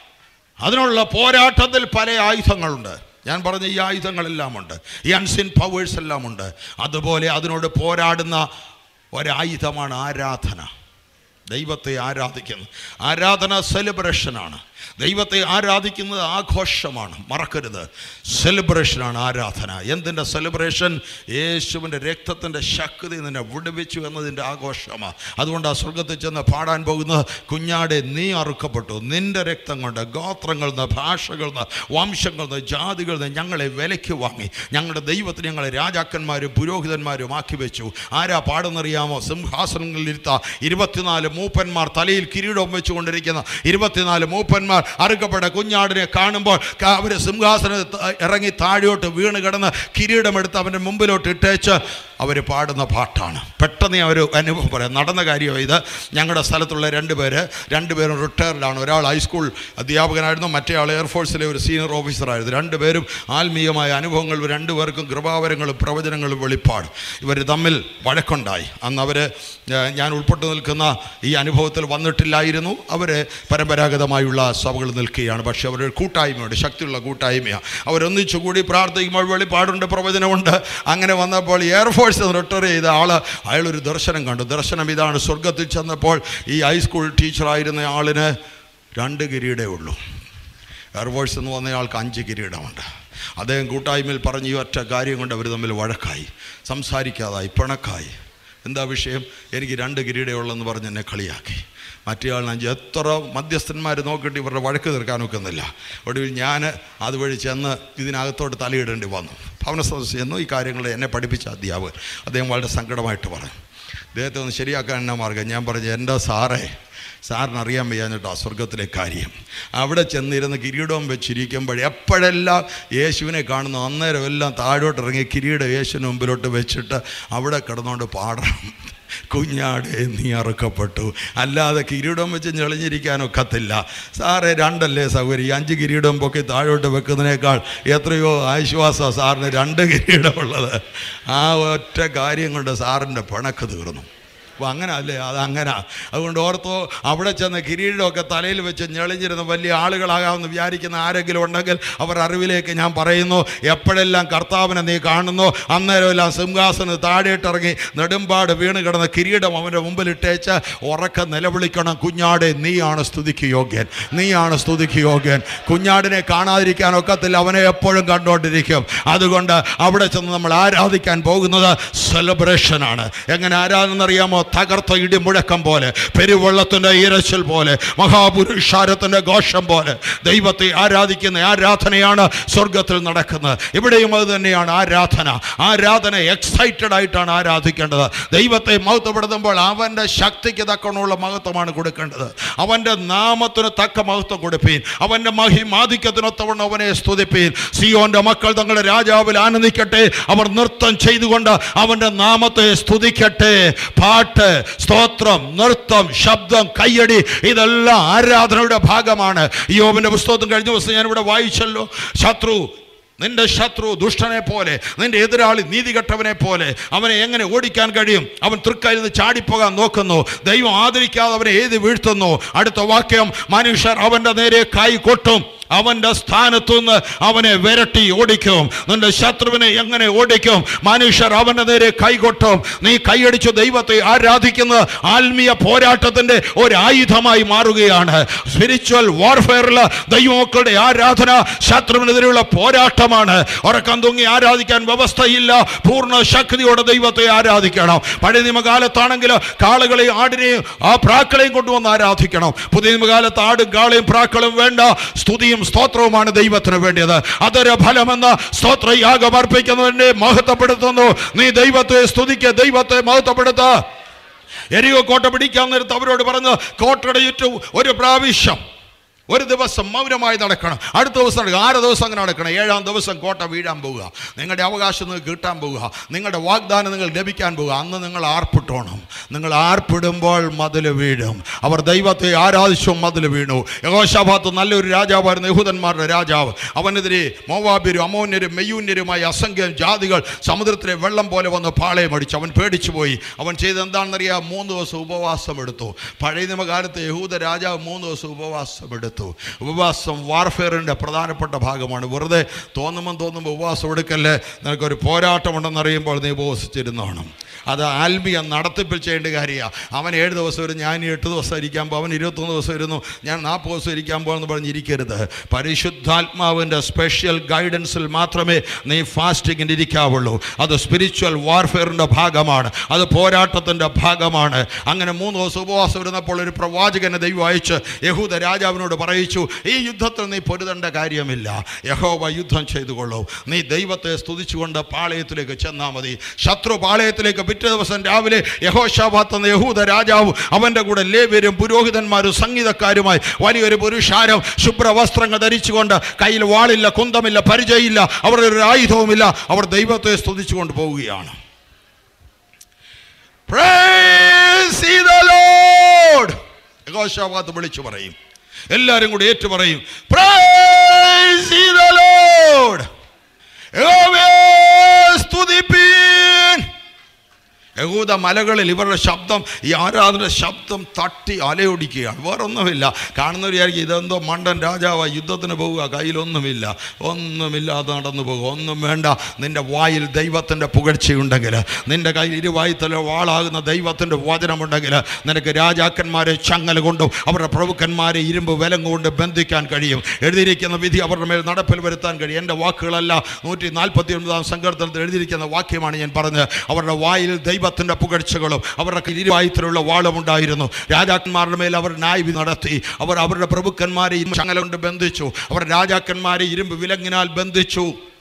അതിനുള്ള പോരാട്ടത്തിൽ പല ആയുധങ്ങളുണ്ട്. ഞാൻ പറഞ്ഞ ഈ ആയുധങ്ങളെല്ലാം ഉണ്ട്, ഈ അൺസിൻ പവേഴ്സ് എല്ലാം ഉണ്ട്. അതുപോലെ അതിനോട് പോരാടുന്ന ഒരായുധമാണ് ആരാധന. ദൈവത്തെ ആരാധിക്കുന്നത്. ആരാധന സെലിബ്രേഷനാണ്. ദൈവത്തെ ആരാധിക്കുന്നത് ആഘോഷമാണ്, മറക്കരുത്. സെലിബ്രേഷനാണ് ആരാധന. എന്തിൻ്റെ സെലിബ്രേഷൻ? യേശുവിൻ്റെ രക്തത്തിൻ്റെ ശക്തി നിന്നെ വിടുവിച്ചു എന്നതിൻ്റെ ആഘോഷമാണ്. അതുകൊണ്ട് ആ സ്വർഗത്തിൽ ചെന്ന് പാടാൻ പോകുന്നത്, കുഞ്ഞാടെ നീ അറുക്കപ്പെട്ടു, നിൻ്റെ രക്തം കൊണ്ട് ഗോത്രങ്ങളിൽ നിന്ന്, ഭാഷകളിൽ നിന്ന്, വംശങ്ങളിൽ നിന്ന്, ജാതികളിൽ നിന്ന് ഞങ്ങളെ വിലയ്ക്ക് വാങ്ങി ഞങ്ങളുടെ ദൈവത്തിന് ഞങ്ങളെ രാജാക്കന്മാരും പുരോഹിതന്മാരും ആക്കി വെച്ചു. ആരാ പാടുന്നറിയാമോ? സിംഹാസനങ്ങളിലിരുത്ത ഇരുപത്തിനാല് മൂപ്പന്മാർ, തലയിൽ കിരീടം വെച്ചുകൊണ്ടിരിക്കുന്ന ഇരുപത്തിനാല് മൂപ്പന്മാർ അറുക്കപ്പെട്ട കുഞ്ഞാടിനെ കാണുമ്പോൾ അവർ സിംഹാസനം ഇറങ്ങി താഴോട്ട് വീണ് കിടന്ന് കിരീടമെടുത്ത് അവൻ്റെ മുമ്പിലോട്ട് ഇട്ടേച്ച് അവർ പാടുന്ന പാട്ടാണ്. പെട്ടെന്ന് അവർ അനുഭവം പറയാം. നടന്ന കാര്യമാണ് ഇത്. ഞങ്ങളുടെ സ്ഥലത്തുള്ള രണ്ട് പേര് രണ്ടുപേരും റിട്ടയർഡാണ്. ഒരാൾ ഹൈസ്കൂൾ അധ്യാപകനായിരുന്നു, മറ്റേ ആൾ എയർഫോഴ്സിലെ ഒരു സീനിയർ ഓഫീസറായിരുന്നു. രണ്ടുപേരും ആത്മീയമായ അനുഭവങ്ങൾ, രണ്ടുപേർക്കും കൃപാവരങ്ങളും പ്രവചനങ്ങളും വെളിപ്പാട്. ഇവർ തമ്മിൽ വഴക്കുണ്ടായി. അന്ന് അവർ ഞാൻ ഉൾപ്പെട്ടു നിൽക്കുന്ന ഈ അനുഭവത്തിൽ വന്നിട്ടില്ലായിരുന്നു. അവർ പരമ്പരാഗതമായുള്ള സഭകൾ നിൽക്കുകയാണ്. പക്ഷേ അവരുടെ കൂട്ടായ്മയുണ്ട്, ശക്തിയുള്ള കൂട്ടായ്മയാണ്. അവരൊന്നിച്ചു കൂടി പ്രാർത്ഥിക്കുമ്പോൾ വെളിപ്പാടുണ്ട്, പ്രവചനമുണ്ട്. അങ്ങനെ വന്നപ്പോൾ എയർഫോഴ്സ് റിട്ടയർ ചെയ്ത ആൾ അയാളൊരു ദർശനം കണ്ടു. ദർശനം ഇതാണ്: സ്വർഗത്തിൽ ചെന്നപ്പോൾ ഈ ഹൈസ്കൂൾ ടീച്ചറായിരുന്ന ആളിന് രണ്ട് കിരീടേ ഉള്ളൂ. എയർഫോഴ്സ് എന്ന് വന്നയാൾക്ക് അഞ്ച് കിരീടമുണ്ട്. അദ്ദേഹം കൂട്ടായ്മയിൽ പറഞ്ഞ ഈ ഒറ്റ കാര്യം കൊണ്ട് അവർ തമ്മിൽ വഴക്കായി, സംസാരിക്കാതായി, പിണക്കായി. എന്താ വിഷയം? എനിക്ക് രണ്ട് കിരീടേ ഉള്ളെന്ന് പറഞ്ഞ് എന്നെ കളിയാക്കി. മറ്റേ ആളിന് അഞ്ച്. എത്ര മധ്യസ്ഥന്മാർ നോക്കിയിട്ട് ഇവരുടെ വഴക്ക് തീർക്കാൻ ഒക്കുന്നില്ല. ഒടുവിൽ ഞാൻ അതുവഴി ചെന്ന് ഇതിനകത്തോട്ട് തലയിടേണ്ടി വന്നു. ഭവന സദസ്സ് ചെന്നു. ഈ കാര്യങ്ങൾ എന്നെ പഠിപ്പിച്ച അധ്യാപകൻ അദ്ദേഹം വളരെ സങ്കടമായിട്ട് പറഞ്ഞു. അദ്ദേഹത്തെ ഒന്ന് ശരിയാക്കാൻ എന്നാ മാർഗം? ഞാൻ പറഞ്ഞു, എൻ്റെ സാറേ, സാറിന് അറിയാൻ വയ്യാഞ്ഞിട്ടോ സ്വർഗത്തിലെ കാര്യം. അവിടെ ചെന്നിരുന്ന് കിരീടവും വെച്ചിരിക്കുമ്പോൾ എപ്പോഴെല്ലാം യേശുവിനെ കാണുന്നു അന്നേരം എല്ലാം താഴോട്ടിറങ്ങി കിരീടം യേശുവിന് മുമ്പിലോട്ട് വെച്ചിട്ട് അവിടെ കിടന്നുകൊണ്ട് പാടണം, കുഞ്ഞാടെ നീ അറുക്കപ്പെട്ടു. അല്ലാതെ കിരീടം വെച്ച് ഞെളിഞ്ഞിരിക്കാനൊക്കത്തില്ല. സാറേ, രണ്ടല്ലേ സൗകര്യം? അഞ്ച് കിരീടം പൊക്കി താഴോട്ട് വെക്കുന്നതിനേക്കാൾ എത്രയോ ആശ്വാസം സാറിന് രണ്ട് കിരീടമുള്ളത്. ആ ഒറ്റ കാര്യം കൊണ്ട് സാറിൻ്റെ പിണക്ക് തീർന്നു. അപ്പോൾ അങ്ങനെ അല്ലേ? അതങ്ങനെ. അതുകൊണ്ട് ഓർത്തോ, അവിടെ ചെന്ന് കിരീടമൊക്കെ തലയിൽ വെച്ച് ഞെളിഞ്ഞിരുന്ന വലിയ ആളുകളാകാമെന്ന് വിചാരിക്കുന്ന ആരെങ്കിലും ഉണ്ടെങ്കിൽ അവർ അറിവിലേക്ക് ഞാൻ പറയുന്നു, എപ്പോഴെല്ലാം കർത്താവിനെ നീ കാണുന്നു അന്നേരം എല്ലാം സിംഹാസനം താഴേട്ടിറങ്ങി നെടുമ്പാട് വീണ് കിടന്ന കിരീടം അവൻ്റെ മുമ്പിലിട്ടേച്ച് ഉറക്കെ നിലവിളിക്കണം, കുഞ്ഞാടെ നീയാണ് സ്തുതിക്ക് യോഗ്യൻ, നീയാണ് സ്തുതിക്ക് യോഗ്യൻ. കുഞ്ഞാടിനെ കാണാതിരിക്കാനൊക്കത്തില്ല, അവനെ എപ്പോഴും കണ്ടുകൊണ്ടിരിക്കും. അതുകൊണ്ട് അവിടെ ചെന്ന് നമ്മൾ ആരാധിക്കാൻ പോകുന്നത് സെലിബ്രേഷനാണ്. എങ്ങനെ ആരാധന അറിയാമോ? തകർത്ത ഇടിമുഴക്കം പോലെ, പെരുവെള്ളത്തിൻ്റെ ഇരച്ചിൽ പോലെ, മഹാപുരുഷാരത്തിൻ്റെ ഘോഷം പോലെ ദൈവത്തെ ആരാധിക്കുന്ന ആരാധനയാണ് സ്വർഗത്തിൽ നടക്കുന്നത്. ഇവിടെയും അത് തന്നെയാണ് ആരാധന. ആരാധന എക്സൈറ്റഡ് ആയിട്ടാണ് ആരാധിക്കേണ്ടത്. ദൈവത്തെ മഹത്വപ്പെടുത്തുമ്പോൾ അവൻ്റെ ശക്തിക്ക് തക്കമുള്ള മഹത്വമാണ് കൊടുക്കേണ്ടത്. അവൻ്റെ നാമത്തിന് തക്ക മഹത്വം കൊടുപ്പീൻ, അവൻ്റെ മഹിമാധിക്യത്തിനൊത്തവണ്ണം അവനെ സ്തുതിപ്പീൻ. സിയോന്റെ മക്കൾ തങ്ങളുടെ രാജാവിൽ ആനന്ദിക്കട്ടെ, അവർ നൃത്തം ചെയ്തുകൊണ്ട് അവൻ്റെ നാമത്തെ സ്തുതിക്കട്ടെ. പാട്ട്, സ്തോത്രം, നൃത്തം, ശബ്ദം, കയ്യടി, ഇതെല്ലാം ആരാധനയുടെ ഭാഗമാണ്. യോബിന്റെ പുസ്തകത്തിൽ കഴിഞ്ഞ ദിവസം ഞാനിവിടെ വായിച്ചല്ലോ. ശത്രു നിന്റെ ശത്രു ദുഷ്ടനെ പോലെ, നിന്റെ എതിരാളി നീതികെട്ടവനെ പോലെ അവനെ എങ്ങനെ ഓടിക്കാൻ കഴിയും? അവൻ തൃക്കയിൽ നിന്ന് ചാടിപ്പോകാൻ നോക്കുന്നു, ദൈവം ആദരിക്കാതെ അവനെ എഴുതി വീഴ്ത്തുന്നു. അടുത്ത വാക്യം, മനുഷ്യർ അവൻ്റെ നേരെ കൈ കൊട്ടും, അവൻ്റെ സ്ഥാനത്തുനിന്ന് അവനെ വിരട്ടി ഓടിക്കും. നിന്റെ ശത്രുവിനെ എങ്ങനെ ഓടിക്കും? മനുഷ്യർ അവൻ്റെ നേരെ കൈകൊട്ടും. നീ കൈയടിച്ചു ദൈവത്തെ ആരാധിക്കുന്നത് ആത്മീയ പോരാട്ടത്തിൻ്റെ ഒരു ആയുധമായി മാറുകയാണ്. സ്പിരിച്വൽ വാർഫെയറിൽ ദൈവമക്കളുടെ ആരാധന ശത്രുവിനെതിരെയുള്ള പോരാട്ടമാണ്. ഉറക്കം തൂങ്ങി ആരാധിക്കാൻ വ്യവസ്ഥയില്ല. പൂർണ്ണ ശക്തിയോടെ ദൈവത്തെ ആരാധിക്കണം. പഴയ നിയമകാലത്താണെങ്കിൽ കാളുകളെയും ആടിനെയും ആ പ്രാക്കളെയും കൊണ്ടുവന്ന് ആരാധിക്കണം. പുതിയ നിയമകാലത്ത് ആടും കാളയും പ്രാക്കളും വേണ്ട, സ്തുതിയും സ്തോത്രവുമാണ് ദൈവത്തിന് വേണ്ടിയത്. അതൊരു ഫലമെന്ന് സ്തോത്രയാഗം അർപ്പിക്കുന്നതിനെ മഹത്വപ്പെടുത്തുന്നു. നീ ദൈവത്തെ സ്തുതിക്ക്, ദൈവത്തെ മഹത്വപ്പെടുത്ത. എരിയോ കോട്ട പിടിക്കാൻ നേരത്ത് അവരോട് പറഞ്ഞ് കോട്ടയുടെ ചുറ്റും ഒരു പ്രാവശ്യം ഒരു ദിവസം മൗനമായി നടക്കണം. അടുത്ത ദിവസം നടക്കണം. ആറ് ദിവസം അങ്ങനെ നടക്കണം. ഏഴാം ദിവസം കോട്ട വീഴാൻ പോവുക. നിങ്ങളുടെ അവകാശം നിങ്ങൾക്ക് കിട്ടാൻ പോവുക. നിങ്ങളുടെ വാഗ്ദാനം നിങ്ങൾ ലഭിക്കാൻ പോവുക. അന്ന് നിങ്ങൾ ആർപ്പിട്ടോണം. നിങ്ങൾ ആർപ്പിടുമ്പോൾ മതിൽ വീഴും. അവർ ദൈവത്തെ ആരാധിച്ചു, മതിൽ വീണു. യഹോശാഫാത്ത് നല്ലൊരു രാജാവായിരുന്നു, യഹൂദന്മാരുടെ രാജാവ്. അവനെതിരെ മോവാബ്യരും അമ്മോന്യരും മെയ്യൂന്യരുമായ അസംഖ്യം ജാതികൾ സമുദ്രത്തിലെ വെള്ളം പോലെ വന്ന് പാളയമടിച്ചു. അവൻ പേടിച്ചു പോയി. അവൻ ചെയ്ത് എന്താണെന്നറിയാം? മൂന്ന് ദിവസം ഉപവാസം എടുത്തു. പഴയ നിയമകാലത്ത് യഹൂദ രാജാവ് മൂന്ന് ദിവസം ഉപവാസം എടുത്തു. ഉപവാസം വാർഫെയറിൻ്റെ പ്രധാനപ്പെട്ട ഭാഗമാണ്. വെറുതെ തോന്നുമ്പോൾ തോന്നുമ്പോൾ ഉപവാസം എടുക്കല്ലേ. നിനക്കൊരു പോരാട്ടമുണ്ടെന്നറിയുമ്പോൾ നീ ഉപവസിച്ചിരുന്നോണം. അത് ആത്മീയ നടത്തിപ്പിൽ ചെയ്യേണ്ട കാര്യമാണ്. അവൻ ഏഴ് ദിവസം വരും, ഞാൻ എട്ട് ദിവസം ഇരിക്കാൻ പോകും. അവൻ ഇരുപത്തൊന്ന് ദിവസം ഇരുന്നു, ഞാൻ നാൽപ്പത് ദിവസം ഇരിക്കാൻ പോകുമെന്ന് പറഞ്ഞിരിക്കരുത്. പരിശുദ്ധാത്മാവിൻ്റെ സ്പെഷ്യൽ ഗൈഡൻസിൽ മാത്രമേ നീ ഫാസ്റ്റിങ്ങിന് ഇരിക്കാവുള്ളൂ. അത് സ്പിരിച്വൽ വാർഫെയറിൻ്റെ ഭാഗമാണ്. അത് പോരാട്ടത്തിൻ്റെ ഭാഗമാണ്. അങ്ങനെ മൂന്ന് ദിവസം ഉപവാസം ഇരുന്നപ്പോൾ ഒരു പ്രവാചകനെ ദൈവം അയച്ച് യഹൂദ രാജാവിനോട് പറയിച്ചു, ഈ യുദ്ധത്തിൽ നീ പൊരുതേണ്ട കാര്യമില്ല, യഹോവ യുദ്ധം ചെയ്തുകൊള്ളൂ. നീ ദൈവത്തെ സ്തുതിച്ചുകൊണ്ട് പാളയത്തിലേക്ക് ചെന്നാൽ മതി. ശത്രു പാളയത്തിലേക്ക് പിറ്റേ ദിവസം രാവിലെ യഹോശാഫാത്ത് എന്ന യഹൂദ രാജാവ് അവൻ്റെ കൂടെ ലേവ്യരും പുരോഹിതന്മാരും സംഗീതക്കാരുമായി വലിയൊരു പുരുഷാരം ശുഭ്രവസ്ത്രങ്ങൾ ധരിച്ചുകൊണ്ട്, കയ്യിൽ വാളില്ല, കുന്തമില്ല, പരിചയമില്ല, അവരുടെ ഒരു ആയുധവുമില്ല, അവർ ദൈവത്തെ സ്തുതിച്ചുകൊണ്ട് പോവുകയാണ്. Praise ye the Lord. Jehoshaphat വിളിച്ചു പറയും, എല്ലാവരും കൂടി ഏറ്റു പറയും, Praise ye the Lord. യഹോവയെ സ്തുതിപ്പീൻ. യഹൂദ മലകളിൽ ഇവരുടെ ശബ്ദം, ഈ ആരാധന ശബ്ദം തട്ടി അലയൊടിക്കുകയാണ്. വേറൊന്നുമില്ല. കാണുന്നവർ വിചാരിക്കും ഇതെന്തോ മണ്ടൻ രാജാവായി യുദ്ധത്തിന് പോവുക, കയ്യിലൊന്നുമില്ല, ഒന്നുമില്ലാതെ നടന്നു പോകുക. ഒന്നും വേണ്ട. നിൻ്റെ വായിൽ ദൈവത്തിൻ്റെ പുകഴ്ചയുണ്ടെങ്കിൽ, നിൻ്റെ കയ്യിൽ ഇരുവായുത്തല വാളാകുന്ന ദൈവത്തിൻ്റെ വചനമുണ്ടെങ്കിൽ, നിനക്ക് രാജാക്കന്മാരെ ചങ്ങല കൊണ്ടും അവരുടെ പ്രഭുക്കന്മാരെ ഇരുമ്പ് വിലം കൊണ്ട് ബന്ധിക്കാൻ കഴിയും. എഴുതിയിരിക്കുന്ന വിധി അവരുടെ മേൽ നടപ്പിൽ വരുത്താൻ കഴിയും. എൻ്റെ വാക്കുകളല്ല, നൂറ്റി നാൽപ്പത്തി ഒൻപതാം സങ്കീർത്തനത്തിൽ എഴുതിയിരിക്കുന്ന വാക്യമാണ് ഞാൻ പറഞ്ഞത്. അവരുടെ വായിൽ ദൈവ ത്തിൻ്റെ പുകഴ്ചകളും അവരുടെ ഇരുവായുത്തിലുള്ള വാളുമുണ്ടായിരുന്നു. രാജാക്കന്മാരുടെ മേൽ അവർ ന്യായവിധി നടത്തി. അവർ അവരുടെ പ്രഭുക്കന്മാരെ ചങ്ങല കൊണ്ട് ബന്ധിച്ചു. അവർ രാജാക്കന്മാരെ ഇരുമ്പ് വിലങ്ങിനാൽ ബന്ധിച്ചു.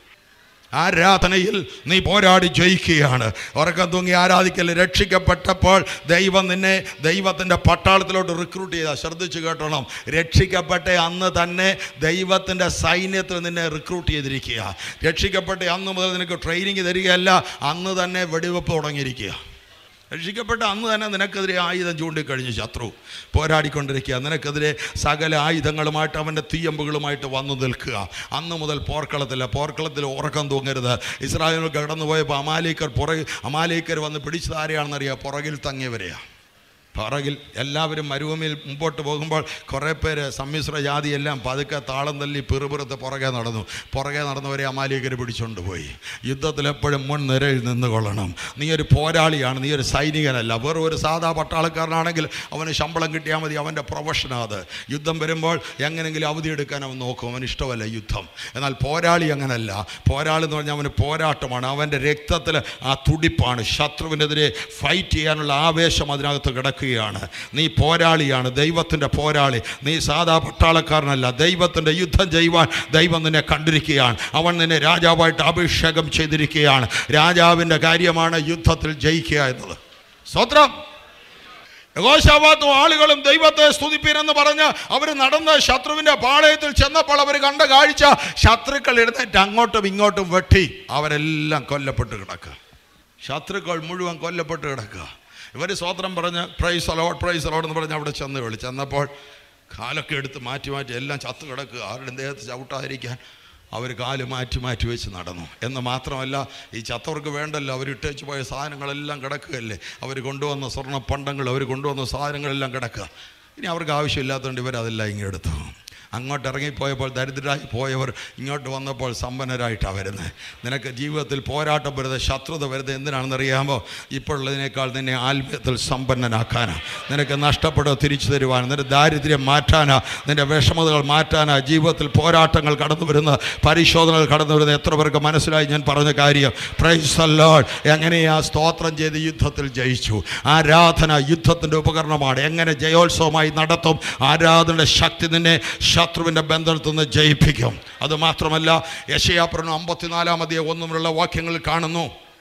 ആരാധനയിൽ നീ പോരാടി ജയിക്കുകയാണ്. ഉറക്കം തൂങ്ങി ആരാധിക്കൽ. രക്ഷിക്കപ്പെട്ടപ്പോൾ ദൈവം നിന്നെ ദൈവത്തിൻ്റെ പട്ടാളത്തിലോട്ട് റിക്രൂട്ട് ചെയ്താൽ, ശ്രദ്ധിച്ചു കേട്ടോണം, രക്ഷിക്കപ്പെട്ട അന്ന് തന്നെ ദൈവത്തിൻ്റെ സൈന്യത്തിൽ നിന്നെ റിക്രൂട്ട് ചെയ്തിരിക്കുക. രക്ഷിക്കപ്പെട്ട അന്ന് മുതൽ നിനക്ക് ട്രെയിനിങ് തരികയല്ല, അന്ന് തന്നെ വെടിവെപ്പ് തുടങ്ങിയിരിക്കുക. രക്ഷിക്കപ്പെട്ട അന്ന് തന്നെ നിനക്കെതിരെ ആയുധം ചൂണ്ടിക്കഴിഞ്ഞ് ശത്രു പോരാടിക്കൊണ്ടിരിക്കുക. നിനക്കെതിരെ സകല ആയുധങ്ങളുമായിട്ട് അവൻ്റെ തീയമ്പുകളുമായിട്ട് വന്നു നിൽക്കുക. അന്ന് മുതൽ പോർക്കളത്തില്ല. പോർക്കളത്തിൽ ഉറക്കം തൂങ്ങരുത്. ഇസ്രായേൽ കടന്നുപോയപ്പോൾ അമാലേക്കർ പുറകിൽ അമാലേക്കർ വന്ന് പിടിച്ചത് ആരെയാണെന്നറിയാം? പുറകിൽ തങ്ങിയവരെയാണ്. പുറകിൽ എല്ലാവരും മരുഭൂമിയിൽ മുമ്പോട്ട് പോകുമ്പോൾ കുറേ പേര് സമ്മിശ്ര ജാതിയെല്ലാം പതുക്കെ താളം തല്ലി പിറുപിറുത്ത് പുറകെ നടന്നു. പുറകെ നടന്നവരെ അമാലേക്കർ പിടിച്ചുകൊണ്ട് പോയി. യുദ്ധത്തിൽ എപ്പോഴും മുൻനിരയിൽ നിന്നുകൊള്ളണം. നീ ഒരു പോരാളിയാണ്, നീ ഒരു സൈനികനല്ല. വെറും ഒരു സാധാ പട്ടാളക്കാരനാണെങ്കിൽ അവന് ശമ്പളം കിട്ടിയാൽ മതി, അവൻ്റെ പ്രൊഫഷനാണ് അത്. യുദ്ധം വരുമ്പോൾ എങ്ങനെങ്കിലും അവധി എടുക്കാൻ അവൻ നോക്കും, അവന് ഇഷ്ടമല്ല യുദ്ധം. എന്നാൽ പോരാളി അങ്ങനല്ല. പോരാളി എന്ന് പറഞ്ഞാൽ അവന് പോരാട്ടമാണ്, അവൻ്റെ രക്തത്തിൽ ആ തുടിപ്പാണ്. ശത്രുവിനെതിരെ ഫൈറ്റ് ചെയ്യാനുള്ള ആവേശം അതിനകത്ത് കിടക്കുക. നീ പോരാളിയാണ്, ദൈവത്തിൻ്റെ പോരാളി. നീ സാധാ പട്ടാളക്കാരനല്ല. ദൈവത്തിൻ്റെ യുദ്ധം ചെയ്യുവാൻ ദൈവം നിന്നെ കണ്ടിരിക്കുകയാണ്. അവൻ നിന്നെ രാജാവായിട്ട് അഭിഷേകം ചെയ്തിരിക്കുകയാണ്. രാജാവിൻ്റെ കാര്യമാണ് യുദ്ധത്തിൽ ജയിക്കുക എന്നത്. സ്തോത്രം. യഹോശാഫാത്തും ആളുകളും ദൈവത്തെ സ്തുതിപ്പീരെന്ന് പറഞ്ഞ് അവർ നടന്ന് ശത്രുവിൻ്റെ പാളയത്തിൽ ചെന്നപ്പോൾ അവർ കണ്ട കാഴ്ച, ശത്രുക്കൾ എഴുന്നേറ്റ് അങ്ങോട്ടും ഇങ്ങോട്ടും വെട്ടി അവരെല്ലാം കൊല്ലപ്പെട്ട് കിടക്കുക. ശത്രുക്കൾ മുഴുവൻ കൊല്ലപ്പെട്ട് കിടക്കുക. ഇവർ സ്വോത്രം പറഞ്ഞ് പ്രൈസ് അലോഡ് പ്രൈസ് അലോഡ് എന്ന് പറഞ്ഞ് അവിടെ ചെന്ന് വിളി ചെന്നപ്പോൾ കാലൊക്കെ എടുത്ത് മാറ്റി മാറ്റി എല്ലാം ചത്തു കിടക്കുക. ആരുടെ ദേഹത്ത് ചവിട്ടാതിരിക്കാൻ അവർ കാല് മാറ്റി മാറ്റി വെച്ച് നടന്നു. എന്ന് മാത്രമല്ല, ഈ ചത്തവർക്ക് വേണ്ടല്ലോ, അവരിട്ടേച്ച് പോയ സാധനങ്ങളെല്ലാം കിടക്കുകയല്ലേ, അവർ കൊണ്ടുവന്ന സ്വർണ്ണ പണ്ടങ്ങൾ, അവർ കൊണ്ടുവന്ന സാധനങ്ങളെല്ലാം കിടക്കുക. ഇനി അവർക്ക് ആവശ്യമില്ലാത്തതുകൊണ്ട് ഇവരതെല്ലാം ഇങ്ങെടുത്തു. അങ്ങോട്ട് ഇറങ്ങിപ്പോയപ്പോൾ ദരിദ്രരായി പോയവർ ഇങ്ങോട്ട് വന്നപ്പോൾ സമ്പന്നരായിട്ടാണ് വരുന്നത്. നിനക്ക് ജീവിതത്തിൽ പോരാട്ടം വരുന്നത്, ശത്രുത വരുന്നത് എന്തിനാണെന്നറിയാമോ? ഇപ്പോഴുള്ളതിനേക്കാൾ നിന്നെ ആത്മീയത്തിൽ സമ്പന്നനാക്കാനാണ്, നിനക്ക് നഷ്ടപ്പെടുക തിരിച്ചു തരുവാനാണ്, നിന്റെ ദാരിദ്ര്യം മാറ്റാനാ, നിന്റെ വിഷമതകൾ മാറ്റാനാ ജീവിതത്തിൽ പോരാട്ടങ്ങൾ കടന്നു വരുന്ന, പരിശോധനകൾ കടന്നു വരുന്നത്. എത്ര പേർക്ക് മനസ്സിലായി ഞാൻ പറഞ്ഞ കാര്യം? Praise the Lord. എങ്ങനെയാ സ്തോത്രം ചെയ്ത് യുദ്ധത്തിൽ ജയിച്ചു? ആരാധന യുദ്ധത്തിൻ്റെ ഉപകരണമാണ്. എങ്ങനെ ജയോത്സവമായി നടത്തും? ആരാധനയുടെ ശക്തി നിന്നെ ശത്രുവിൻ്റെ ബന്ധനത്തിൽ നിന്ന് ജയിപ്പിക്കും. അതുമാത്രമല്ല, യെശയ്യാപ്രവചനം അമ്പത്തിനാലാം അധ്യായം ഒന്നു മുതലുള്ള വാക്യങ്ങളിൽ കാണുന്നു,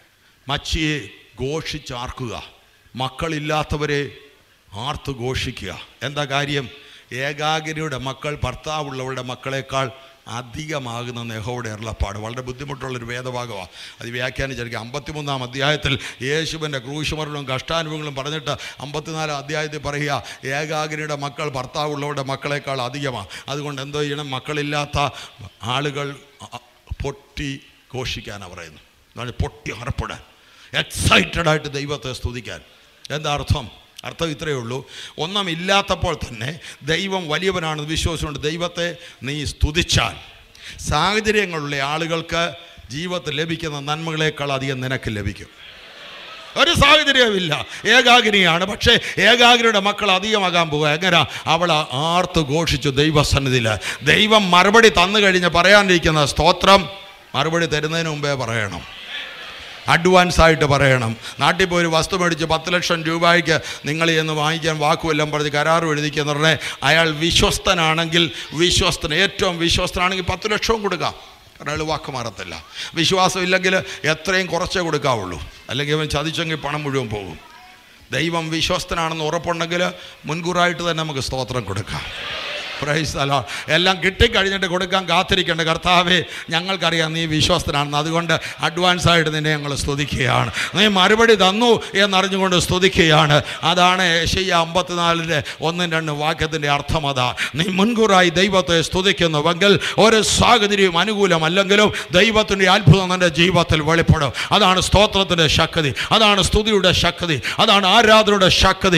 മച്ചിയെ ഘോഷിച്ചാർക്കുക, മക്കളില്ലാത്തവരെ ആർത്ത് ഘോഷിക്കുക. എന്താ കാര്യം? ഏകാഗ്രയുടെ മക്കൾ ഭർത്താവുള്ളവരുടെ മക്കളെക്കാൾ അധികമാകുന്ന യഹോവയുടെ അരുളപ്പാട്. വളരെ ബുദ്ധിമുട്ടുള്ളൊരു വേദഭാഗമാണ്. അത് വ്യാഖ്യാനിച്ചിരിക്കുക അമ്പത്തിമൂന്നാം അധ്യായത്തിൽ യേശുവിൻ്റെ ക്രൂശുമരണവും കഷ്ടാനുഭവങ്ങളും പറഞ്ഞിട്ട് അമ്പത്തിനാലാം അധ്യായത്തിൽ പറയുക, ഏകാഗ്രയുടെ മക്കൾ ഭർത്താവുള്ളവരുടെ മക്കളെക്കാൾ അധികമാണ്. അതുകൊണ്ട് എന്തോ ചെയ്യണം? മക്കളില്ലാത്ത ആളുകൾ പൊട്ടി ഘോഷിക്കാനാണ് പറയുന്നത്. എന്താണ്? പൊട്ടി ഹറപ്പെടാൻ, എക്സൈറ്റഡായിട്ട് ദൈവത്തെ സ്തുതിക്കാൻ. എന്താ അർത്ഥം? അർത്ഥം ഇത്രയേ ഉള്ളൂ. ഒന്നും ഇല്ലാത്തപ്പോൾ തന്നെ ദൈവം വലിയവനാണെന്ന് വിശ്വസിച്ചുകൊണ്ട് ദൈവത്തെ നീ സ്തുതിച്ചാൽ, സാഹചര്യങ്ങളുള്ള ആളുകൾക്ക് ജീവിതത്തിൽ ലഭിക്കുന്ന നന്മകളേക്കാൾ അധികം നിനക്ക് ലഭിക്കും. ഒരു സാഹചര്യമില്ല, ഏകാഗ്നിയാണ്, പക്ഷേ ഏകാഗ്രിയുടെ മക്കൾ അധികമാകാൻ പോകുക. എങ്ങനെ? അവൾ ആർത്ത് ഘോഷിച്ചു ദൈവസന്നിധിയിൽ. ദൈവം മറുപടി തന്നു കഴിഞ്ഞ് പറയാനിരിക്കുന്ന സ്തോത്രം മറുപടി തരുന്നതിന് മുമ്പേ പറയണം, അഡ്വാൻസ് ആയിട്ട് പറയണം. നാട്ടിൽ പോയി ഒരു വസ്തു മേടിച്ച് പത്ത് ലക്ഷം രൂപയ്ക്ക് നിങ്ങൾ എന്ന് വാങ്ങിക്കാൻ വാക്കുമെല്ലാം പറഞ്ഞ് കരാറും എഴുതിക്കുന്ന പറഞ്ഞേ, അയാൾ വിശ്വസ്തനാണെങ്കിൽ, വിശ്വസ്തൻ ഏറ്റവും വിശ്വസ്തനാണെങ്കിൽ പത്ത് ലക്ഷവും കൊടുക്കാം. കാരണം അയാൾ വാക്ക് മാറത്തില്ല. വിശ്വാസം ഇല്ലെങ്കിൽ എത്രയും കുറച്ചേ കൊടുക്കാവുള്ളൂ, അല്ലെങ്കിൽ അവൻ ചതിച്ചെങ്കിൽ പണം മുഴുവൻ പോകും. ദൈവം വിശ്വസ്തനാണെന്ന് ഉറപ്പുണ്ടെങ്കിൽ മുൻകൂറായിട്ട് തന്നെ നമുക്ക് സ്തോത്രം കൊടുക്കാം. Praise the Lord. എല്ലാം കിട്ടിക്കഴിഞ്ഞിട്ട് കൊടുക്കാൻ കാത്തിരിക്കേണ്ട. കർത്താവേ, ഞങ്ങൾക്കറിയാം നീ വിശ്വസ്തനാണെന്ന്, അതുകൊണ്ട് അഡ്വാൻസായിട്ട് നിന്നെ ഞങ്ങൾ സ്തുതിക്കുകയാണ്. നീ മറുപടി തന്നു എന്നറിഞ്ഞുകൊണ്ട് സ്തുതിക്കുകയാണ്. അതാണ് യെശയ്യാ അമ്പത്തിനാലിൻ്റെ ഒന്നും രണ്ടും വാക്യത്തിൻ്റെ അർത്ഥം. അതാ, നീ മുൻകൂറായി ദൈവത്തെ സ്തുതിക്കുന്നുവെങ്കിൽ ഒരു സാഹചര്യവും അനുകൂലമല്ലെങ്കിലും ദൈവത്തിൻ്റെ അത്ഭുതം നിൻ്റെ ജീവിതത്തിൽ വെളിപ്പെടും. അതാണ് സ്തോത്രത്തിൻ്റെ ശക്തി, അതാണ് സ്തുതിയുടെ ശക്തി, അതാണ് ആരാധനയുടെ ശക്തി.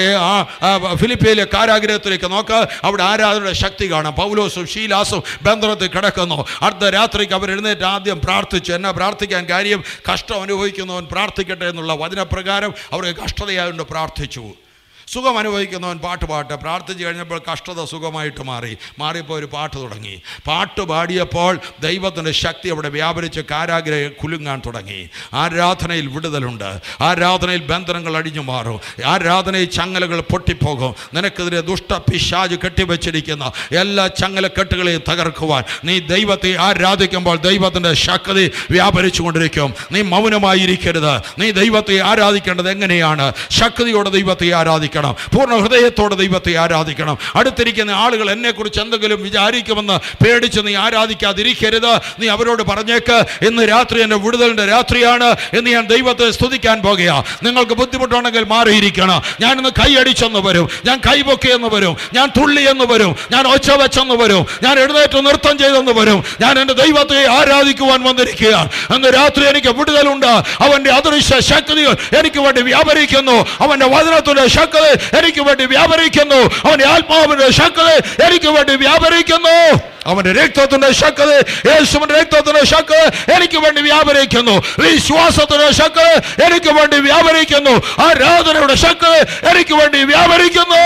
ഫിലിപ്പിയിലെ കാരാഗൃഹത്തിലേക്ക് നോക്ക്, അവിടെ ആരാധനയുടെ ശക്തി കാണാം. പൗലോസും ശീലാസും ബന്ധനത്തിൽ കിടക്കുന്നു. അർദ്ധരാത്രിക്ക് അവർ എഴുന്നേറ്റ് ആദ്യം പ്രാർത്ഥിച്ചു. എന്നാ പ്രാർത്ഥിക്കാൻ കാര്യം? കഷ്ടം അനുഭവിക്കുന്നവൻ പ്രാർത്ഥിക്കട്ടെ എന്നുള്ള വചനപ്രകാരം അവർക്ക് കഷ്ടതയായതുകൊണ്ട് പ്രാർത്ഥിച്ചു. സുഖം അനുഭവിക്കുന്നവൻ പാട്ട് പാട്ട് പ്രാർത്ഥിച്ചു കഴിഞ്ഞപ്പോൾ കഷ്ടത സുഖമായിട്ട് മാറി. മാറിയപ്പോൾ ഒരു പാട്ട് തുടങ്ങി. പാട്ട് പാടിയപ്പോൾ ദൈവത്തിൻ്റെ ശക്തി അവിടെ വ്യാപരിച്ച് കാരാഗ്രഹ കുലുങ്ങാൻ തുടങ്ങി. ആരാധനയിൽ വിടുതലുണ്ട്, ആരാധനയിൽ ബന്ധനങ്ങൾ അടിഞ്ഞു മാറും, ആരാധനയിൽ ചങ്ങലകൾ പൊട്ടിപ്പോകും. നിനക്കെതിരെ ദുഷ്ട പിശാച് കെട്ടിവെച്ചിരിക്കുന്ന എല്ലാ ചങ്ങലക്കെട്ടുകളെയും തകർക്കുവാൻ നീ ദൈവത്തെ ആരാധിക്കുമ്പോൾ ദൈവത്തിൻ്റെ ശക്തി വ്യാപരിച്ചു കൊണ്ടിരിക്കും. നീ മൗനമായിരിക്കരുത്. നീ ദൈവത്തെ ആരാധിക്കേണ്ടത് എങ്ങനെയാണ്? ശക്തിയോടെ ദൈവത്തെ ആരാധിക്കണം, പൂർണ്ണ ഹൃദയത്തോടെ ദൈവത്തെ ആരാധിക്കണം. അടുത്തിരിക്കുന്ന ആളുകൾ എന്നെക്കുറിച്ച് എന്തെങ്കിലും വിചാരിക്കുമെന്ന് പേടിച്ച് നീ ആരാധിക്കാതിരിക്കരുത്. നീ അവരോട് പറഞ്ഞേക്ക്, ഇന്ന് രാത്രി എൻ്റെ വിടുതലിൻ്റെ രാത്രിയാണ്, എന്ന് ഞാൻ ദൈവത്തെ സ്തുതിക്കാൻ പോകുക. നിങ്ങൾക്ക് ബുദ്ധിമുട്ടുണ്ടെങ്കിൽ മാറിയിരിക്കണം. ഞാനിന്ന് കൈയടിച്ചെന്ന് വരും, ഞാൻ കൈപൊക്കിയെന്ന് വരും, ഞാൻ തുള്ളിയെന്ന് വരും, ഞാൻ ഒച്ച വെച്ചെന്ന് വരും, ഞാൻ എഴുന്നേറ്റ് നൃത്തം ചെയ്തെന്ന് വരും. ഞാൻ എൻ്റെ ദൈവത്തെ ആരാധിക്കുവാൻ വന്നിരിക്കുകയാണ്. അന്ന് രാത്രി എനിക്ക് വിടുതലുണ്ട്. അവൻ്റെ അദൃശ്യ ശക്തികൾ എനിക്ക് വേണ്ടി വ്യാപരിക്കുന്നു. അവൻ്റെ വചനത്തിൻ്റെ ശക്തി എനിക്ക് വേണ്ടി വ്യാപരിക്കുന്നു. അവന്റെ ആത്മാവിന്റെ ശക്തി എനിക്ക് വേണ്ടി വ്യാപരിക്കുന്നു. അവന്റെ രക്തത്തിന്റെ ശക്തി, യേശുവിന്റെ രക്തത്തിന്റെ ശക്തി എനിക്ക് വേണ്ടി വ്യാപരിക്കുന്നു. വിശ്വാസത്തിന്റെ ശക്തി എനിക്ക് വേണ്ടി വ്യാപരിക്കുന്നു. ആരാധനയുടെ ശക്തി എനിക്ക് വേണ്ടി വ്യാപരിക്കുന്നു.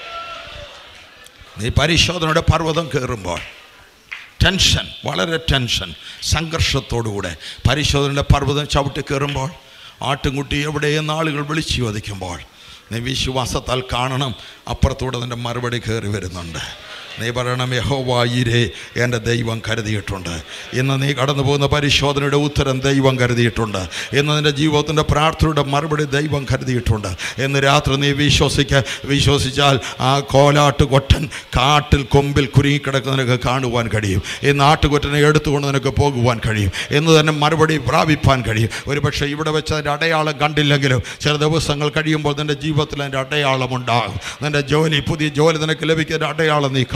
നീ പരിശോധനയുടെ പർവ്വതം കയറുമ്പോൾ ടെൻഷൻ, വളരെ ടെൻഷൻ, സംഘർഷത്തോടുകൂടെ പരിശോധനയുടെ പർവ്വതം ചവിട്ടി കയറുമ്പോൾ, ആട്ടുംകുട്ടി എവിടെയെന്ന് ആളുകൾ വിളിച്ചു ചോദിക്കുമ്പോൾ നീ വിശ്വാസത്താൽ കാണണം, അപ്പുറത്തൂടെ നിൻ്റെ മറുപടി കയറി വരുന്നുണ്ട്. നീ പറയണം, യഹോവ-യിരേ, എൻ്റെ ദൈവം കരുതിയിട്ടുണ്ട്. ഇന്ന് നീ കടന്നു പോകുന്ന പരിശോധനയുടെ ഉത്തരം ദൈവം കരുതിയിട്ടുണ്ട്. ഇന്ന് നിൻ്റെ ജീവിതത്തിൻ്റെ പ്രാർത്ഥനയുടെ മറുപടി ദൈവം കരുതിയിട്ടുണ്ട്. ഇന്ന് രാത്രി നീ വിശ്വസിക്ക. വിശ്വസിച്ചാൽ ആ കോലാട്ട് കൊറ്റൻ കാട്ടിൽ കൊമ്പിൽ കുരുങ്ങിക്കിടക്കുന്ന നിനക്ക് കാണുവാൻ കഴിയും. ഈ നാട്ടുകൊറ്റനെ എടുത്തുകൊണ്ട് നിനക്ക് പോകുവാൻ കഴിയും. എന്ന് തന്നെ മറുപടി പ്രാപിപ്പാൻ കഴിയും. ഒരുപക്ഷെ ഇവിടെ വെച്ച് അതിൻ്റെ അടയാളം കണ്ടില്ലെങ്കിലും ചില ദിവസങ്ങൾ കഴിയുമ്പോൾ നിൻ്റെ ജീവിതത്തിൽ അതിൻ്റെ അടയാളം ഉണ്ടാകും. നിൻ്റെ ജോലി, പുതിയ ജോലി നിനക്ക് ലഭിക്കുന്ന അടയാളം നീ കാണും.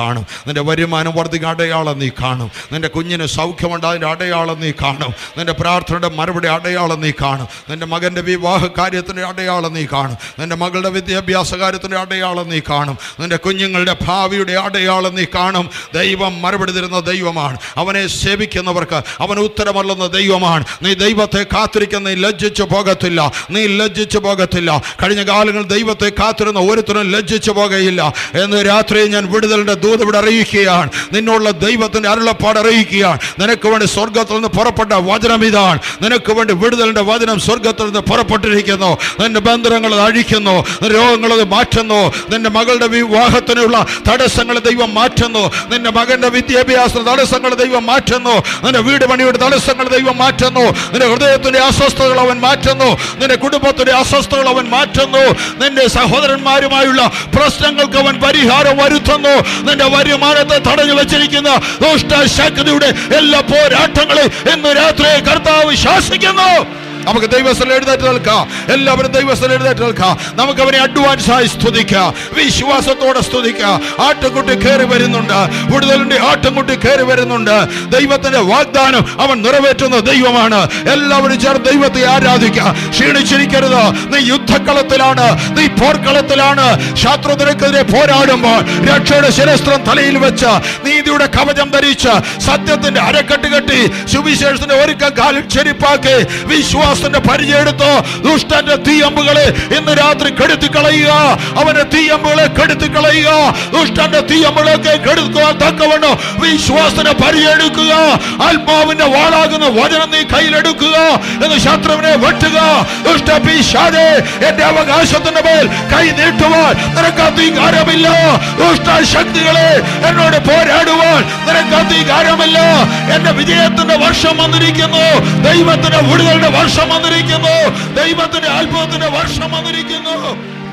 കാണും. നിൻ്റെ വരുമാനം വർദ്ധിക്കുന്ന അടയാളം നീ കാണും. നിൻ്റെ കുഞ്ഞിന് സൗഖ്യമുണ്ടായതിൻ്റെ അടയാളം നീ കാണും. നിൻ്റെ പ്രാർത്ഥനയുടെ മറുപടി അടയാളം നീ കാണും. നിൻ്റെ മകൻ്റെ വിവാഹ കാര്യത്തിൻ്റെ അടയാളം നീ കാണും. നിൻ്റെ മകളുടെ വിദ്യാഭ്യാസ കാര്യത്തിൻ്റെ അടയാളം നീ കാണും. നിൻ്റെ കുഞ്ഞുങ്ങളുടെ ഭാവിയുടെ അടയാളം നീ കാണും. ദൈവം മറുപടി തരുന്ന ദൈവമാണ്. അവനെ സേവിക്കുന്നവർക്ക് അവൻ ഉത്തരമല്ലുന്ന ദൈവമാണ്. നീ ദൈവത്തെ കാത്തിരിക്കുന്ന നീ ലജ്ജിച്ചു പോകത്തില്ല. നീ ലജ്ജിച്ചു പോകത്തില്ല. കഴിഞ്ഞ കാലങ്ങളിൽ ദൈവത്തെ കാത്തിരുന്ന ഒരുത്തരും ലജ്ജിച്ചു പോകുകയില്ല എന്ന് രാത്രി ഞാൻ വിടുതലിൻ്റെ ദൂത് ഇവിടെ അറിയിക്കുകയാണ്. നിന്നുള്ള ദൈവത്തിൻ്റെ അരുളപ്പാട് അറിയിക്കുകയാണ്. നിനക്ക് വേണ്ടി സ്വർഗത്തിൽ നിന്ന് പുറപ്പെട്ട വചനം ഇതാണ്. നിനക്ക് വേണ്ടി വിടുതലിൻ്റെ വചനം സ്വർഗത്തിൽ നിന്ന് പുറപ്പെട്ടിരിക്കുന്നു. നിന്റെ ബന്ധനങ്ങൾ അഴിക്കുന്നു, രോഗങ്ങളത് മാറ്റുന്നു. നിന്റെ മകളുടെ വിവാഹത്തിനുള്ള തടസ്സങ്ങൾ ദൈവം മാറ്റുന്നു. നിന്റെ മകന്റെ വിദ്യാഭ്യാസ തടസ്സങ്ങൾ ദൈവം മാറ്റുന്നു. നിന്റെ വീട് പണിയുടെ തടസ്സങ്ങൾ ദൈവം മാറ്റുന്നു. നിന്റെ ഹൃദയത്തിന്റെ അസ്വസ്ഥതകൾ അവൻ മാറ്റുന്നു. നിന്റെ കുടുംബത്തിന്റെ അസ്വസ്ഥതകൾ അവൻ മാറ്റുന്നു. നിന്റെ സഹോദരന്മാരുമായുള്ള പ്രശ്നങ്ങൾക്ക് അവൻ പരിഹാരം വരുത്തുന്നു. നിന്റെ വരുമാനത്തെ തടഞ്ഞു വെച്ചിരിക്കുന്ന ദുഷ്ടശക്തിയുടെ എല്ലാ പോരാട്ടങ്ങളെ ഇന്ന് രാത്രി കർത്താവ് ശാസിക്കുന്നു. നമുക്ക് ദൈവസ്ഥലം എഴുന്നേറ്റ് നിൽക്കാം. എല്ലാവരും ദൈവസ്ഥലം എഴുന്നേറ്റ് നിൽക്കാം. നമുക്ക് അവനെ അഡ്വാൻസായി സ്തുതിക്കാം, വിശ്വാസത്തോടെ സ്തുതിക്കാം. ആട്ടുംകുട്ടി കയറി വരുന്നുണ്ട്. വിടുതലിന്റെ ആട്ടുംകുട്ടി കയറി വരുന്നുണ്ട്. ദൈവത്തിന്റെ വാഗ്ദാനം അവൻ നിറവേറ്റുന്ന ദൈവമാണ്. എല്ലാവരും ചേർന്ന് ദൈവത്തെ ആരാധിക്കാം. ക്ഷീണിച്ചിരിക്കരുത്. നീ യുദ്ധക്കളത്തിലാണ്, നീ പോർക്കളത്തിലാണ്. ശത്രുവിനെതിരെ പോരാടുമ്പോൾ രക്ഷയുടെ ശിരസ്ത്രം തലയിൽ വെച്ച്, നീതിയുടെ കവചം ധരിച്ച്, സത്യത്തിന്റെ അരക്കെട്ട് കെട്ടി, സുവിശേഷത്തിന്റെ ഒരുക്കം കാലിൽ ചെരിപ്പാക്കി, വിശ്വാസ പരിചയെടുത്തോ ദുഷ്ടന്റെ തീയമ്പുകളെ ഇന്ന് രാത്രി കെടുത്തി കളയുക. അവന്റെ തീയമ്പുകളെ കെടുത്തി കളയുക. ദുഷ്ടന്റെ തീയമ്പുകളൊക്കെ കെടുക്കുവാൻ തക്കവണ്ണം വിശ്വാസത്തിന് പരിചയെടുക്കുക. ആത്മാവിന്റെ വാളാകുന്ന വചനം നീ കയ്യിലെടുക്കുക. എന്ന് ശത്രുവിനെ വെട്ടുക. ദുഷ്ടപിശാചേ, എന്റെ അവകാശത്തിന്റെ മേൽ കൈ നീട്ടുവാൻ നിനക്ക് അധികാരമില്ല. ദുഷ്ടശക്തികളെ, എന്നോട് പോരാടുവാൻ നിനക്ക് അധികാരമില്ല. എന്റെ വിജയത്തിന്റെ വർഷം വന്നിരിക്കുന്നു. ദൈവത്തിന്റെ വിടുതലിന്റെ വർഷം വന്നിരിക്കുന്നു. ദൈവത്തിന്റെ അത്ഭുതത്തിന്റെ വർഷം വന്നിരിക്കുന്നു.